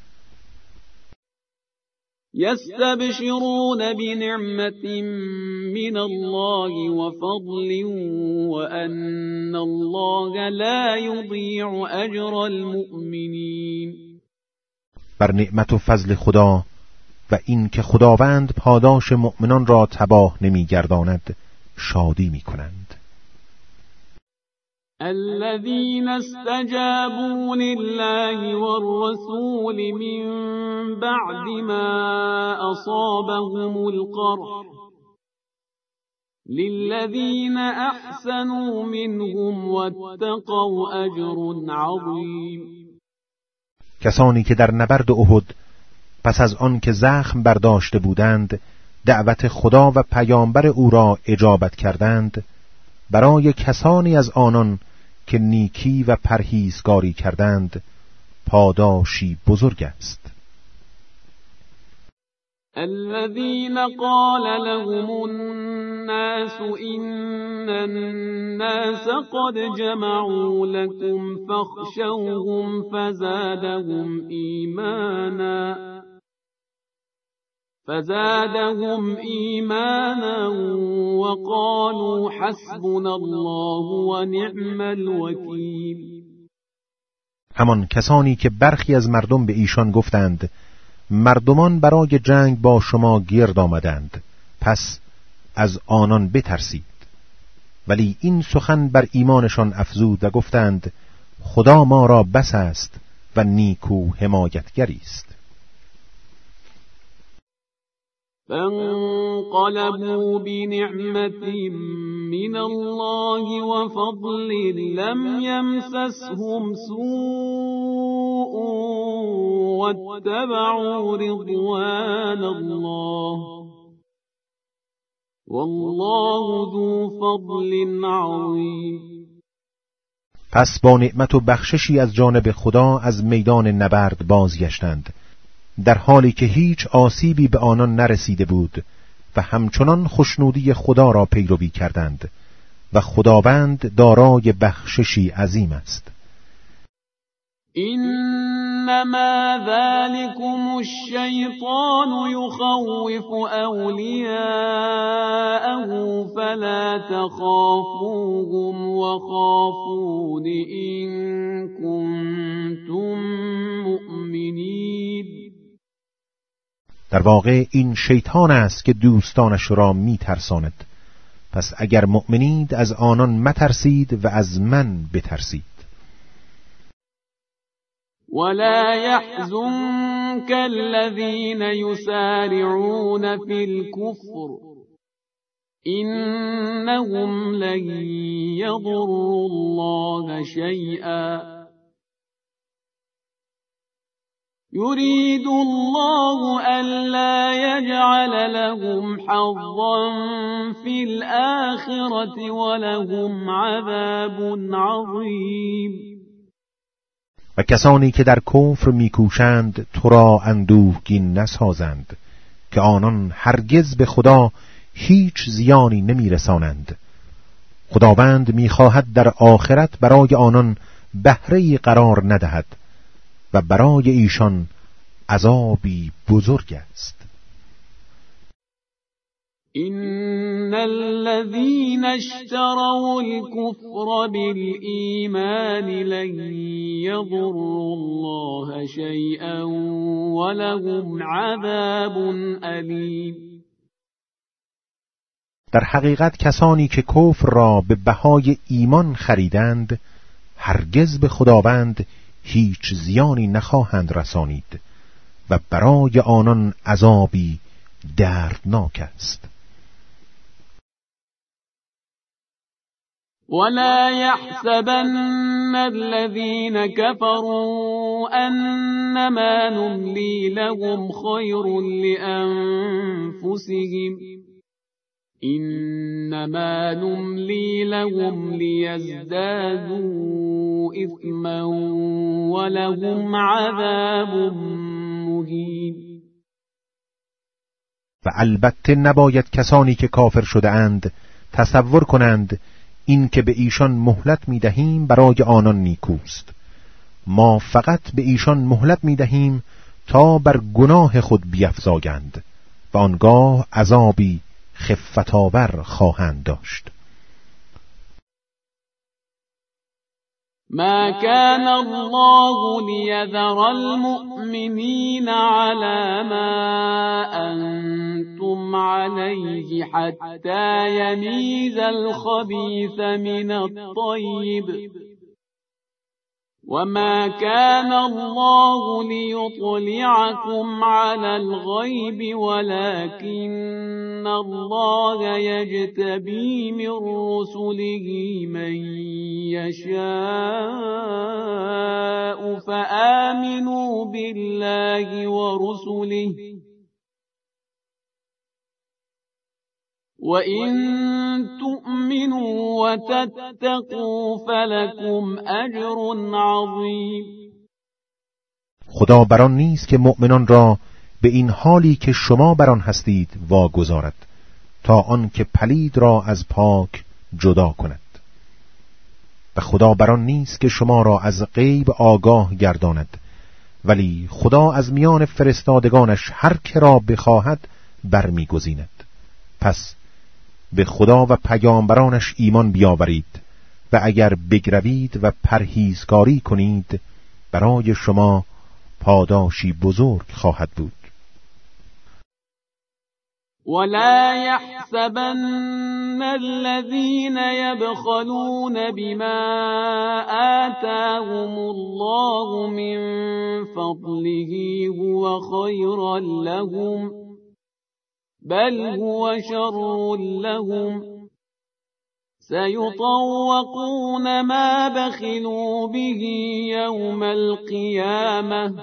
Speaker 1: يستبشرون بنعمة من الله وفضل وأن الله لا يضيع أجر المؤمنين.
Speaker 2: بر نعمت و فضل خدا و این که خداوند پاداش مؤمنان را تباه نمی‌گرداند شادی می‌کنند.
Speaker 1: الذين استجابوا لله والرسول من بعد ما أصابهم القرح للذين أحسنوا منهم واتقوا أجر عظيم.
Speaker 2: کسانی که در نبرد احد پس از آن که زخم برداشته بودند دعوت خدا و پیامبر او را اجابت کردند، برای کسانی از آنان که نیکی و پرهیزگاری کردند پاداشی بزرگ است.
Speaker 1: الذين قال لهم الناس إن الناس قد جمعوا لكم فاخشوهم فزادهم إيمانا فزادهم إيمانا وقالوا حسبنا الله ونعم الوكيل.
Speaker 2: همان کسانی که برخی از مردم به ایشان گفتند مردمان برای جنگ با شما گرد آمدند پس از آنان بترسید، ولی این سخن بر ایمانشان افزود و گفتند خدا ما را بس است و نیکو حمایتگری است.
Speaker 1: فانقلبوا بنعمة من الله وفضل لم يمسسهم سوء واتبعوا رضوان الله والله ذو فضل عظیم.
Speaker 2: پس با نعمت و بخششی از جانب خدا از میدان نبرد بازگشتند، در حالی که هیچ آسیبی به آنان نرسیده بود و همچنان خوشنودی خدا را پیروی کردند و خداوند دارای بخششی عظیم است.
Speaker 1: انما ذلكم الشیطان یخوف اولیاءه فلا تخافوهم وخافون ان کنتم مؤمنین.
Speaker 2: در واقع این شیطان است که دوستانش را می ترساند، پس اگر مؤمنید از آنان مترسید و از من بترسید.
Speaker 1: ولا يحزنك الذين يسارعون في الكفر إنهم لن يضروا الله شيئا يريد الله ألا يجعل لهم حظا في الآخرة ولهم عذاب عظيم.
Speaker 2: و کسانی که در کفر میکوشند تو را اندوهگین نسازند که آنان هرگز به خدا هیچ زیانی نمیرسانند. خداوند میخواهد در آخرت برای آنان بهره‌ای قرار ندهد و برای ایشان عذابی بزرگ است.
Speaker 1: إن الذين اشتروا الكفر بالإيمان لن يضروا الله شيئا ولهم عذاب أليم.
Speaker 2: در حقیقت کسانی که کفر را به بهای ایمان خریدند هرگز به خداوند هیچ زیانی نخواهند رسانید و برای آنان عذابی دردناک است.
Speaker 1: ولا يحسبن الذين كفروا أنما نملي لهم خير لأنفسهم إنما نملي لهم ليزدادوا إثما ولهم عذاب مهين.
Speaker 2: و البته نباید کسانی که کافر شده اند تصور کنند این که به ایشان مهلت می دهیم برای آنان نیکوست. ما فقط به ایشان مهلت می دهیم تا بر گناه خود بیفزایند و آنگاه عذابی خفت‌آور خواهند داشت.
Speaker 1: ما كان الله ليذر المؤمنين على ما أنتم عليه حتى يميز الخبيث من الطيب وما كان الله ليطلعكم على الغيب ولكن الله يجتبي من رسله من يشاء فآمنوا بالله ورسله وَإِن تُؤْمِنُوا وَتَتَّقُوا فَلَكُمْ أَجْرٌ عَظِيمٌ.
Speaker 2: خدا بر آن نیست که مؤمنان را به این حالی که شما بر آن هستید واگذارد تا آن که پلید را از پاک جدا کند. و خدا بر آن نیست که شما را از غیب آگاه گرداند، ولی خدا از میان فرستادگانش هر که را بخواهد برمیگزیند. پس به خدا و پیامبرانش ایمان بیاورید و اگر بگروید و پرهیزکاری کنید برای شما پاداشی بزرگ خواهد بود.
Speaker 1: ولا يحسبن الذين يبخلون بما آتاهم الله من فضله هو خيرا لهم بل هو شر لهم سيطوقون ما بخلوا به يوم القيامة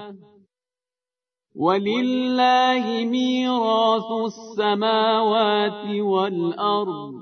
Speaker 1: ولله میراث السماوات والأرض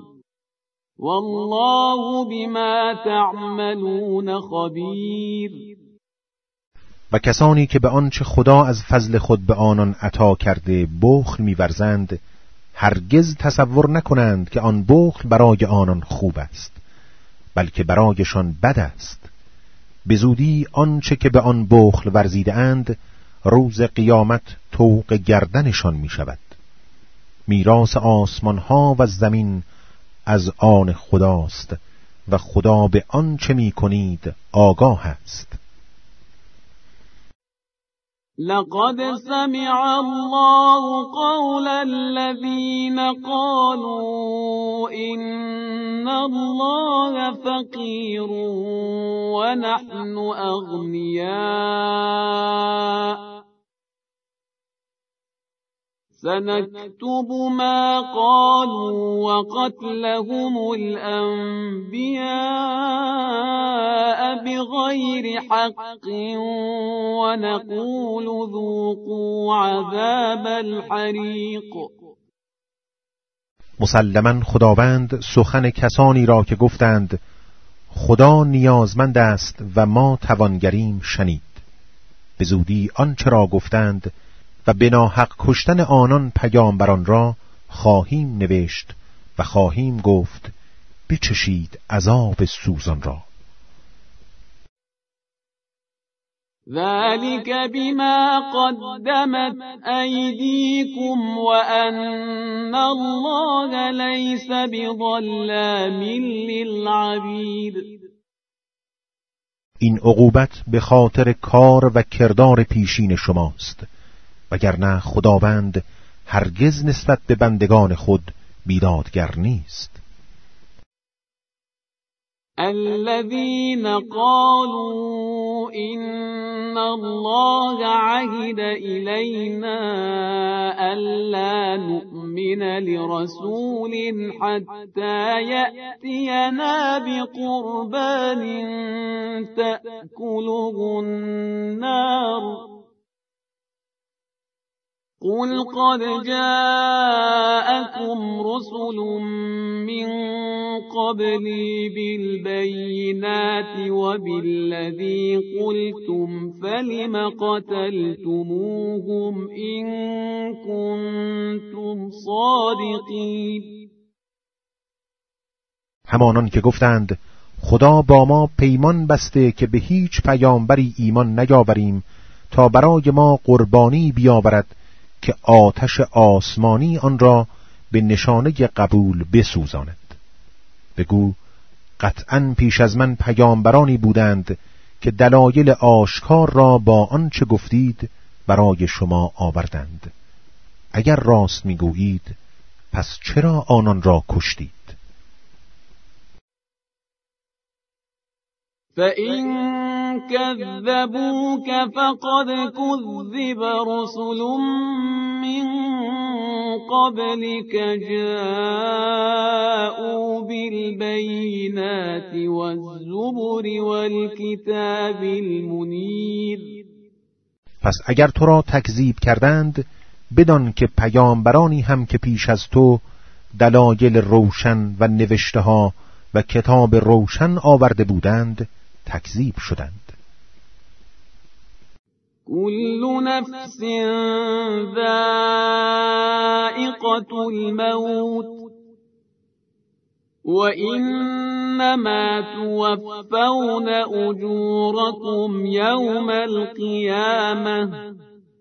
Speaker 1: والله بما تعملون خبیر.
Speaker 2: و کسانی که به آنچه خدا از فضل خود به آنان عطا کرده بخل می‌ورزند هرگز تصور نکنند که آن بخل برای آنان خوب است، بلکه برایشان بد است. به زودی آنچه که به آن بخل ورزیده اند روز قیامت طوق گردنشان می شود. میراث آسمان ها و زمین از آن خداست و خدا به آنچه می کنید آگاه است.
Speaker 1: لقد سمع الله قول الذين قالوا إن الله فقير ونحن أغنياء سنكتب ما قالوا وقتلهم الأنبياء بغير حق ونقول ذوقوا عذاب الحریق.
Speaker 2: مسلماً خداوند سخن کسانی را که گفتند خدا نیازمند است و ما توانگریم شنید. به زودی آنچه را گفتند و به ناحق کشتن آنان پیامبران را خواهیم نوشت و خواهیم گفت بچشید عذاب سوزان را.
Speaker 1: ذلك بما قدمت أيديكم وأن الله ليس بظلام للعبید.
Speaker 2: این عقوبت به خاطر کار و کردار پیشین شماست، وگرنه خداوند هرگز نسبت به بندگان خود بیدادگر نیست.
Speaker 1: الذين قالوا إن الله عهد إلينا ألا نؤمن لرسول حتى يأتينا بقربان تأكله النار قل قد جاءكم رسل من قبلي بالبينات وبالذي قلتم فلم قتلتموهم إن كنتم صادقين.
Speaker 2: همانان که گفتند خدا با ما پیمان بسته که به هیچ پیامبری ایمان نیاوریم تا برای ما قربانی بیاورد که آتش آسمانی آن را به نشانه قبول بسوزاند. بگو قطعاً پیش از من پیامبرانی بودند که دلایل آشکار را با آنچه گفتید برای شما آوردند. اگر راست میگویید پس چرا آنان را کشتید؟
Speaker 1: فَإِن كَذَّبُوكَ فَقَدْ كُذِّبَ رُسُلٌ مِّن قَبْلِكَ جَاءُوا بِالْبَيِّنَاتِ وَالزُّبُرِ وَالْكِتَابِ الْمُنِيرِ.
Speaker 2: پس اگر تو را تکذیب کردند بدان که پیامبرانی هم که پیش از تو دلایل روشن و نوشته ها و کتاب روشن آورده بودند تکذیب شدند.
Speaker 1: كل نفس ذائقة الموت وإنما توفون أجوركم يوم القيامة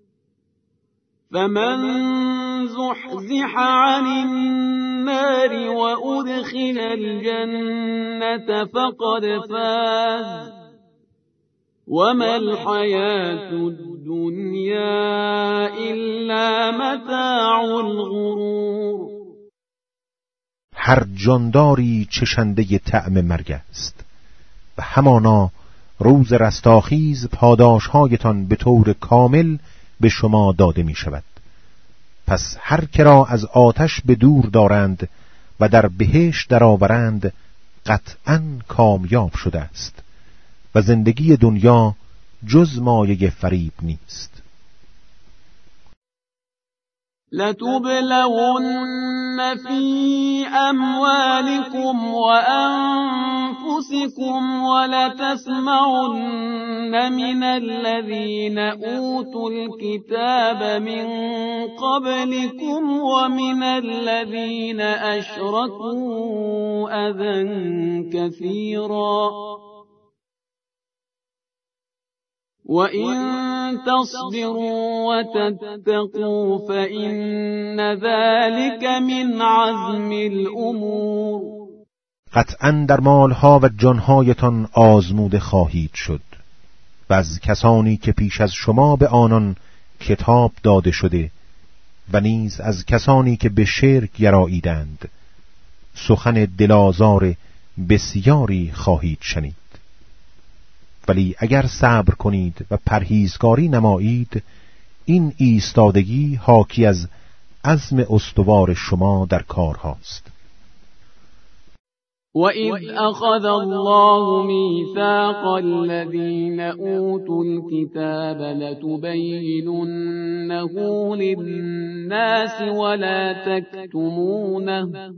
Speaker 1: فمن زحزح عن النار وأدخل الجنة فقد فاز وما الحياة الدنيا إلا متاع الغرور.
Speaker 2: هر جانداری چشنده طعم مرگ است و همانا روز رستاخیز پاداشهایتان به طور کامل به شما داده می شود. پس هر که را از آتش به دور دارند و در بهشت درآورند قطعاً کامیاب شده است و زندگی دنیا جز مایه فریب نیست.
Speaker 1: لتبلون في أموالكم وأنفسكم ولتسمعن من الذين أوتوا الكتاب من قبلكم ومن الذين أشركوا أذى كثيرا وَإِن تَصْبِرُوا وَتَتَّقُوا فَإِنَّ ذَلِكَ مِنْ عَزْمِ الْأُمُورِ.
Speaker 2: قطعاً در مالها و جانهایتان آزموده خواهید شد و از کسانی که پیش از شما به آنان کتاب داده شده و نیز از کسانی که به شرک گراییدند سخن دلآزار بسیاری خواهید شنید. ولی اگر صبر کنید و پرهیزکاری نمایید، این ایستادگی حاکی از عزم استوار شما در کار هاست.
Speaker 1: وَإِذْ أَخَذَ اللَّهُ مِيثَاقَ الَّذِينَ أُوتُوا الْكِتَابَ لَتُبَيِّنُنَّهُ لِلنَّاسِ وَلَا تَكْتُمُونَهُ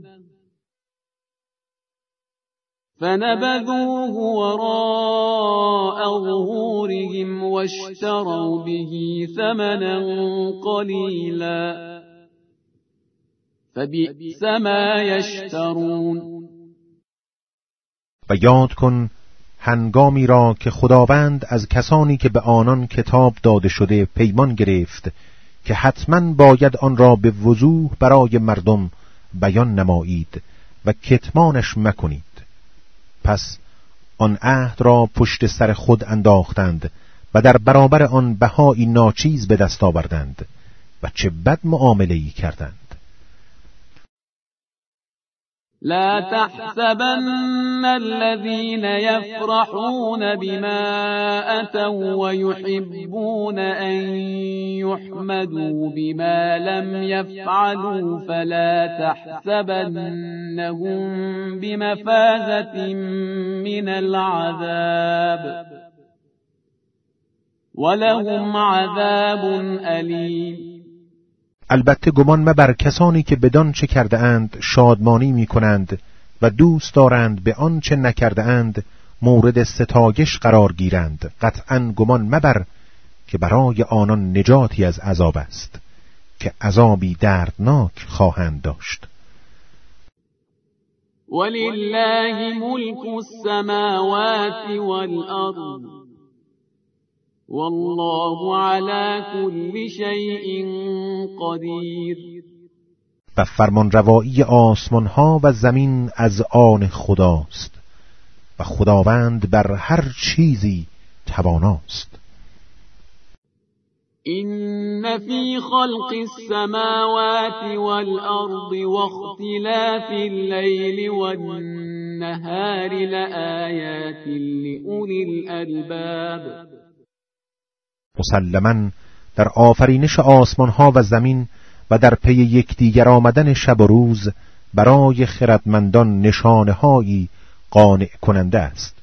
Speaker 1: فَنَبَذُوهُ وَرَاءَ ظُهُورِهِمْ وَاشْتَرَوْا بِهِ ثَمَنًا قَلِيلًا فَبِئْسَ مَا يَشْتَرُونَ.
Speaker 2: و یاد کن هنگامی را که خداوند از کسانی که به آنان کتاب داده شده پیمان گرفت که حتما باید آن را به وضوح برای مردم بیان نمایید و کتمانش مکنید. پس آن عهد را پشت سر خود انداختند و در برابر آن بهایی ناچیز به دست آوردند و چه بد معامله‌ای کردند.
Speaker 1: لا تحسبن الذين يفرحون بما أتوا ويحبون أن يحمدوا بما لم يفعلوا فلا تحسبنهم بمفازة من العذاب ولهم عذاب أليم.
Speaker 2: البته گمان مبر کسانی که بدان چه کرده اند شادمانی می کنند و دوست دارند به آن چه نکرده اند مورد ستایش قرار گیرند. قطعاً گمان مبر که برای آنان نجاتی از عذاب است که عذابی دردناک خواهند داشت.
Speaker 1: ولله ملك السماوات والأرض والله على كل شيء قدیر.
Speaker 2: و فرمانروایی آسمان ها و زمین از آن خداست و خداوند بر هر چیزی تواناست.
Speaker 1: إن في خلق السماوات والأرض واختلاف الليل والنهار لآيات لأولي الألباب.
Speaker 2: مسلماً در آفرینش آسمان ها و زمین و در پی یکدیگر آمدن شب و روز برای خردمندان نشانه هایی قانع کننده است.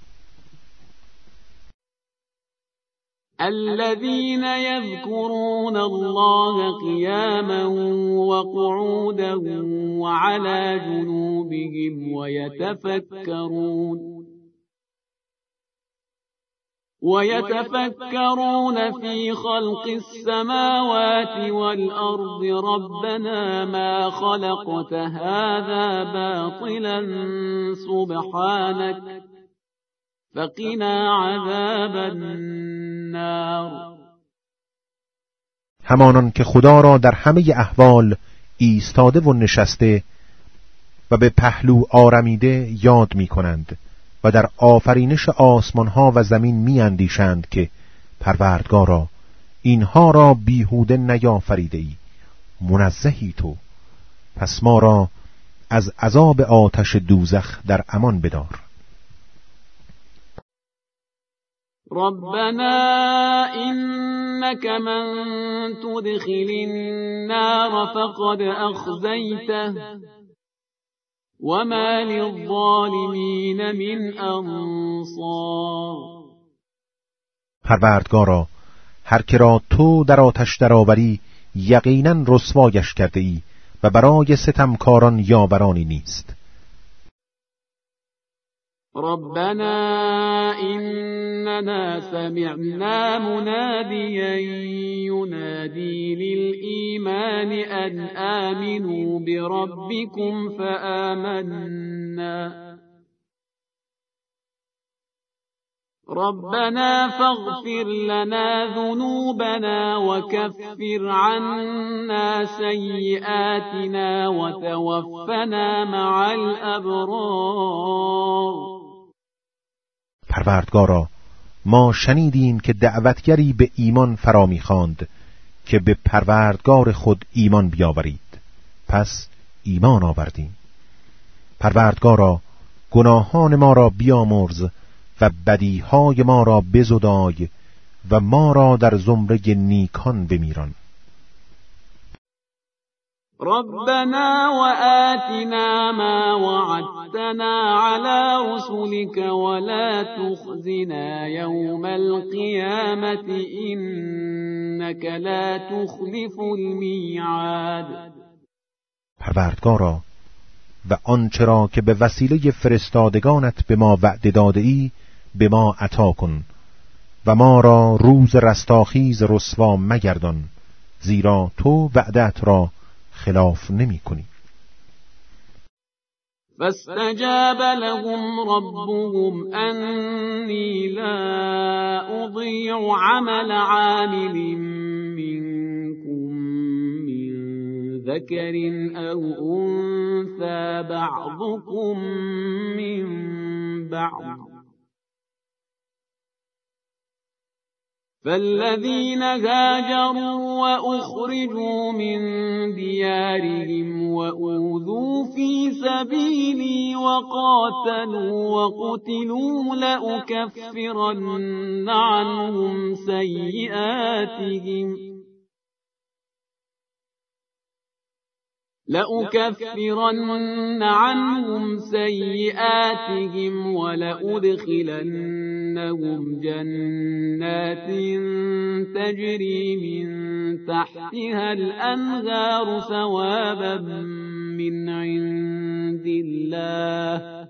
Speaker 1: الذين يذكرون الله قياما وقعودا وعلى جنوبهم ويتفكرون ويتفكرون في خلق السماوات والأرض ربنا ما خلقت هذا باطلا سبحانك فقنا عذاب النار.
Speaker 2: همانان که خدا را در همه احوال ایستاده و نشسته و به پهلو آرمیده یاد می کنند و در آفرینش آسمان ها و زمین می اندیشند که پروردگارا اینها را بیهوده نیافریده ای، منزهی تو، پس ما را از عذاب آتش دوزخ در امان بدار.
Speaker 1: ربنا إنك من تدخل النار فقد أخزيته وما للظالمین من انصار.
Speaker 2: پروردگارا، هر که را تو در آتش درآوری یقینا رسوایش کرده ای و برای ستمکاران یاورانی نیست.
Speaker 1: ربنا إننا سمعنا مناديا ينادي للإيمان أن آمنوا بربكم فآمنا ربنا فاغفر لنا ذنوبنا وكفر عنا سيئاتنا وتوفنا مع الأبرار.
Speaker 2: پروردگارا، ما شنیدیم که دعوتگری به ایمان فرا می‌خواند که به پروردگار خود ایمان بیاورید، پس ایمان آوردیم. پروردگارا، گناهان ما را بیامرز و بدیهای ما را بزدای و ما را در زمره نیکان بمیران.
Speaker 1: ربنا وآتنا ما وعدتنا على رسلك ولا تخزنا يوم القيامة إنك لا تخلف الميعاد.
Speaker 2: پروردگارا، و آنچه را که به وسیله فرستادگانت به ما وعده داده ای به ما عطا کن و ما را روز رستاخیز رسوا مگردان، زیرا تو وعدت را خلاف نمی کنی.
Speaker 1: فاستجاب لهم ربهم أني لا أضيع عمل عامل منكم من ذكر أو أنثى بعضكم من بعض فالذين هاجروا وأخرجوا من ديارهم وأوذوا في سبيلي وقاتلوا وقتلوا لأكفرن عنهم سيئاتهم لأكفرن عنهم سيئاتهم ولأدخلنهم جنات تجري من تحتها الأنهار ثوابا من عند الله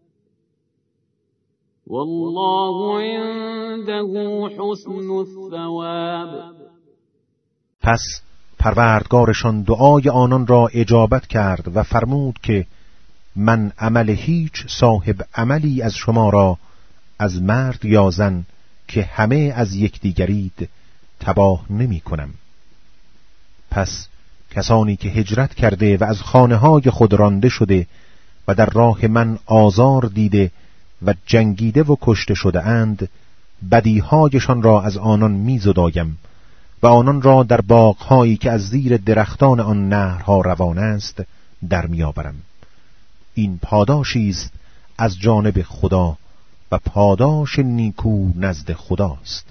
Speaker 1: والله عنده حسن الثواب.
Speaker 2: پس پروردگارشان دعای آنان را اجابت کرد و فرمود که من عمل هیچ صاحب عملی از شما را از مرد یا زن که همه از یکدیگرید تباه نمی کنم. پس کسانی که هجرت کرده و از خانه‌های خود رانده شده و در راه من آزار دیده و جنگیده و کشته شده اند، بدیهایشان را از آنان می زدایم و آنان را در باغ‌هایی که از زیر درختان آن نهرها روان است در می‌آورم. این پاداشی است از جانب خدا و پاداش نیکو نزد خداست.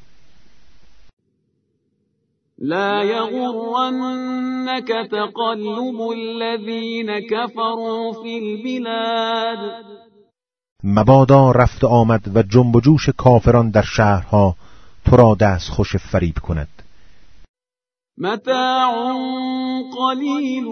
Speaker 1: لا يغرنك تقلب الذين كفروا في البلاد.
Speaker 2: مبادا رفت آمد و جنب و جوش کافران در شهرها تو را دست خوش فریب کند.
Speaker 1: متاع قلیل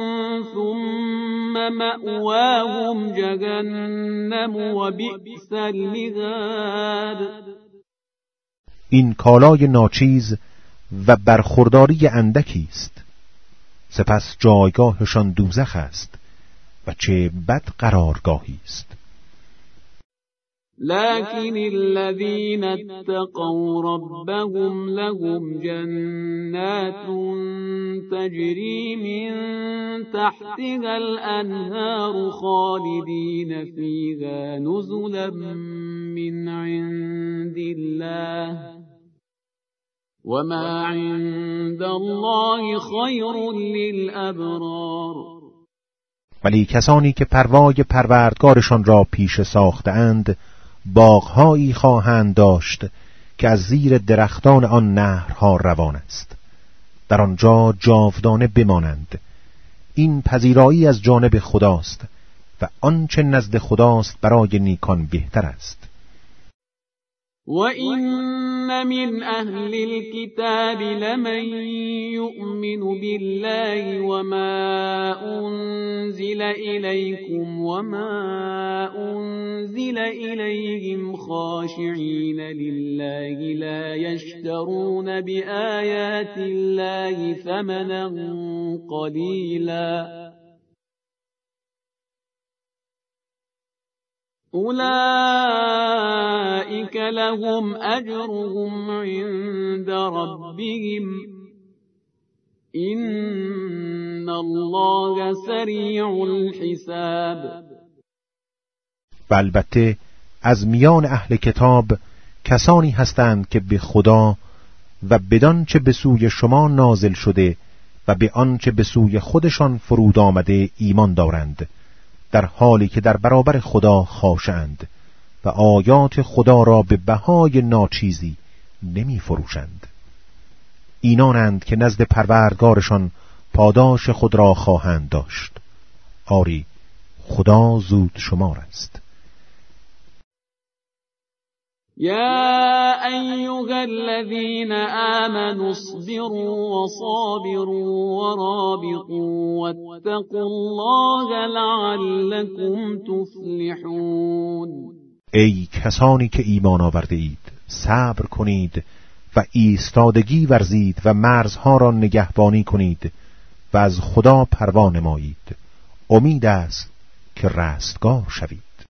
Speaker 1: ثم مأواهم جهنم و بئس المهاد.
Speaker 2: این کالای ناچیز و برخورداری اندکی است، سپس جایگاهشان دوزخ است و چه بد قرارگاهی است.
Speaker 1: لكن الذين اتقوا ربهم لهم جنات تجري من تحتها الأنهار خالدين فيها نزلا من عند الله وما عند الله خير للأبرار.
Speaker 2: ولی کسانی که پروای پروردگارشان را پیش ساختند باغهایی خواهند داشت که از زیر درختان آن نهرها روان است، در آنجا جاودانه بمانند. این پذیرایی از جانب خداست و آنچه نزد خداست برای نیکان بهتر است.
Speaker 1: وَإِنَّ مِنْ أَهْلِ الْكِتَابِ لَمَنْ يُؤْمِنُ بِاللَّهِ وَمَا أُنْزِلَ إِلَيْكُمْ وَمَا أُنْزِلَ إِلَيْهِمْ خَاشِعِينَ لِلَّهِ لَا يَشْتَرُونَ بِآيَاتِ اللَّهِ ثَمَنًا قَلِيلًا أولئك لهم أجرهم عند ربهم إن الله سریع الحساب.
Speaker 2: و البته از میان اهل کتاب کسانی هستند که به خدا و بدان چه به سوی شما نازل شده و به آن چه به سوی خودشان فرود آمده ایمان دارند، در حالی که در برابر خدا خاشعند و آیات خدا را به بهای ناچیزی نمی فروشند. اینانند که نزد پروردگارشان پاداش خود را خواهند داشت. آری خدا زود شمار است.
Speaker 1: یا ایها الذین آمنوا اصبروا وصابروا ورابطوا واتقوا الله لعلكم تفلحون.
Speaker 2: ای کسانی که ایمان آورده اید، صبر کنید و ایستادگی ورزید و مرزها را نگهبانی کنید و از خدا پروا نمایید. امید است که رستگار شوید.